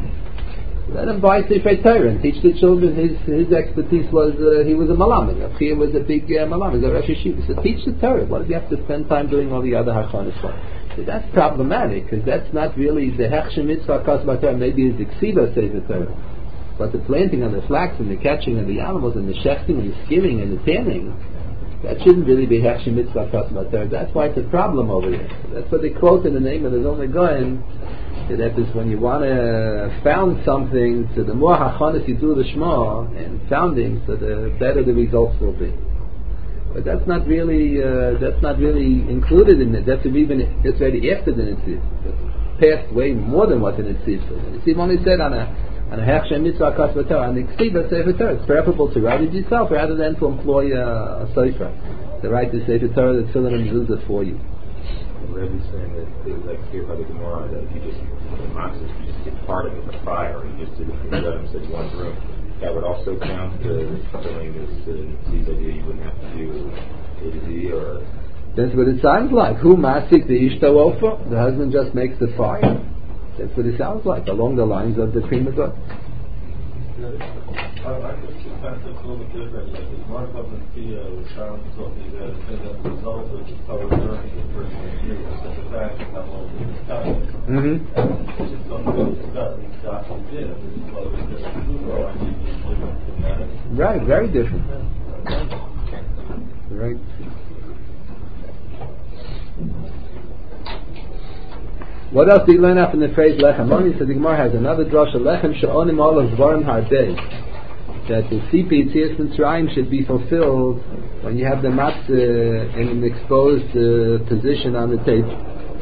Let him buy Sifrei Torah and teach the children. His his expertise was uh, he was a malamed. He was a big uh, malamed, a Rosh Yeshiva. So teach the Torah. What do you have to spend time doing all the other hachanas for? So that's problematic, because that's not really the hechsha mitzvah kasba Torah. Maybe it's the ksiva says the Torah, but the planting and the flax and the catching of the animals and the shechting and the skinning and the tanning, that shouldn't really be hechsha mitzvah kasba Torah. That's why it's a problem over here. That's what they quote in the name of the Zolnei Goyen. That is, when you want to found something, so the more hachanas you do the Shema and founding, so the better the results will be. But that's not really uh, that's not really included in it. That's even it's already after the Nitziv. Passed way more than what the Nitziv said. The Nitziv only said on a on a hechsha mitzvah kasva Torah, on the ksiva sefer Torah. It's preferable to write it yourself rather than to employ a, a sefer to write the sefer Torah that's filling in the it for you. Rebbe's saying that it was like here by the Gemara that if you just the matzah, you just get part of it in the fire, and you just did it from the instead of one room. That would also count to filling this uh, idea you wouldn't have to do A to Z or. That's what it sounds like. Who masik the ishta ofa? The husband just makes the fire. That's what it sounds like, along the lines of the prima donna. I think the fact that's a little bit different. Because Mark of the Sharon Sophie that said that the result of the power learning the first year was that the fact that how long it was coming. Mm-hmm. It's just something that was done and Joshua did. This is what was different. Right, very different. Right. What else do you learn out from the phrase lechem oni? So the Gemara has another drasha, lechem she'onim olav dvarim hardei, that the Sipi Yetzias Mitzrayim should be fulfilled when you have the matzah in an exposed uh, position on the table.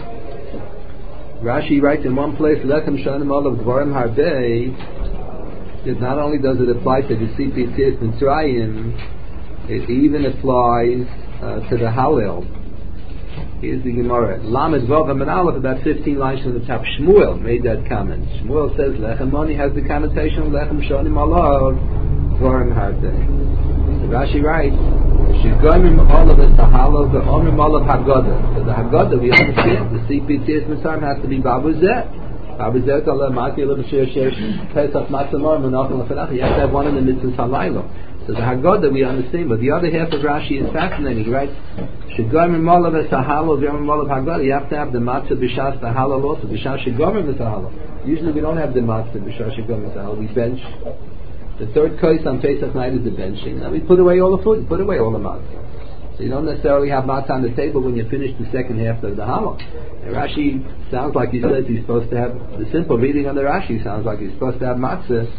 Rashi writes in one place, lechem she'onim olav dvarim hardei, that not only does it apply to the Sipi Yetzias Mitzrayim, it even applies uh, to the Hallel. Here's the Gemara. Lamed Vav and Aleph, about fifteen lines from the top. Shmuel made that comment. Shmuel says lechem oni has the connotation of lechem shonim alav dvarim hardei. Rashi writes, Shigomim olav es hahalo ve'omim olav haggadah. So the haggadah, we understand, the C P T S Mitzrayim has to be babu zeh. Babu zeh kala mati olav shir shir pesach matzamor menachem lefanach. You have to have one in the mitzvah halaylo. So the Haggadah we understand, but the other half of Rashi is fascinating. He writes, "Shegomer malav esahalo v'yomer malav Haggadah." You have to have the matzah b'shas tahalo also b'shas shegomer b'sahalo. Usually we don't have the matzah b'shas shegomer b'sahalo. We bench. The third kos on Pesach night is the benching, and we put away all the food, put away all the matzah. So you don't necessarily have matzah on the table when you finish the second half of the Hallel. And Rashi sounds like he says he's supposed to have, the simple reading on the Rashi sounds like he's supposed to have matzah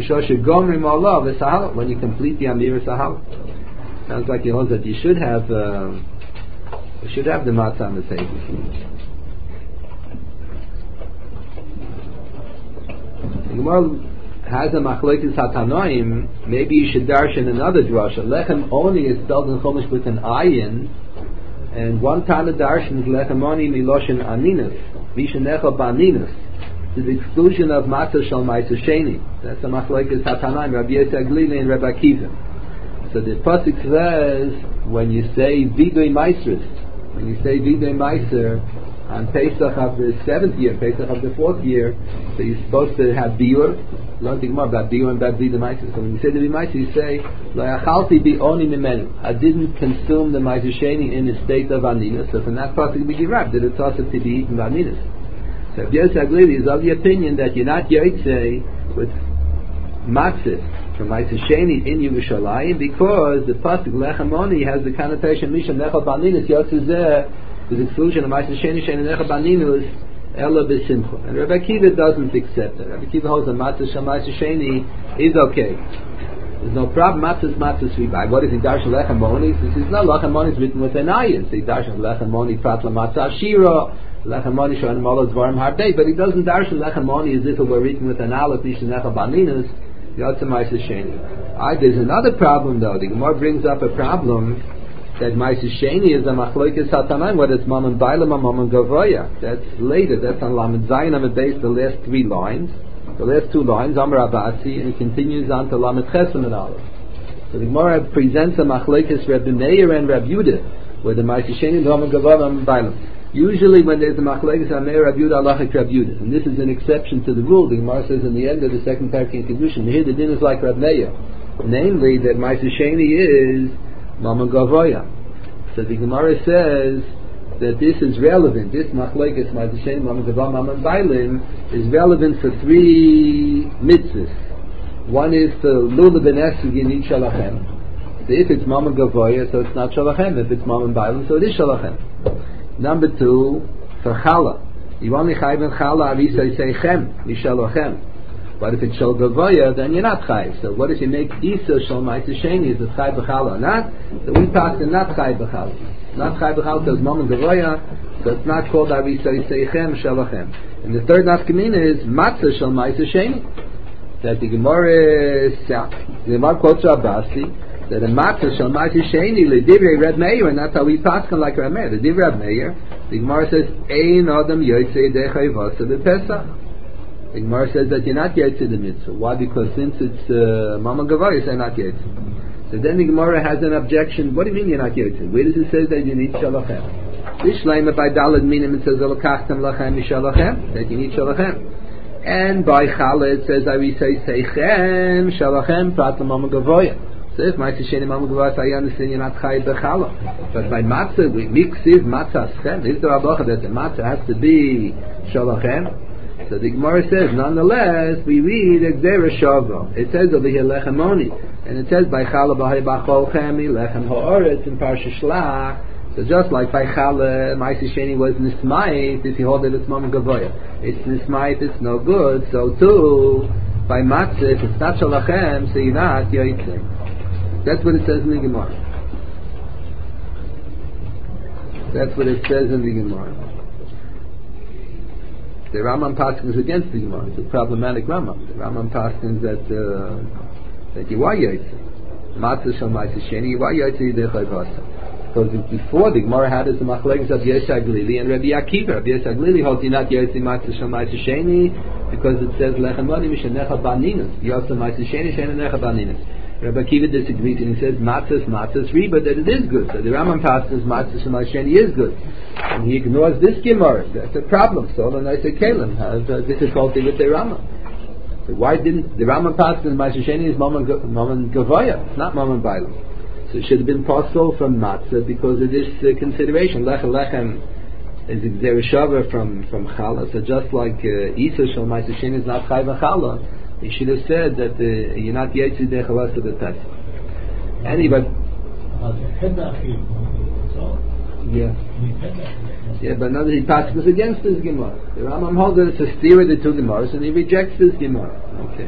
when you complete the Amir Sahal. Sounds like he holds that you should have uh, you should have the matzah on the table. The Gemara has a machlokes hatanoim, maybe you should darshan another drasha. Lechem oni is spelled in Chumash with an ayin, and one Tana darshan is lechem oni miloshen aninus, mishenecha baninus, to the exclusion of matzah shel ma'aser sheni. That's a machlokes hatanoim, Rabbi Yosef Glili and Rabbi Akiva. So the pasuk says when you say vidui maisris, when you say vidui maiser on Pesach of the seventh year, Pesach of the fourth year, so you're supposed to have biur. Learn to more about biur and about vidui maiser. So when you say the vidui maiser, you say lo yachalti bi oni mimenu. I didn't consume the ma'aser sheni in a state of aninus. So from that pasuk we give up that it's also to be eaten by aninus. So Rabbi Yosef Glili is of the opinion that you're not yotzei with matzah from ma'aser sheni in Yerushalayim because the pasuk lechem oni has the connotation misha nechal baninus yotzei with exclusion of ma'aser sheni sheni nechal baninus ela b'simcha. And Rabbi Akiva doesn't accept it. Rabbi Akiva holds that matzah shel ma'aser sheni is okay. There's no problem. Matzah is matzah sribai. What is he darshan lechem oni? He says no, lechem oni is written with an ayin. So he darshan lechem oni prat la matzah ashira. Lechem oni shoan malo dvarim hardei. But he doesn't darshan lechem oni as if it were written with an aleph misha nechal baninus. There's another problem though. The Gemara brings up a problem that ma'aser sheni is a machlokes hatanaim, whether it's mamon bailam or mamon gavoya. That's later. That's on Lamed Zayin Amud Beis, the last three lines, the last two lines, Amar Abasi, and it continues on to Lamed Chesed and Aleph. So the Gemara presents a machlokes Rabbi Meir and Rabbi Yudah, where the ma'aser sheni is mamon gavoya, mamon bailam. Usually when there's a machlokes Meir Rabbi Yudah, Alachik Rabbi Yudah, and this is an exception to the rule. The Gemara says in the end of the second parak in Kedushin, here the din is like Rabbi Meir, namely that ma'aser sheni is mamon gavoya. So the Gemara says that this is relevant. This machlokes ma'aser sheni mamon gavoya mamon bailim is relevant for three mitzvahs. One is for lulav and esrog in each shalachem. So if it's mamon gavoya, so it's not shalachem. If it's mamon bailim, so it is shalachem. Number two, for challah. You only chayv in challah avisa seichem mishalachem. But if it's shal gavoya, then you're not chayv. So what if you make isa shal ma'aser sheni? Is it chayv b'challah or not? So we pass the not chayv b'challah. Not chayv b'challah because mamon gavoya, so it's not called avisa seichem shalachem. And the third nafkamina is matzah shal ma'aser sheni. That the Gemara, the Gemara quotes Rabasi, that a matzah shal ma'aser sheni ledivrei Reb Meir, and that's how we pass on like Reb Meir. The divrei Reb Meir, the Gemara says ein adam yotzei dechai vasa b'Pesach. The Gemara says that you're not yotzei the mitzvah. Why? Because since it's uh, mamon gavoya, you say not yotzei. So then the Gemara has an objection. What do you mean you're not yotzei? Where does it say that you need shalachem? Bishleima by dalad minim it says elokachtem lachem mishalachem, that you need shalachem. And by challah it says I say seichem shalachem prat mamon gavoya. So if ma'aser sheni mamon gavoya, I understand you're not chayiv b'challah. But by matzah we mix it matzah schem. Is the halacha that the matzah has to be shalachem? So the Gemara says, nonetheless, we read Exera Shava. It says over here lechem oni, and it says by challah b'hay b'chol chemi lechem ha'oretz in Parsha Shlach. So just like by challah, ma'aser sheni was nismayit. If you hold it, it's mamon gavoya. It's nismayit. It's no good. So too, by matzah, if it's not shalachem, so you're not yotzei. That's what it says in the Gemara. That's what it says in the Gemara. The Rambam paskins against the Gemara. It's a problematic Rambam. The Rambam paskins that uh, that you are yotzei. Matzah shal ma'aser sheni, you are yotzei dechai vasa. Because before the Gemara had is the machlokes of Yosef Glili and Rabbi Akiva. Rabbi Yosef Glili holds you not yotzei matzah shal ma'aser sheni because it says lechem oni mishenecha baninus. Yotzei ma'aser sheni shenecha baninus. Rabbi Akiva disagrees and he says matzah matzah riba, that it is good. So the Rambam paskins matzah shal ma'aser sheni is good. And he ignores this Gemara. That's a problem. So the nice Kalim has a difficulty with the Rambam. So why didn't the Rambam paskins ma'aser sheni is mamon gavoya? It's not mamon bailam. So it should have been possible from matzah because of this uh, consideration. Lechem lechem is Exera Shava from from challah. So just like uh, isa shal ma'aser sheni is not chayv challah, he should have said that uh, you're not yotzei dechavasa b'Pesach. Anyway. Yeah. Yeah, but now he passes against this Gemara. The Rambam holds that it's a steer the two Gemaras, and he rejects this Gemara. Okay.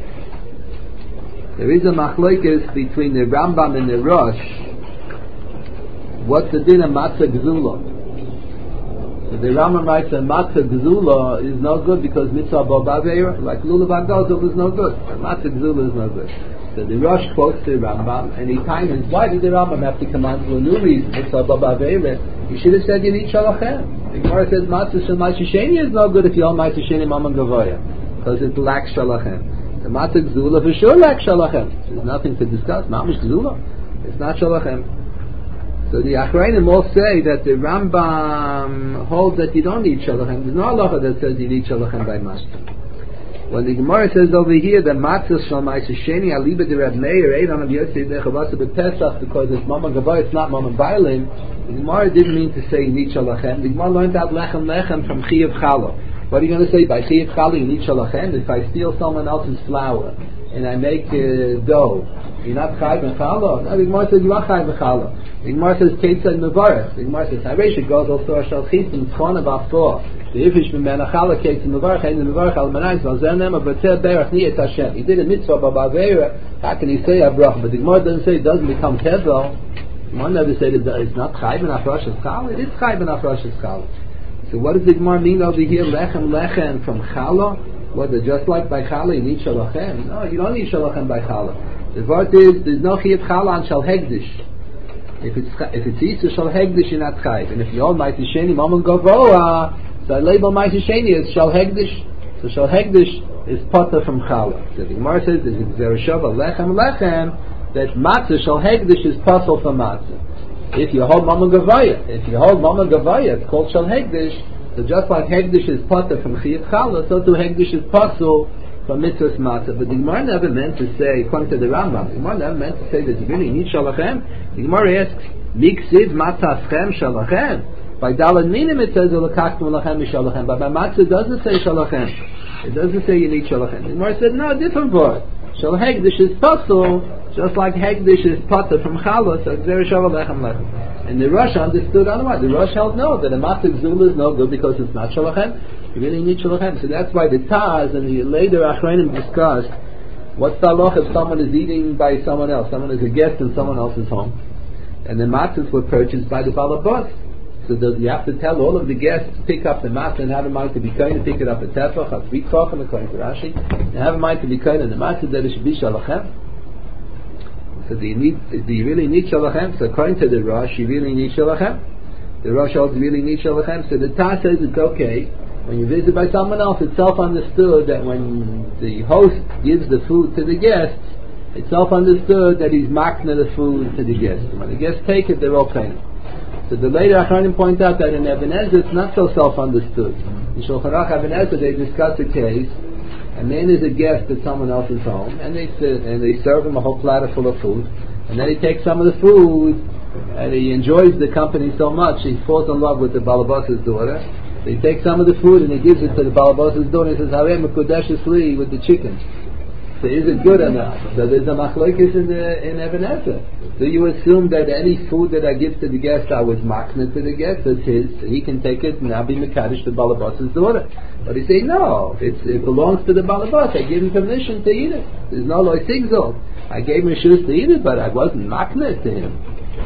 There is a machlokes between the Rambam and the Rosh. What's the din of matzah gzula? So the Rambam writes that matzah gzula is no good because mitzvah bo b'aveira, like lulav agazol is no good. Matzah gzula is no good. So the Rosh quotes the Rambam, and he times why did the Rambam have to command for a new reason? Mitzvah bo b'aveira. He should have said you need shalachem. The Gemara says matzah shel ma'aseh is no good if you own ma'aseh sheni mammon gavoya, because it lacks shalachem. The matzah gzula for sure lacks shalachem. There's nothing to discuss. Mamish gzula, it's not shalachem. So the Achrayim all say that the Rambam holds that you don't need shalachem. There's no halacha that says you need shalachem by matzah. When the Gemara says over here that matzah shel ma'aseh sheni aliba de Reb Meir eidan of Yosef dechavasa b'Pesach because it's mammon gavoya, it's not mammon bailim. The Gemara didn't mean to say you need shalachem. The Gemara learned out lechem lechem from chiyav challah. What are you going to say by chiyav challah? You need shalachem. If I steal someone else's flour and I make uh, dough, you're not chayv and challah. No, the Gemara says you are chayv and challah. The Gemara says Ketzad Mevarech. The Gemara says Haresh Gadol Tor Shal Chisim Tzchona B'Aftor. The Ifish B'Mena Chala Ketzad Mevarech Ein Mevarech Al Manayis Valzer Nema B'Tzer Berach Niyet Hashem. He did a mitzvah B'Aveira. How can he say a bracha? But the Gemara doesn't say it doesn't become tevel. The Gemara never said it, it's not chayv and afrashas chala. It is chayv and afrashas chala. So what does the Gemara mean over here? Lechem lechem from chala. What? Just like by chala you need shalachem. No, you don't need shalachem by chala. The word is there's no chiyuv chala on shal hegdish. If it's if it's Easter shal hegdish, you're not chayv. And if you own ma'aseh sheni mammon gavoa, so I label ma'aseh sheni as shal hegdish. So shal hegdish is potter from chala. So the Gemara says there's a zereshava lechem lechem that matzah shal hegdish is puzzle from matzah. If you hold mammon gavoa, if you hold mammon gavoa, it's called shal hegdish. So just like hegdish is potter from chiyuv chala, so too hegdish is puzzle from mitzvahs matzah. But the Gemara never meant to say, according to the Rambam, the Gemara never meant to say that you really need shalachem. The Gemara asks, Miksiv mataschem shalachem. By dalad minim it says, Ulakachtum lachem mishalachem. But by matzah it doesn't say shalachem. It doesn't say you need shalachem. The Gemara said, no, different word. Shal hegdish is pasul, just like hegdish is potter from challah, so it's very shalom lechem lechem. And the Rosh understood otherwise. The Rosh held no, that a matzah gzula is no good because it's not shalachem. You really need shalachem. So that's why the Taz and the later Achrayim discussed what's the halacha if someone is eating by someone else, someone is a guest in someone else's home, and the matzahs were purchased by the balabas. So does you have to tell all of the guests to pick up the matzah and have a mind to be kind to pick it up at tefach, a three talking according to Rashi, and have a mind to be kind in the matzah that it should be shalachem. So do you need? Do you really need shalachem? So according to the Rosh, you really need shalachem. The Rosh also really need shalachem. So the Taz says it's okay. When you visit by someone else, it's self-understood that when the host gives the food to the guests, it's self-understood that he's makna the food to the guests. When the guests take it, they're all paying. So the later Achrayim point out that in Even Ezer it's not so self-understood. In Shulchan Aruch Even Ezer they discuss a case. A man is a guest at someone else's home, and they sit and they serve him a whole platter full of food, and then he takes some of the food, and he enjoys the company so much he falls in love with the balabas's daughter. So he takes some of the food and he gives it to the balabas's daughter and he says, "Harei mekudesh li," with the chicken. So is it good or not? So there's a machlokes in the in Even Ezer. Do you assume that any food that I give to the guest I was makna to the guest, that's his, he can take it and I'll be mekadosh the balabas's daughter? But he say no, it's, it belongs to the balabas. I gave him permission to eat it. There's no loy sigzol. I gave him a shoes to eat it, but I wasn't makna to him.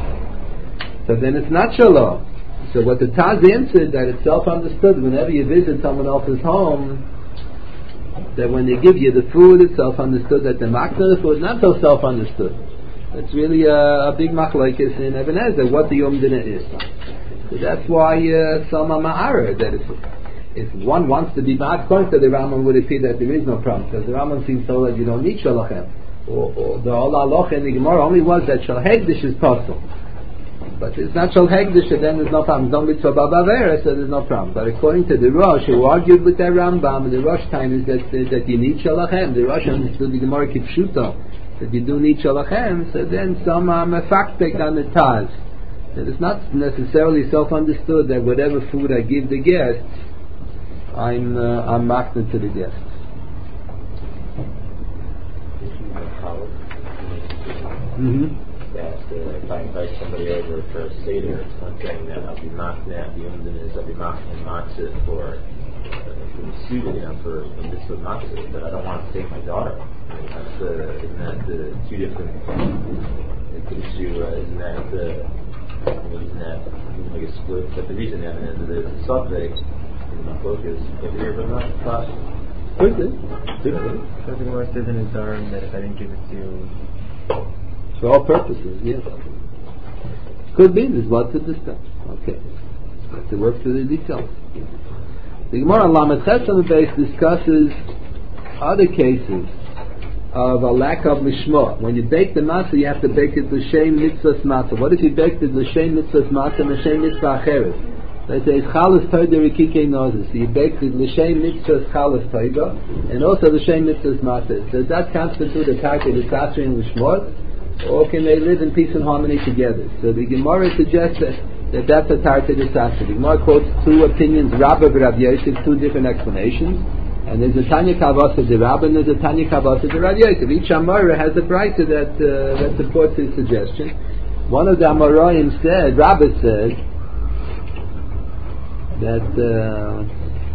So then it's not shalom. So what the Taz answered, that it's self-understood whenever you visit someone else's home, that when they give you the food, it's self-understood that the makna the food, not so self-understood. It's really a, a big machlokes in Even Ezer, what the Yom Dinah is. So that's why uh, Sama Ma'ara, that if, if one wants to be mad, according to the Rambam would appear that there is no problem, because the Rambam seems to that you don't need shalachem. Or, or the Ola Aloch in the Gemara only was that shal hegdish is possible. But it's not shal hegdish, then there's no problem. Don't mitzvah b'avera, so there's no problem. But according to the Rosh, who argued with the Rambam, the Rosh time is that that you need shalachem. The Rosh understood the Gemara kipshuto that you do need shalachem. So then some um, faktek on the Taz that it's not necessarily self-understood that whatever food I give the guests, I'm uh, I'm makna to the guests. Mm-hmm. That uh, if I invite somebody over for a seder, it's one thing that I'll be makna, the umdin is I'll be makna matzah for, uh, for the student, you know, for the mitzvah matzah, but I don't want to take my daughter. I mean, that's, uh, isn't that uh, two different, uh, issue, uh, isn't that uh, maybe it's not like a split, but the reason that is there's a subject in my focus over here, but not class. Could be. So the Gemara says in his arm that if I didn't give it to you, for all purposes, yes. Could be. There's lots of discuss. Okay. Have to work through the details. The Gemara on Lamed Ches on the base discusses other cases of a lack of lishma. When you bake the matzah, you have to bake it l'shem mitzvahs matzah. What if you baked it l'shem mitzvahs matzah and l'shem mitzvah acheres? Let's say it's chalas toida rikike nozes. So you baked it l'shem mitzvahs chalas toida and also l'shem mitzvahs matzah. Does that constitute a target of tzatri and lishmot? Or can they live in peace and harmony together? So the Gemara suggests that, that that's a target of tzatri. The Gemara quotes two opinions, Rabba and Rav Yosef, two different explanations. And there's a Tanya Kavasa de Rabba and there's a Tanya Kavasa de Rav Yosef. Each Amora has a brayta that uh, that supports his suggestion. One of the Amoraim said, Rabba said that uh,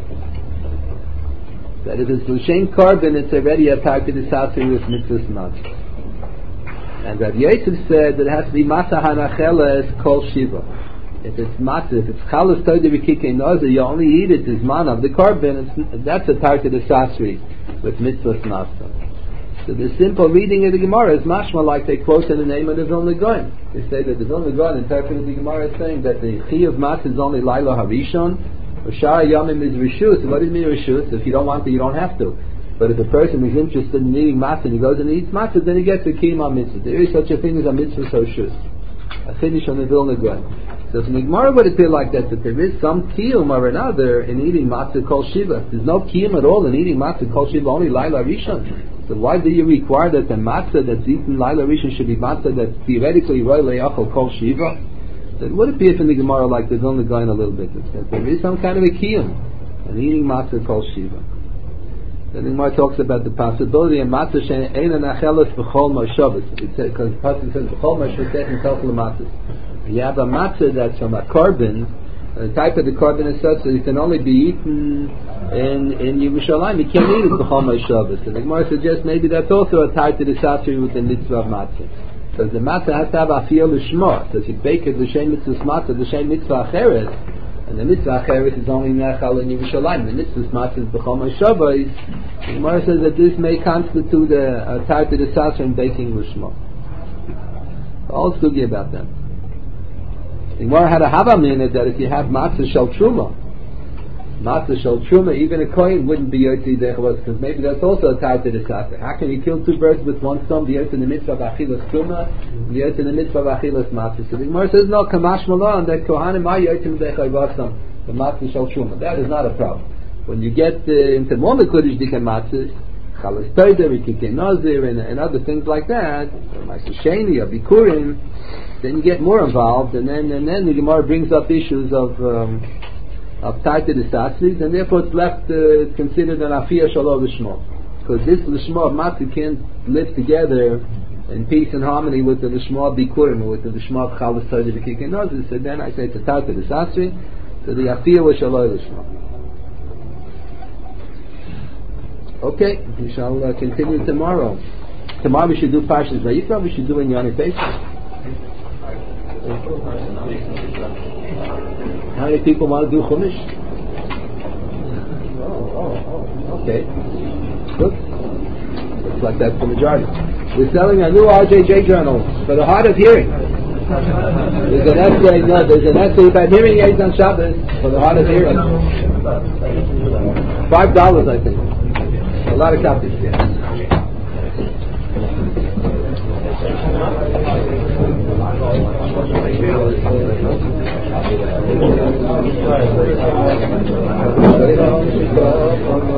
that if it's l'shem carbon, it's already a target of tzatri with mitzvahs matzah. And Rav Yosef said that it has to be matzah hanacheles kol shiva. If it's matzah, if it's chalas toida v'kikei nozer, you only eat it as man of the carbon. It's, that's a target of sasri with mitzvahs matzah. So the simple reading of the Gemara is mashma like they quote in the name of the Vilna Gaon. They say that the Vilna Gaon interpreted the Gemara as saying that the chi of matzah is only laila harishon, or shara yamim is rishus. So what does it mean rishus? If you don't want to, you don't have to. But if a person is interested in eating matzah and he goes and eats matzah, then he gets a kiyum mitzvah. There is such a thing as a mitzvah rishus. A finish on the Vilna Gaon. So from the Gemara would appear like that, that there is some kiyum or another in eating matzah kol shiva. There's no kiyum at all in eating matzah kol shiva, only laila rishon. So why do you require that the matzah that's eaten laila rishon should be matzah that's theoretically roy le'achol kol shiva? So it would appear from the Gemara like there's only going a little bit that there is some kind of a kiyum in eating matzah kol shiva. Then the Gemara talks about the possibility of matzah she'ein anacheles b'chol moshavos. It says because the pasuk says b'chol moshavos and kol matzah. You have a matzah that's from a carbon. The type of the carbon is such that it can only be eaten in in Yerushalayim. You can't eat it b'chol moshavos. So the Gemara suggests maybe that's also a type of the satri with the mitzvah of matzah. Because the matzah has to have afiyah l'shma. So if you bake it l'shem mitzvah matzah, l'shem mitzvah acheres, and the mitzvah acheres is only nechal in Yerushalayim. The mitzvah matzah is b'chol moshavos. The Gemara says that this may constitute a, a type of the satri in baking l'shma. All sugi about that. The Gemara had a hava minute that if you have matzah shel truma, matzah shel truma, even a kohen wouldn't be yotzi dechavos, because maybe that's also a type of the satay. How can you kill two birds with one stone? The yotzi in the mitzvah of achilas truma, the yotzi in the mitzvah of achilas matzah. So the Gemara says no, kamash malon that kohanim are yotzi dechavosam the matzah shel truma. That is not a problem. When you get uh, into more kodesh dikah matzahs, chalas toida, rikikei nazir, and, and other things like that, ma'aseh sheni or bikurim, then you get more involved, and then and then the Gemara brings up issues of um, of taita de satsis, and therefore it's left uh, considered an afiyah shalom l'shma, because this l'shma of matzah can't live together in peace and harmony with the l'shma of bikurim or with the l'shma of chalas toida v'kikei nazir. So then I say it's a taita de satsi, so the afiyah was shalom l'shma. Okay, we shall uh, continue tomorrow. Tomorrow we should do Parshas Vayikra. We should do in Yonah Pesach. How many people want to do Chumash? Oh, oh, oh, okay. Good. Looks like that's the majority. We're selling a new R J J journal for the hard of hearing. There's an essay, no, there's an essay about hearing aids on Shabbos for the hard of hearing. Five dollars, I think. A lot of copies, yeah. Thank you.